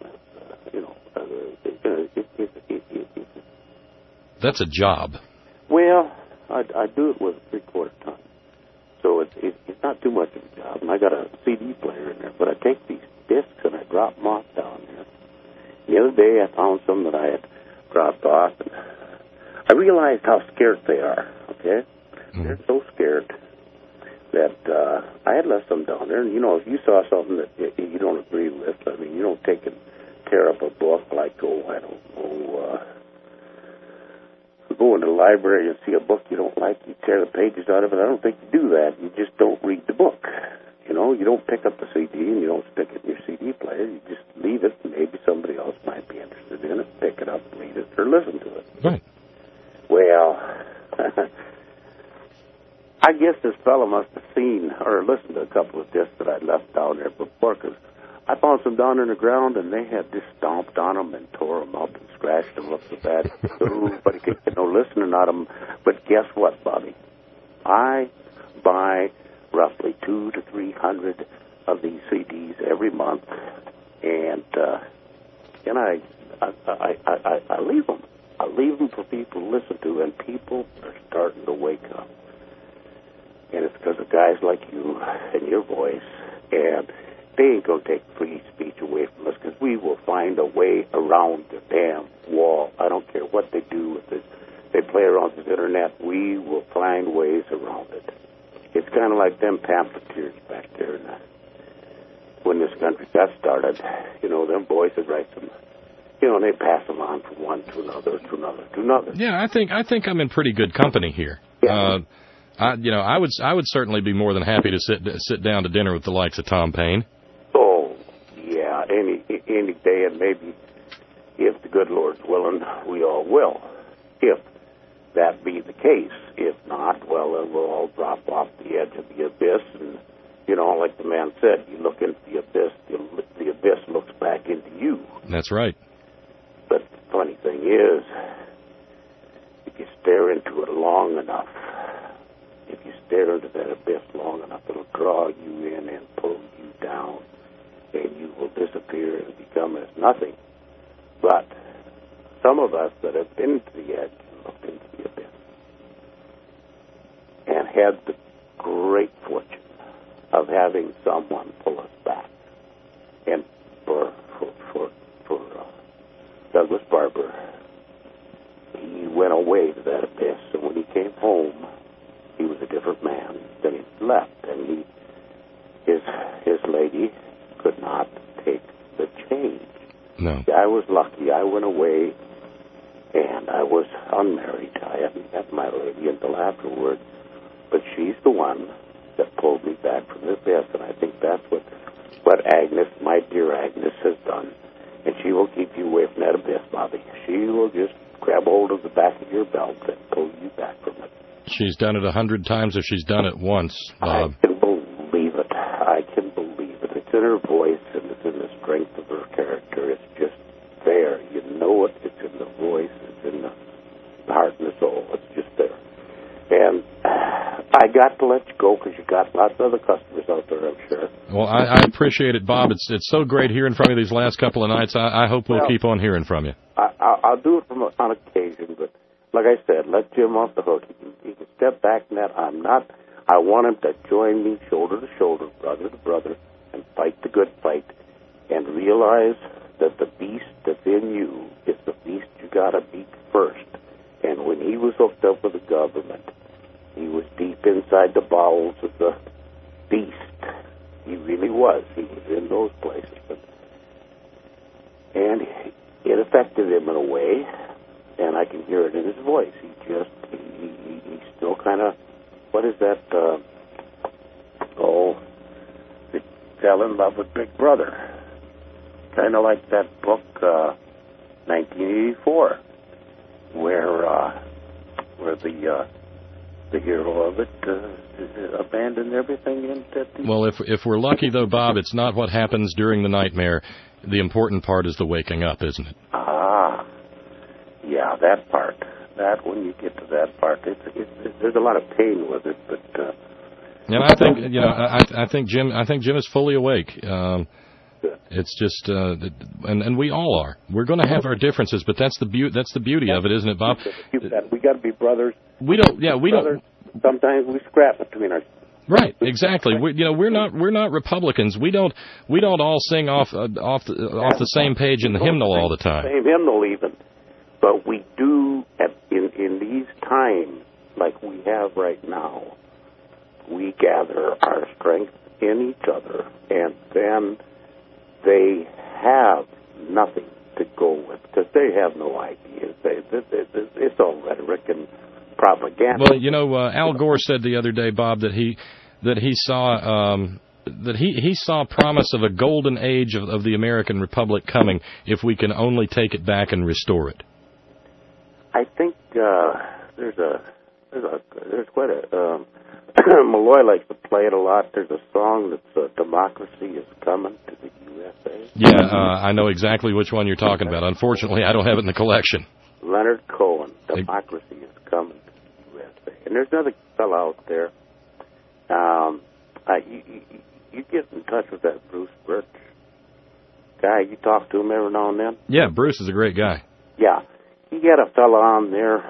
That's a job. Well, I do it with a 3/4 ton, so it's not too much of a job. And I got a CD player in there, but I take these discs and I drop them off down there. The other day I found some that I had dropped off, and I realized how scared they are. Okay, they're so scared that I had left them down there. And if you saw something that you don't agree with, I mean, you don't take and tear up a book like go into the library and see a book you don't like, you tear the pages out of it. I don't think you do that. You just don't read the book. You don't pick up the CD and you don't stick it in your CD player. You just leave it, and maybe somebody else might be interested in it. Pick it up, read it, or listen to it. Right. Well, I guess this fellow must have seen or listened to a couple of discs that I left down there before, because I found some down in the ground, and they had just stomped on them and tore them up and scratched them up so bad. But you get no listening out of them. But guess what, Bobby? I buy roughly 200 to 300 of these CDs every month, and I leave them. I leave them for people to listen to, and people are starting to wake up. And it's because of guys like you and your voice, and they ain't going to take free speech away from us, because we will find a way around the damn wall. I don't care what they do with it. They play around with the Internet. We will find ways around it. It's kind of like them pamphleteers back there when this country got started. Them boys would write some, and they pass them on from one to another, to another, to another. Yeah, I think I'm in pretty good company here. Yeah. I would certainly be more than happy to sit down to dinner with the likes of Tom Paine. Oh, yeah, any day, and maybe if the good Lord's willing, we all will. If that be the case. If not, well, then we'll all drop off the edge of the abyss, and like the man said, you look into the abyss, the abyss looks back into you. That's right. But the funny thing is, if you stare into it long enough, if you stare into that abyss long enough, it'll draw you in and pull you down, and you will disappear and become as nothing. But some of us that have been to the edge and looked into the abyss and had the great fortune of having someone pull us back. And for Douglas Barber, he went away to that abyss, and when he came home, he was a different man than he left, and his lady could not take the change. No. I was lucky. I went away, and I was unmarried. I hadn't met my lady until afterward, but she's the one that pulled me back from the abyss, and I think that's what Agnes, my dear Agnes, has done. And she will keep you away from that abyss, Bobby. She will just grab hold of the back of your belt and pull you back from it. She's done it 100 times if she's done it once, Bob. I can believe it. I can believe it. It's in her voice, and it's in the strength of her character. It's just there. You know it. It's in the voice. It's in the heart and the soul. It's just there. And I I got to let you go because you got lots of other customers out there, I'm sure. Well, I appreciate it, Bob. It's so great hearing from you these last couple of nights. I hope we'll keep on hearing from you. I'll do it on occasion, but like I said, let Jim off the hook. He can step back from that. I want him to join me shoulder to shoulder, brother to brother, and fight the good fight, and realize that the beast that's in you is the beast you got to beat first. And when he was hooked up with the government, he was deep inside the bowels of the beast. He really was. He was in those places. And it affected him in a way, and I can hear it in his voice. He's still kind of, what is that, fell in love with Big Brother. Kind of like that book, 1984, where the hero of it abandoned everything and Well, if we're lucky, though, Bob, it's not what happens during the nightmare. The important part is the waking up, isn't it? Yeah, that part. That, when you get to that part, there's a lot of pain with it, but... and I think, I think Jim is fully awake. It's just, and we all are. We're going to have our differences, but that's the beauty of it, isn't it, Bob? We got to be brothers. We don't. Sometimes we scrap between ourselves. Right, exactly. We're not Republicans. We don't all sing off the same page in the hymnal all the time. Same hymnal even, but we do in these times like we have right now. We gather our strength in each other, and then they have nothing to go with because they have no ideas. It's all rhetoric and propaganda. Well, Al Gore said the other day, Bob, that he saw promise of a golden age of the American Republic coming if we can only take it back and restore it. I think there's quite a Malloy likes to play it a lot. There's a song that's "Democracy is Coming to the USA." Yeah, I know exactly which one you're talking about. Unfortunately, I don't have it in the collection. Leonard Cohen, "Democracy is Coming to the USA." And there's another fellow out there. You get in touch with that Bruce Birch guy. You talk to him every now and then. Yeah, Bruce is a great guy. Yeah, he got a fellow on there.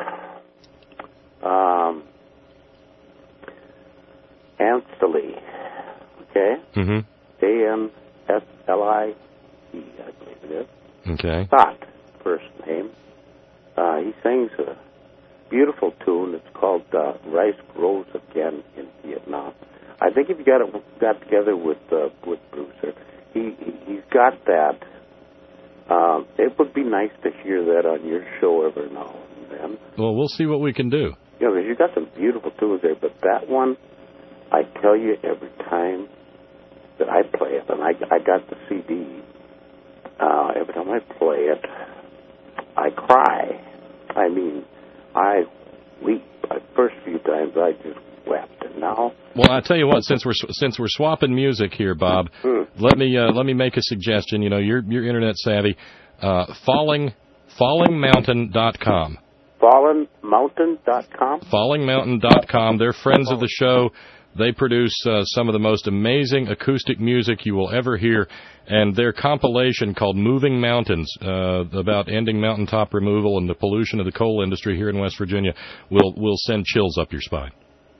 Anseli, okay? Mm-hmm. Anslie, I believe it is. Okay. Scott, first name. He sings a beautiful tune. It's called "Rice Grows Again in Vietnam." I think if you got together with Bruce, he's got that. It would be nice to hear that on your show every now and then. Well, we'll see what we can do. Because you've got some beautiful tunes there, but that one, I tell you, every time that I play it, and I got the CD, every time I play it, I cry. I mean, I weep. The first few times I just wept, and now... Well, I tell you what, since we're swapping music here, Bob, let me make a suggestion. You're internet savvy. FallingMountain.com. FallingMountain.com? FallingMountain.com. They're friends of the show. They produce some of the most amazing acoustic music you will ever hear, and their compilation called Moving Mountains, about ending mountaintop removal and the pollution of the coal industry here in West Virginia, will send chills up your spine.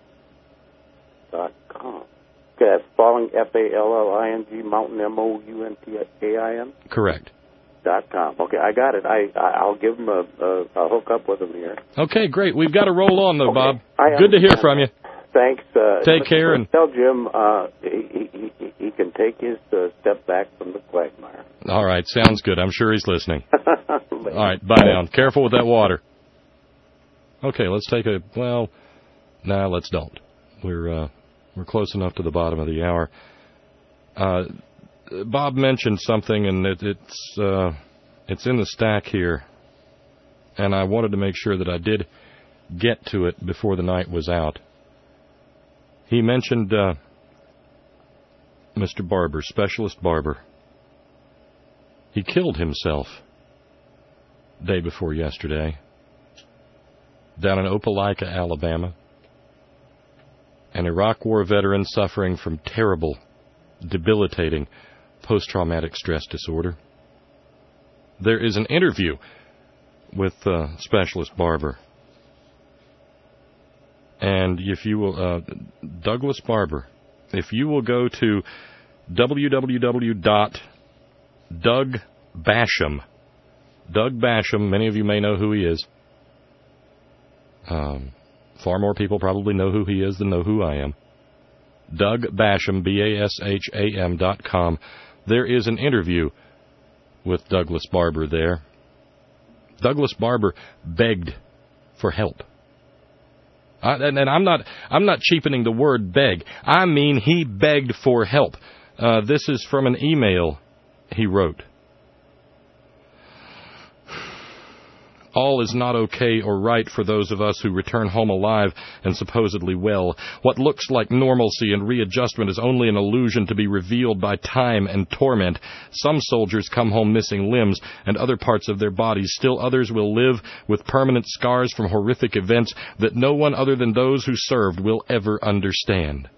.com. Okay, that's Falling, Falling, Mountain, Mountain. Correct. .com. Okay, I got it. I'll give him a hook up with him here. Okay, great. We've got to roll on, though, Bob. Good to hear from you. Thanks. Take care. And tell Jim he can take his step back from the quagmire. All right, sounds good. I'm sure he's listening. All right, bye now. Careful with that water. Okay, let's take a... Well, let's don't. We're close enough to the bottom of the hour. Bob mentioned something, and it's in the stack here, and I wanted to make sure that I did get to it before the night was out. He mentioned Mr. Barber, Specialist Barber. He killed himself day before yesterday down in Opelika, Alabama. an Iraq War veteran suffering from terrible, debilitating post-traumatic stress disorder. There is an interview with Specialist Barber. And if you will, Douglas Barber, if you will go to www.dougbasham, Doug Basham, many of you may know who he is. Far more people probably know who he is than know who I am. Doug Basham, BASHAM.com. There is an interview with Douglas Barber there. Douglas Barber begged for help. And I'm not cheapening the word beg. I mean he begged for help. This is from an email he wrote. All is not okay or right for those of us who return home alive and supposedly well. What looks like normalcy and readjustment is only an illusion to be revealed by time and torment. Some soldiers come home missing limbs and other parts of their bodies. Still others will live with permanent scars from horrific events that no one other than those who served will ever understand.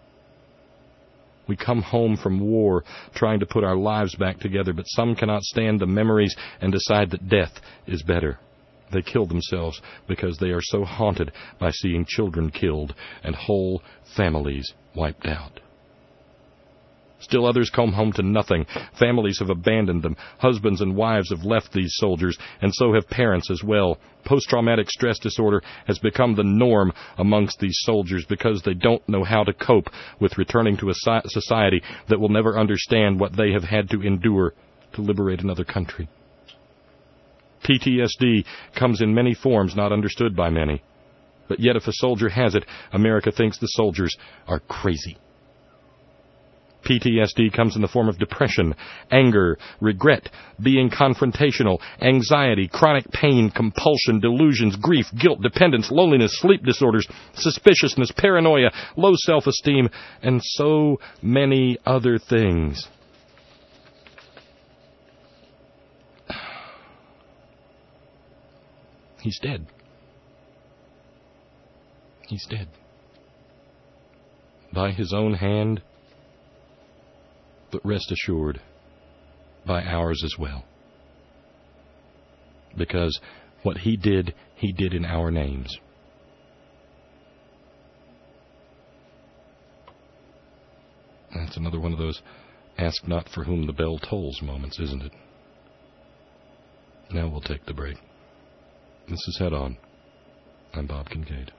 We come home from war trying to put our lives back together, but some cannot stand the memories and decide that death is better. They kill themselves because they are so haunted by seeing children killed and whole families wiped out. Still others come home to nothing. Families have abandoned them. Husbands and wives have left these soldiers, and so have parents as well. Post-traumatic stress disorder has become the norm amongst these soldiers because they don't know how to cope with returning to a society that will never understand what they have had to endure to liberate another country. PTSD comes in many forms not understood by many. But yet if a soldier has it, America thinks the soldiers are crazy. PTSD comes in the form of depression, anger, regret, being confrontational, anxiety, chronic pain, compulsion, delusions, grief, guilt, dependence, loneliness, sleep disorders, suspiciousness, paranoia, low self-esteem, and so many other things. He's dead. He's dead. By his own hand, but rest assured, by ours as well. Because what he did in our names. That's another one of those ask not for whom the bell tolls moments, isn't it? Now we'll take the break. This is Head On. I'm Bob Kincaid.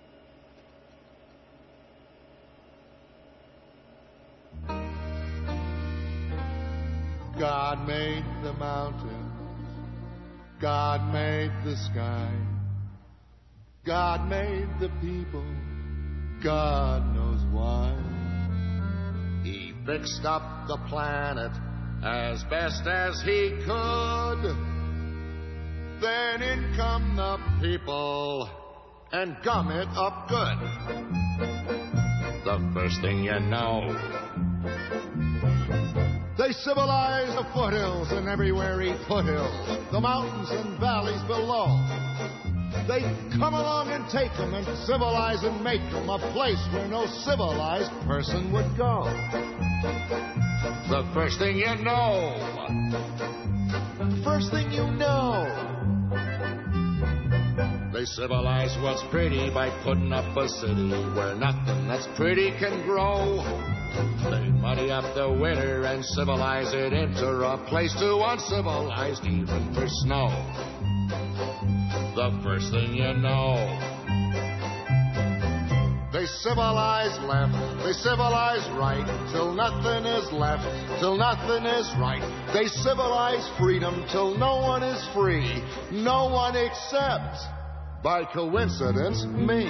God made the mountains. God made the sky. God made the people. God knows why. He fixed up the planet as best as he could. Then in come the people and gum it up good. The first thing you know, they civilize the foothills and everywhere eat foothills, the mountains and valleys below. They come along and take them and civilize and make them a place where no civilized person would go. The first thing you know, first thing you know, they civilize what's pretty by putting up a city where nothing that's pretty can grow. They muddy up the winter and civilize it into a place too uncivilized even for snow. The first thing you know, they civilize left, they civilize right, till nothing is left, till nothing is right. They civilize freedom till no one is free, no one except, by coincidence, me.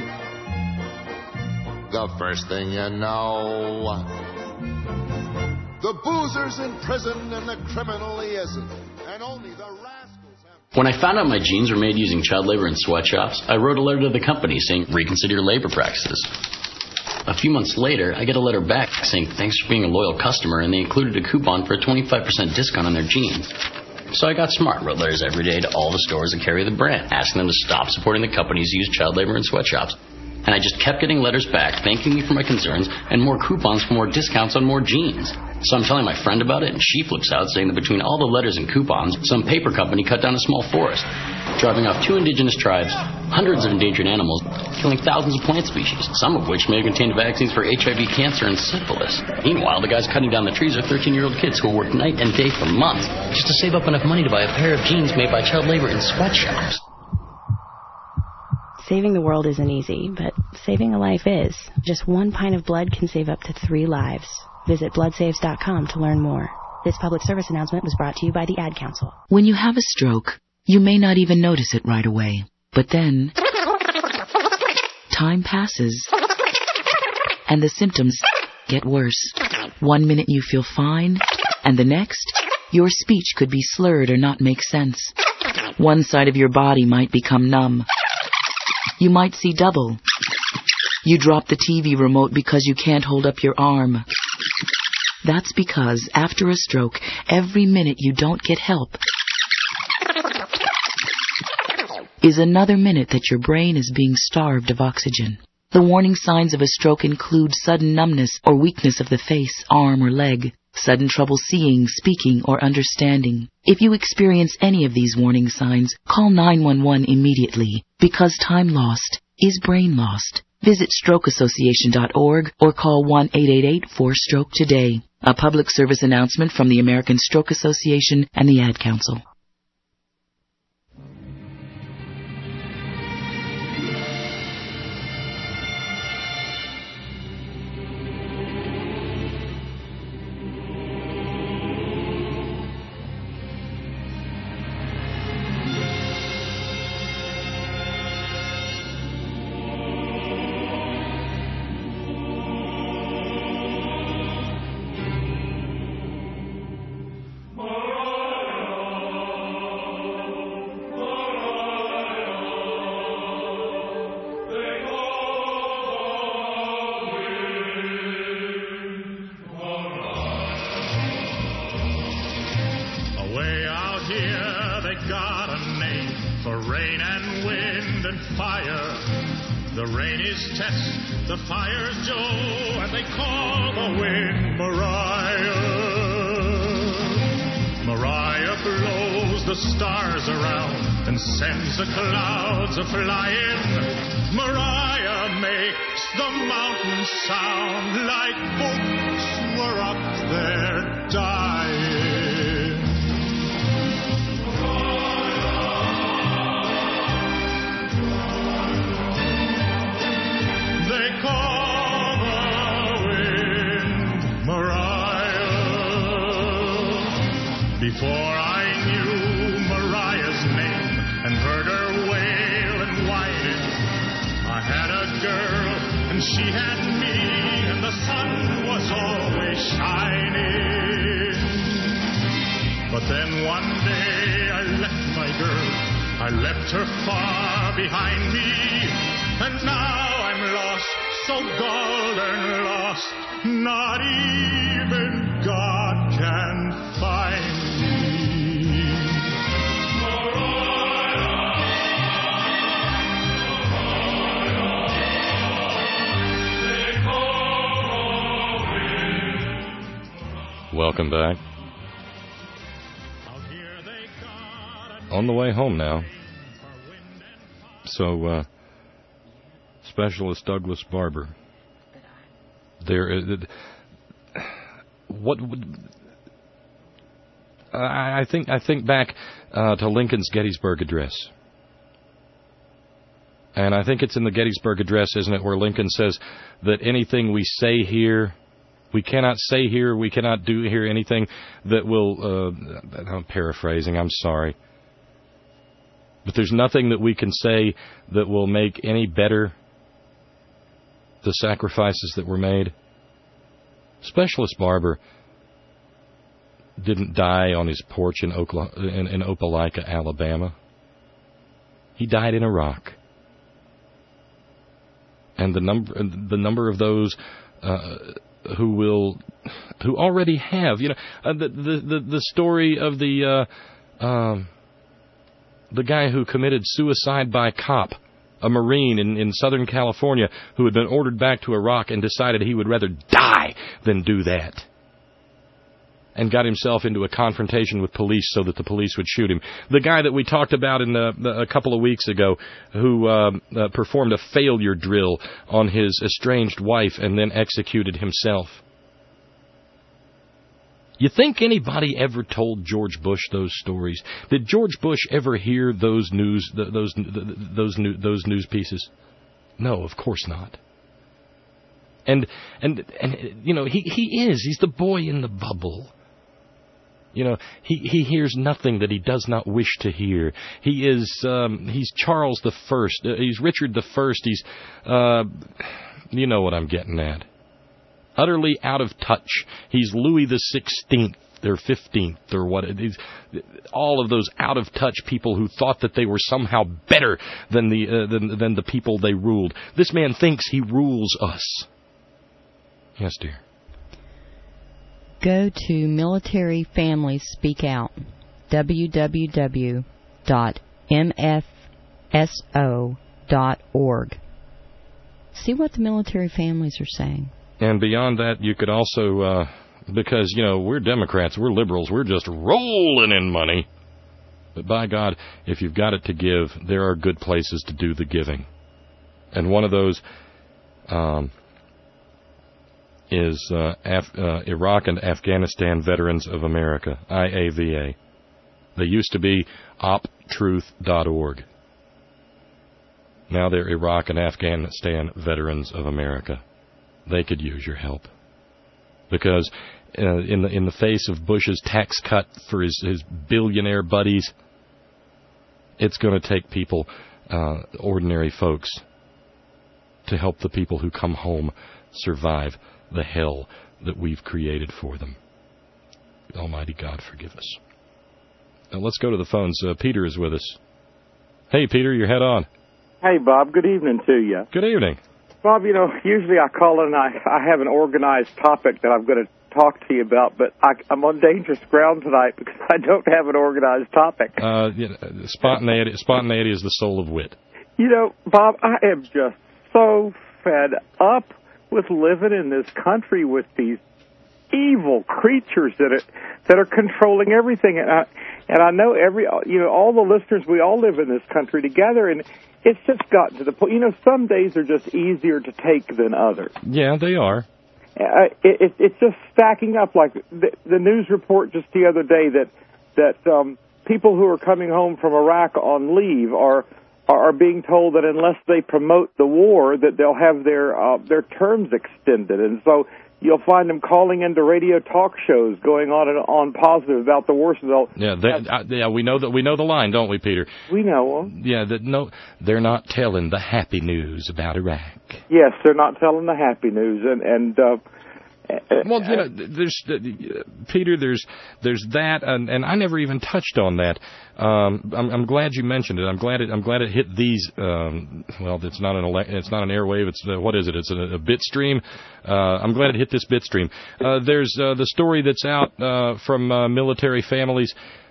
The first thing you know, the boozer's in prison and the criminally isn't, and only the rascals have... When I found out my jeans were made using child labor in sweatshops, I wrote a letter to the company saying, reconsider your labor practices. A few months later, I get a letter back saying, thanks for being a loyal customer, and they included a coupon for a 25% discount on their jeans. So I got smart, wrote letters every day to all the stores that carry the brand, asking them to stop supporting the companies who use child labor in sweatshops. And I just kept getting letters back thanking me for my concerns and more coupons for more discounts on more jeans. So I'm telling my friend about it, and she flips out, saying that between all the letters and coupons, some paper company cut down a small forest, driving off 2 indigenous tribes, hundreds of endangered animals, killing thousands of plant species, some of which may have contained vaccines for HIV, cancer, and syphilis. Meanwhile, the guys cutting down the trees are 13-year-old kids who will work night and day for months just to save up enough money to buy a pair of jeans made by child labor in sweatshops. Saving the world isn't easy, but saving a life is. Just 1 pint of blood can save up to 3 lives. Visit bloodsaves.com to learn more. This public service announcement was brought to you by the Ad Council. When you have a stroke, you may not even notice it right away. But then, time passes, and the symptoms get worse. 1 minute you feel fine, and the next, your speech could be slurred or not make sense. One side of your body might become numb. You might see double. You drop the TV remote because you can't hold up your arm. That's because after a stroke, every minute you don't get help is another minute that your brain is being starved of oxygen. The warning signs of a stroke include sudden numbness or weakness of the face, arm, or leg, sudden trouble seeing, speaking, or understanding. If you experience any of these warning signs, call 911 immediately, because time lost is brain lost. Visit strokeassociation.org or call 1-888-4STROKE today. A public service announcement from the American Stroke Association and the Ad Council. Sends the clouds a-flying. Mariah makes the mountains sound like folks were up there dying. They call the wind Mariah. Before I knew Mariah's name and heard her wail and whining, I had a girl and she had me, and the sun was always shining. But then one day I left my girl, I left her far behind me, and now I'm lost, so golden lost, not even God can find me. Welcome back. On the way home now. So, Specialist Douglas Barber. I think back to Lincoln's Gettysburg Address. And I think it's in the Gettysburg Address, isn't it, where Lincoln says that anything we say here, we cannot say here, we cannot do here anything that will, I'm paraphrasing, I'm sorry. But there's nothing that we can say that will make any better the sacrifices that were made. Specialist Barber didn't die on his porch in Opelika, Alabama. He died in Iraq. And the number of those who already have, the story of the guy who committed suicide by cop a Marine in Southern California who had been ordered back to Iraq and decided he would rather die than do that. And got himself into a confrontation with police so that the police would shoot him. The guy that we talked about a couple of weeks ago who performed a failure drill on his estranged wife and then executed himself. You think anybody ever told George Bush those stories? Did George Bush ever hear those news pieces? No, of course not. And you know, he's the boy in the bubble. You know, he hears nothing that he does not wish to hear. He's Charles the First. He's Richard the First. He's, you know what I'm getting at. Utterly out of touch. He's Louis the 16th or 15th or what. All of those out of touch people who thought that they were somehow better than the people they ruled. This man thinks he rules us. Yes, dear. Go to Military Families Speak Out, www.mfso.org. See what the military families are saying. And beyond that, you could also, because, you know, we're Democrats, we're liberals, we're just rolling in money. But by God, if you've got it to give, there are good places to do the giving. And one of those is Iraq and Afghanistan Veterans of America, IAVA. They used to be optruth.org. Now they're Iraq and Afghanistan Veterans of America. They could use your help. Because in the face of Bush's tax cut for his billionaire buddies, it's going to take people, ordinary folks, to help the people who come home survive the hell that we've created for them. Almighty God forgive us. Now let's go to the phones. Peter is with us. Hey, Peter, you're head on. Hey, Bob. Good evening to you. Good evening. Bob, you know, usually I call in and I have an organized topic that I'm going to talk to you about, but I'm on dangerous ground tonight because I don't have an organized topic. Spontaneity is the soul of wit. You know, Bob, I am just so fed up with living in this country with these evil creatures that are controlling everything. And I know all the listeners, we all live in this country together, and it's just gotten to the point. You know, some days are just easier to take than others. Yeah, they are. It's just stacking up. Like the news report just the other day that people who are coming home from Iraq on leave are being told that unless they promote the war, that they'll have their terms extended, and so you'll find them calling into radio talk shows, going on positive about the war. So we know the line, don't we, Peter? We know them. Yeah, they're not telling the happy news about Iraq. Yes, they're not telling the happy news, and well, you know, Peter, there's that, and I never even touched on that. I'm glad you mentioned it. I'm glad it hit these. Well, it's not an airwave. It's what is it? It's a bit stream. I'm glad it hit this bit stream. There's the story that's out from Military Families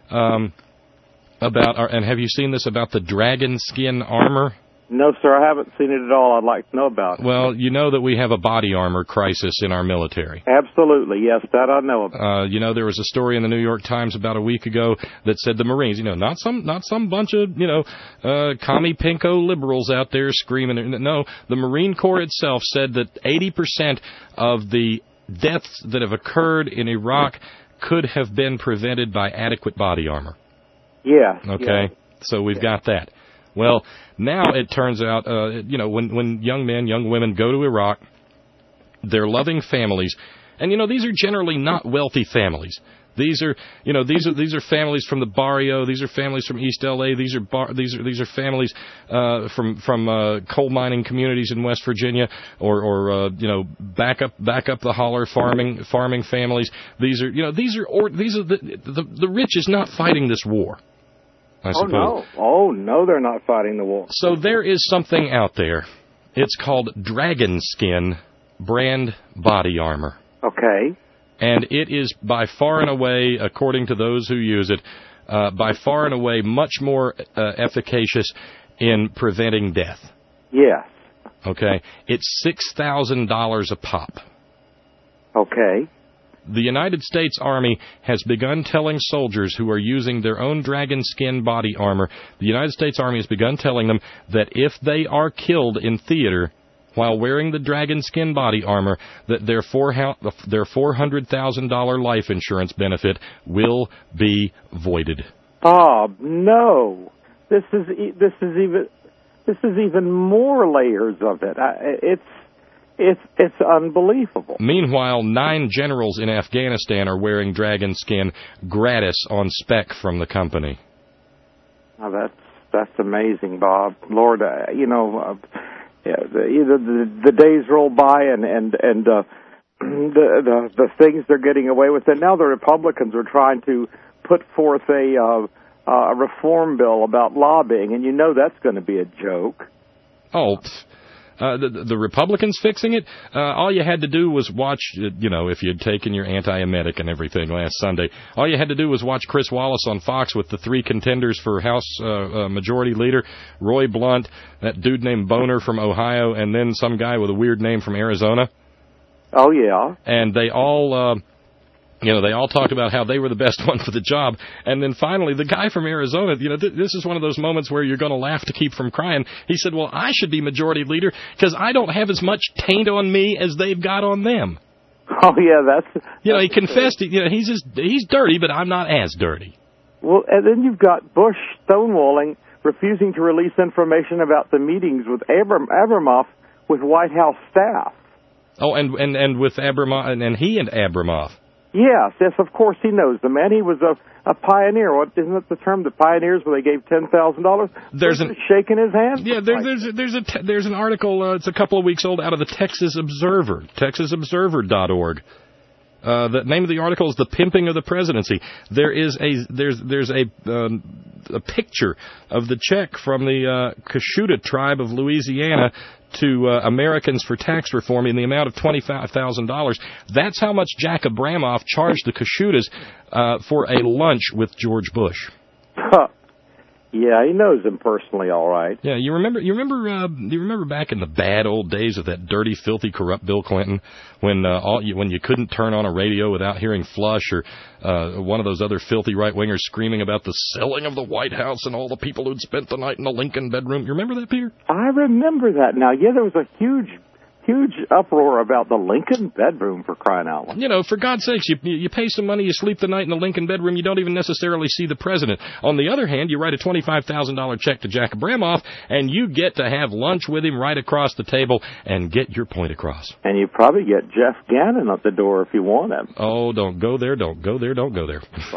about. And have you seen this about the dragon skin armor? No, sir, I haven't seen it at all. I'd like to know about it. Well, you know that we have a body armor crisis in our military. Absolutely, yes, that I know about. You know, there was a story in the New York Times about a week ago that said the Marines, you know, not some bunch of, you know, commie pinko liberals out there screaming. No, the Marine Corps itself said that 80% of the deaths that have occurred in Iraq could have been prevented by adequate body armor. Yeah. Okay, so we've got that. Well, now it turns out, you know, when young men, young women go to Iraq, they're loving families, and you know these are generally not wealthy families. These are families from the barrio. These are families from East L.A. These are families from coal mining communities in West Virginia, or you know, back up the holler farming families. These are the rich is not fighting this war. Oh no, they're not fighting the war. So there is something out there. It's called Dragon Skin brand body armor. Okay. And it is by far and away, according to those who use it, by far and away much more efficacious in preventing death. Yes. Okay, it's $6,000 a pop. Okay. The United States Army has begun telling soldiers who are using their own dragon skin body armor, the United States Army has begun telling them that if they are killed in theater while wearing the dragon skin body armor, that their $400,000 life insurance benefit will be voided. Oh, no. This is even more layers of it. It's unbelievable. Meanwhile, 9 generals in Afghanistan are wearing dragon skin gratis on spec from the company. Oh, that's amazing, Bob. Lord, the days roll by and the things they're getting away with, and now the Republicans are trying to put forth a reform bill about lobbying, and that's going to be a joke. Oh. The Republicans fixing it? All you had to do was watch, if you'd taken your antiemetic and everything last Sunday, all you had to do was watch Chris Wallace on Fox with the 3 contenders for House Majority Leader, Roy Blunt, that dude named Boner from Ohio, and then some guy with a weird name from Arizona. Oh, yeah. And they all... they all talked about how they were the best one for the job. And then finally, the guy from Arizona, this is one of those moments where you're going to laugh to keep from crying. He said, well, I should be majority leader because I don't have as much taint on me as they've got on them. Oh, yeah, that's he confessed, he's dirty, but I'm not as dirty. Well, and then you've got Bush stonewalling, refusing to release information about the meetings with Abramoff with White House staff. Oh, and with Abramoff, and he and Abramoff. Yes, of course he knows the man. He was a pioneer. Isn't that the term, the pioneers, where they gave $10,000? There's shaking his hand. Yeah, there's an article. It's a couple of weeks old out of the Texas Observer, TexasObserver.org. The name of the article is "The Pimping of the Presidency." There's a picture of the check from the Cashuta tribe of Louisiana to Americans for Tax Reform in the amount of $25,000. That's how much Jack Abramoff charged the Cashutas for a lunch with George Bush. Yeah, he knows him personally, all right. Yeah, you remember back in the bad old days of that dirty, filthy, corrupt Bill Clinton, when you couldn't turn on a radio without hearing Flush or one of those other filthy right-wingers screaming about the selling of the White House and all the people who'd spent the night in the Lincoln bedroom. You remember that, Peter? I remember that now. Yeah, there was a huge uproar about the Lincoln bedroom, for crying out loud. For God's sakes, you pay some money, you sleep the night in the Lincoln bedroom, you don't even necessarily see the president. On the other hand, you write a $25,000 check to Jack Abramoff, and you get to have lunch with him right across the table and get your point across. And you probably get Jeff Gannon at the door if you want him. Oh, don't go there, don't go there, don't go there.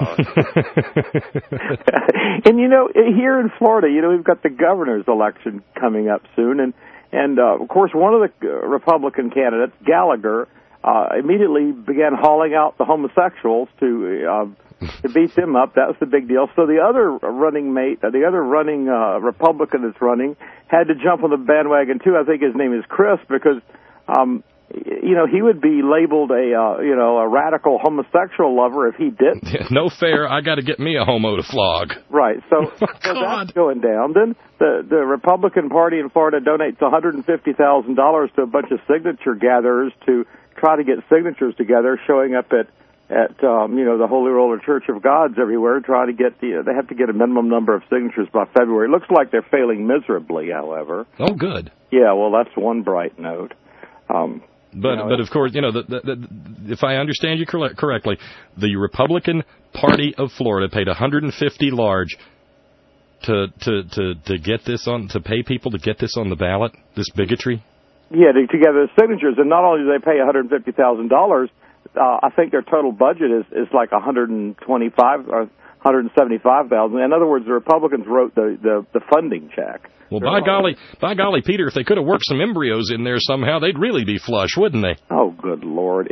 And, here in Florida, we've got the governor's election coming up soon, and of course, one of the Republican candidates, Gallagher, immediately began hauling out the homosexuals to beat them up. That was the big deal. So the other running Republican that's running had to jump on the bandwagon too. I think his name is Chris, because he would be labeled a radical homosexual lover if he didn't. No fair. I got to get me a homo to flog. Right. So that's going down. Then the Republican Party in Florida donates $150,000 to a bunch of signature gatherers to try to get signatures together, showing up at the Holy Roller Church of Gods everywhere, trying to get they have to get a minimum number of signatures by February. It looks like they're failing miserably, however. Oh, good. Yeah. Well, that's one bright note. But of course, if I understand you correctly, the Republican Party of Florida paid $150 large to get this on, to pay people to get this on the ballot, this bigotry. Yeah, to gather the signatures, and not only do they pay $150,000, I think their total budget is like $125 or $175,000. In other words, the Republicans wrote the funding check. Well, by golly, Peter, if they could have worked some embryos in there somehow, they'd really be flush, wouldn't they? Oh, good Lord!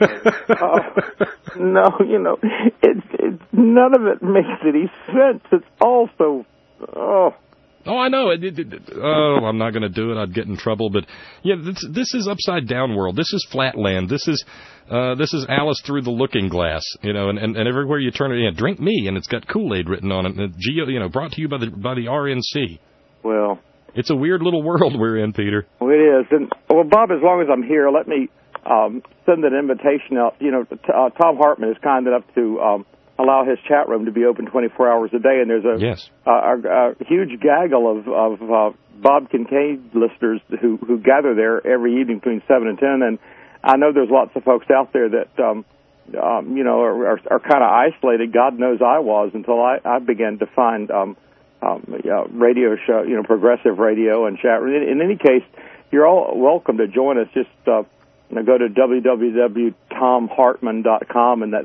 No, it's none of it makes any sense. It's also, Oh, I know. I'm not going to do it. I'd get in trouble. But yeah, this is upside down world. This is flatland. This is Alice through the looking glass. And everywhere you turn it, drink me, and it's got Kool-Aid written on it. And brought to you by the RNC. Well, It's a weird little world we're in, Peter. Well, it is. And, well, Bob, as long as I'm here, let me send an invitation out. You know, Tom Hartman is kind enough to allow his chat room to be open 24 hours a day, and there's a huge gaggle of Bob Kincaid listeners who gather there every evening between 7 and 10, and I know there's lots of folks out there that you know are kind of isolated. God knows I was until I began to find radio show, you know, progressive radio and chat room. In any case, you're all welcome to join us. Just go to www.tomhartman.com, and that's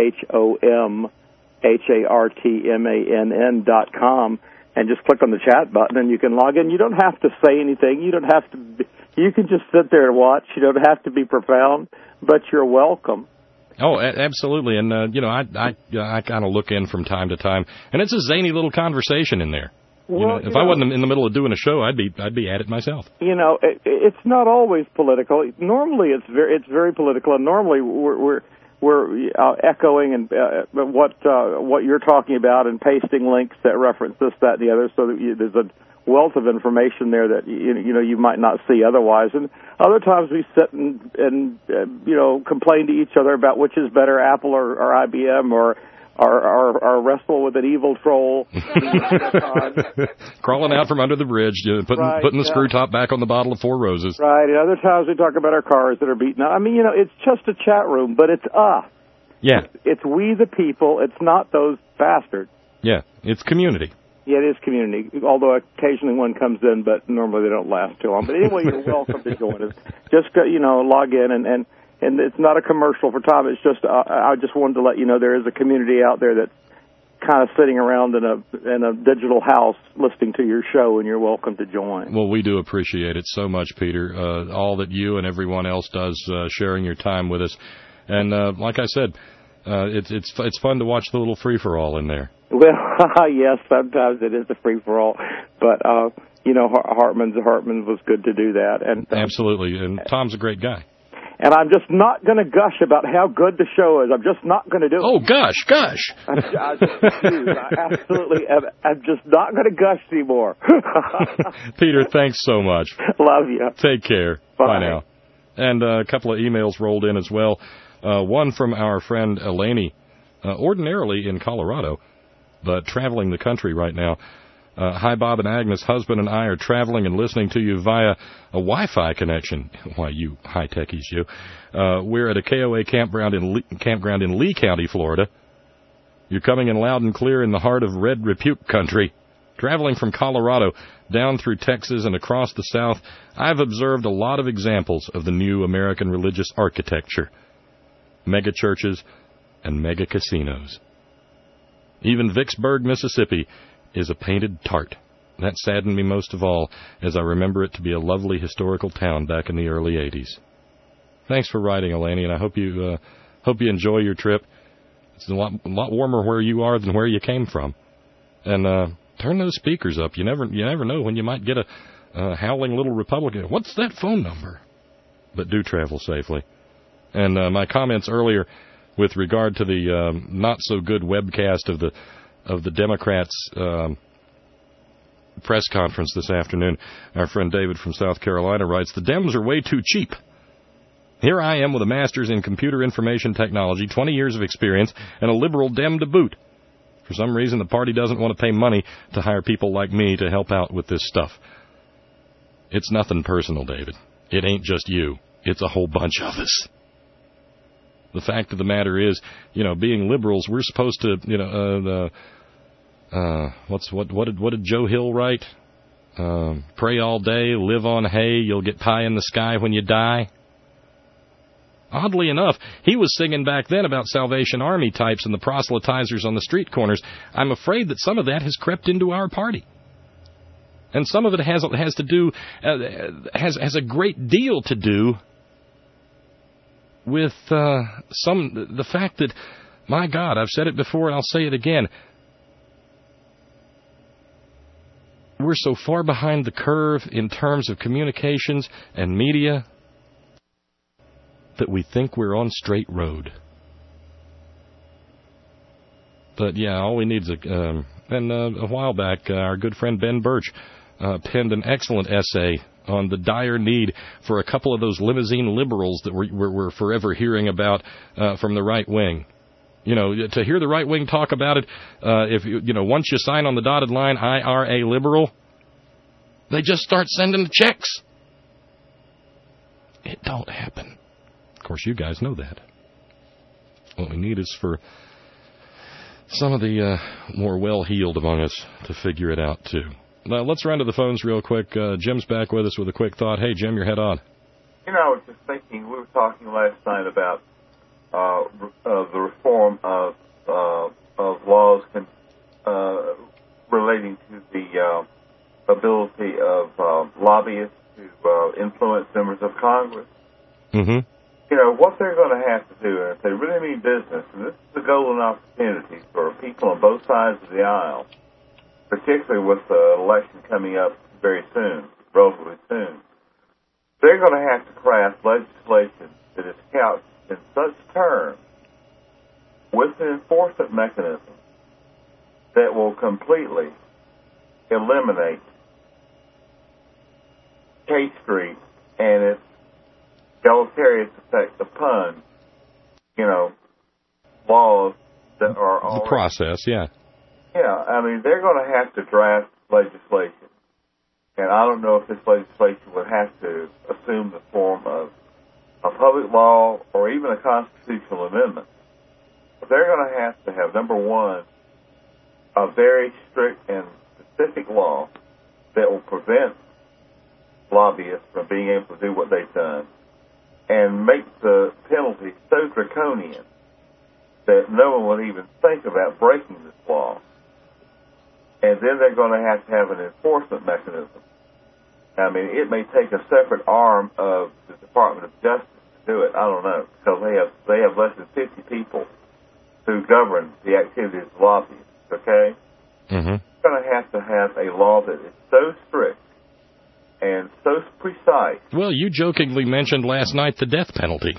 TOMHARTMANN.com, and just click on the chat button, and you can log in. You don't have to say anything. You don't have to. You can just sit there and watch. You don't have to be profound, but you're welcome. Oh, absolutely. And you know, I kind of look in from time to time, and it's a zany little conversation in there. Well, you know, if I wasn't in the middle of doing a show, I'd be at it myself. You know, it's not always political. Normally, it's very political, and normally we're echoing and what you're talking about and pasting links that reference this, that, and the other. So that there's a wealth of information there that you know you might not see otherwise. And other times we sit and you know complain to each other about which is better, Apple or IBM, or wrestle with an evil troll. Crawling out from under the bridge, putting the screw top back on the bottle of Four Roses. Right, and other times we talk about our cars that are beaten up. I mean, you know, it's just a chat room, but it's us. Yeah. It's we the people. It's not those bastards. Yeah, it's community. Yeah, it is community, although occasionally one comes in, but normally they don't last too long. But anyway, you're welcome to join us. Just, you know, log in, and it's not a commercial for Tom. It's just, I just wanted to let you know there is a community out there that's kind of sitting around in a digital house listening to your show, and you're welcome to join. Well, we do appreciate it so much, Peter, all that you and everyone else does, sharing your time with us. And like I said, it's fun to watch the little free-for-all in there. Well, yes, sometimes it is a free-for-all, but, you know, Hartman was good to do that. And absolutely, and Tom's a great guy. And I'm just not going to gush about how good the show is. I'm just not going to do it. Oh, gush. I'm just not going to gush anymore. Peter, thanks so much. Love you. Take care. Bye now. And a couple of emails rolled in as well. One from our friend Eleni, ordinarily in Colorado, but traveling the country right now. Hi, Bob and Agnes. Husband and I are traveling and listening to you via a Wi-Fi connection. Why, you high-techies, you. We're at a KOA campground in Lee County, Florida. You're coming in loud and clear in the heart of Red Repute country. Traveling from Colorado down through Texas and across the South, I've observed a lot of examples of the new American religious architecture. Mega churches and mega casinos. Even Vicksburg, Mississippi, is a painted tart. That saddened me most of all, as I remember it to be a lovely historical town back in the early 80s. Thanks for writing, Eleni, and I hope you enjoy your trip. It's a lot warmer where you are than where you came from. And turn those speakers up. You never know when you might get a howling little Republican. What's that phone number? But do travel safely. And my comments earlier with regard to the not so good webcast of the Democrats' press conference this afternoon. Our friend David from South Carolina writes, "The Dems are way too cheap. Here I am with a master's in computer information technology, 20 years of experience, and a liberal Dem to boot. For some reason, the party doesn't want to pay money to hire people like me to help out with this stuff." It's nothing personal, David. It ain't just you. It's a whole bunch of us. The fact of the matter is, you know, being liberals, we're supposed to, you know, what did Joe Hill write? Pray all day, live on hay, you'll get pie in the sky when you die. Oddly enough, he was singing back then about Salvation Army types and the proselytizers on the street corners. I'm afraid that some of that has crept into our party. And some of it has to do, has a great deal to do with the fact that, my God, I've said it before and I'll say it again, we're so far behind the curve in terms of communications and media that we think we're on straight road. But yeah, all we need is a while back, our good friend Ben Birch penned an excellent essay on the dire need for a couple of those limousine liberals that we're forever hearing about from the right wing. You know, to hear the right wing talk about it, if you know, once you sign on the dotted line, IRA liberal, they just start sending the checks. It don't happen. Of course, you guys know that. What we need is for some of the more well-heeled among us to figure it out, too. Now, let's run to the phones real quick. Jim's back with us with a quick thought. Hey, Jim, your head on. You know, I was just thinking, we were talking last night about the reform of laws relating to the ability of lobbyists to influence members of Congress. Mm-hmm. You know, what they're going to have to do, and if they really mean business, and this is a golden opportunity for people on both sides of the aisle, particularly with the election coming up very soon, relatively soon, they're going to have to craft legislation that is couched in such terms with an enforcement mechanism that will completely eliminate K Street and its deleterious effect upon, you know, laws that are already... The process, yeah. Yeah, I mean, they're going to have to draft legislation. And I don't know if this legislation would have to assume the form of a public law or even a constitutional amendment. But they're going to have, number one, a very strict and specific law that will prevent lobbyists from being able to do what they've done and make the penalty so draconian that no one would even think about breaking this law. And then they're going to have an enforcement mechanism. I mean, it may take a separate arm of the Department of Justice to do it. I don't know, because they have less than 50 people who govern the activities of lobbyists, okay? Mm-hmm. They're going to have a law that is so strict and so precise. Well, you jokingly mentioned last night the death penalty.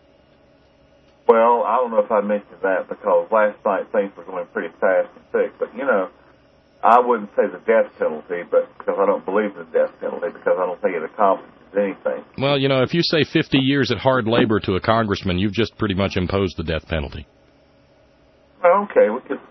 Well, I don't know if I mentioned that because last night things were going pretty fast and thick. But, you know, I wouldn't say the death penalty, but because I don't believe in the death penalty, because I don't think it accomplishes anything. Well, you know, if you say 50 years at hard labor to a congressman, you've just pretty much imposed the death penalty. Okay, we could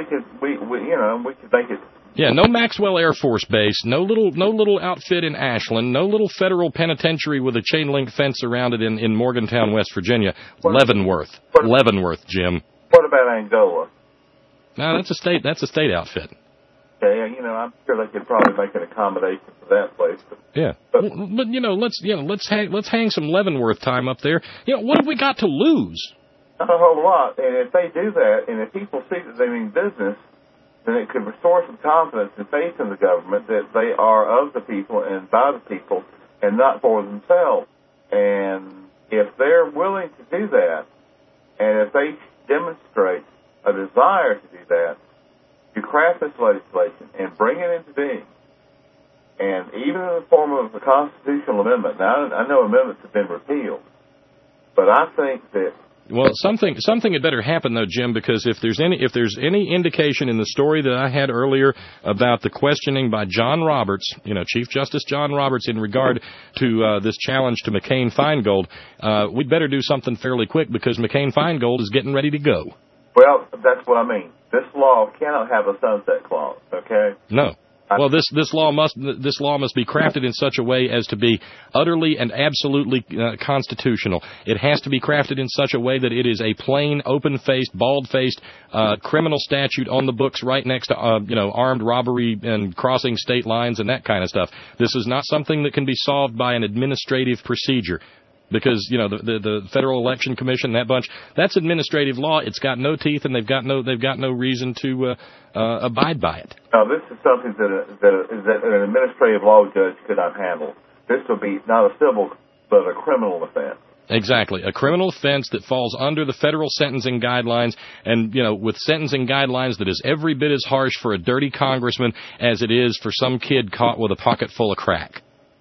make it. Yeah, no Maxwell Air Force Base, no little outfit in Ashland, no little federal penitentiary with a chain link fence around it in Morgantown, West Virginia. Leavenworth, Jim. What about Angola? No, that's a state outfit. Okay, you know, I'm sure they could probably make an accommodation for that place. But you know, let's hang some Leavenworth time up there. You know, what have we got to lose? A whole lot. And if they do that, and if people see that they mean business, then it could restore some confidence and faith in the government that they are of the people and by the people and not for themselves. And if they're willing to do that, and if they demonstrate a desire to do that, you craft this legislation and bring it into being. And even in the form of a constitutional amendment, now I know amendments have been repealed, but I think that... Well, something had better happen, though, Jim, because if there's any indication in the story that I had earlier about the questioning by John Roberts, you know, Chief Justice John Roberts, in regard to this challenge to McCain-Feingold, we'd better do something fairly quick because McCain-Feingold is getting ready to go. Well, that's what I mean. This law cannot have a sunset clause, okay? No. Well, this law must be crafted in such a way as to be utterly and absolutely constitutional. It has to be crafted in such a way that it is a plain, open-faced, bald-faced criminal statute on the books right next to armed robbery and crossing state lines and that kind of stuff. This is not something that can be solved by an administrative procedure. Because, you know, the Federal Election Commission, that bunch, that's administrative law. It's got no teeth, and they've got no reason to abide by it. No, this is something that an administrative law judge could not handle. This will be not a civil, but a criminal offense. Exactly. A criminal offense that falls under the federal sentencing guidelines, and, you know, with sentencing guidelines that is every bit as harsh for a dirty congressman as it is for some kid caught with a pocket full of crack.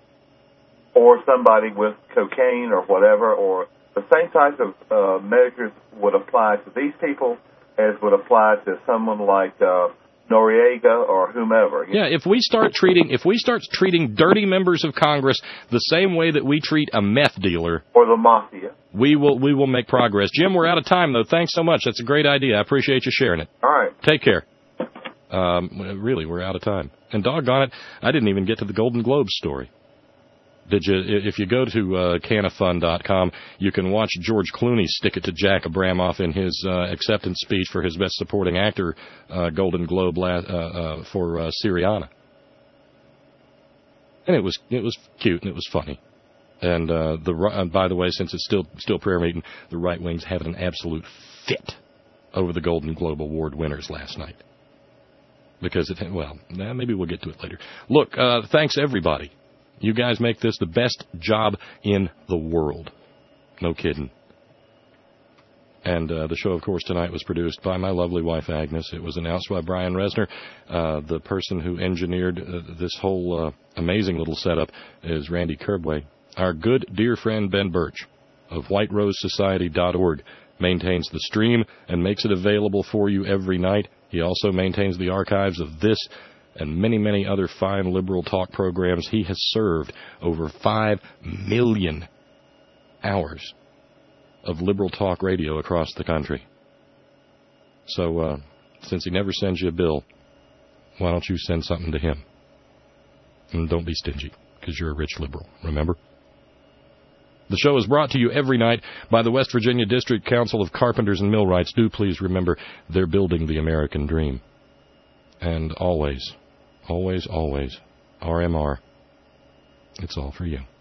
Or somebody with cocaine or whatever, or the same type of measures would apply to these people as would apply to someone like Noriega or whomever. Yeah, if we start treating dirty members of Congress the same way that we treat a meth dealer or the mafia, we will make progress. Jim, we're out of time though. Thanks so much. That's a great idea. I appreciate you sharing it. All right. Take care. Really, we're out of time. And doggone it, I didn't even get to the Golden Globe story. Did you? If you go to canafun.com, you can watch George Clooney stick it to Jack Abramoff in his acceptance speech for his Best Supporting Actor Golden Globe for Syriana. And it was cute and it was funny. And by the way, since it's still prayer meeting, the right wing's having an absolute fit over the Golden Globe Award winners last night. Because maybe we'll get to it later. Look, thanks everybody. You guys make this the best job in the world. No kidding. And the show, of course, tonight was produced by my lovely wife, Agnes. It was announced by Brian Resner. The person who engineered this whole amazing little setup is Randy Kerbway. Our good, dear friend Ben Birch of WhiteRoseSociety.org maintains the stream and makes it available for you every night. He also maintains the archives of this and many, many other fine liberal talk programs. He has served over 5 million hours of liberal talk radio across the country. So, since he never sends you a bill, why don't you send something to him? And don't be stingy, because you're a rich liberal, remember? The show is brought to you every night by the West Virginia District Council of Carpenters and Millwrights. Do please remember, they're building the American dream. And always, always, always, RMR, it's all for you.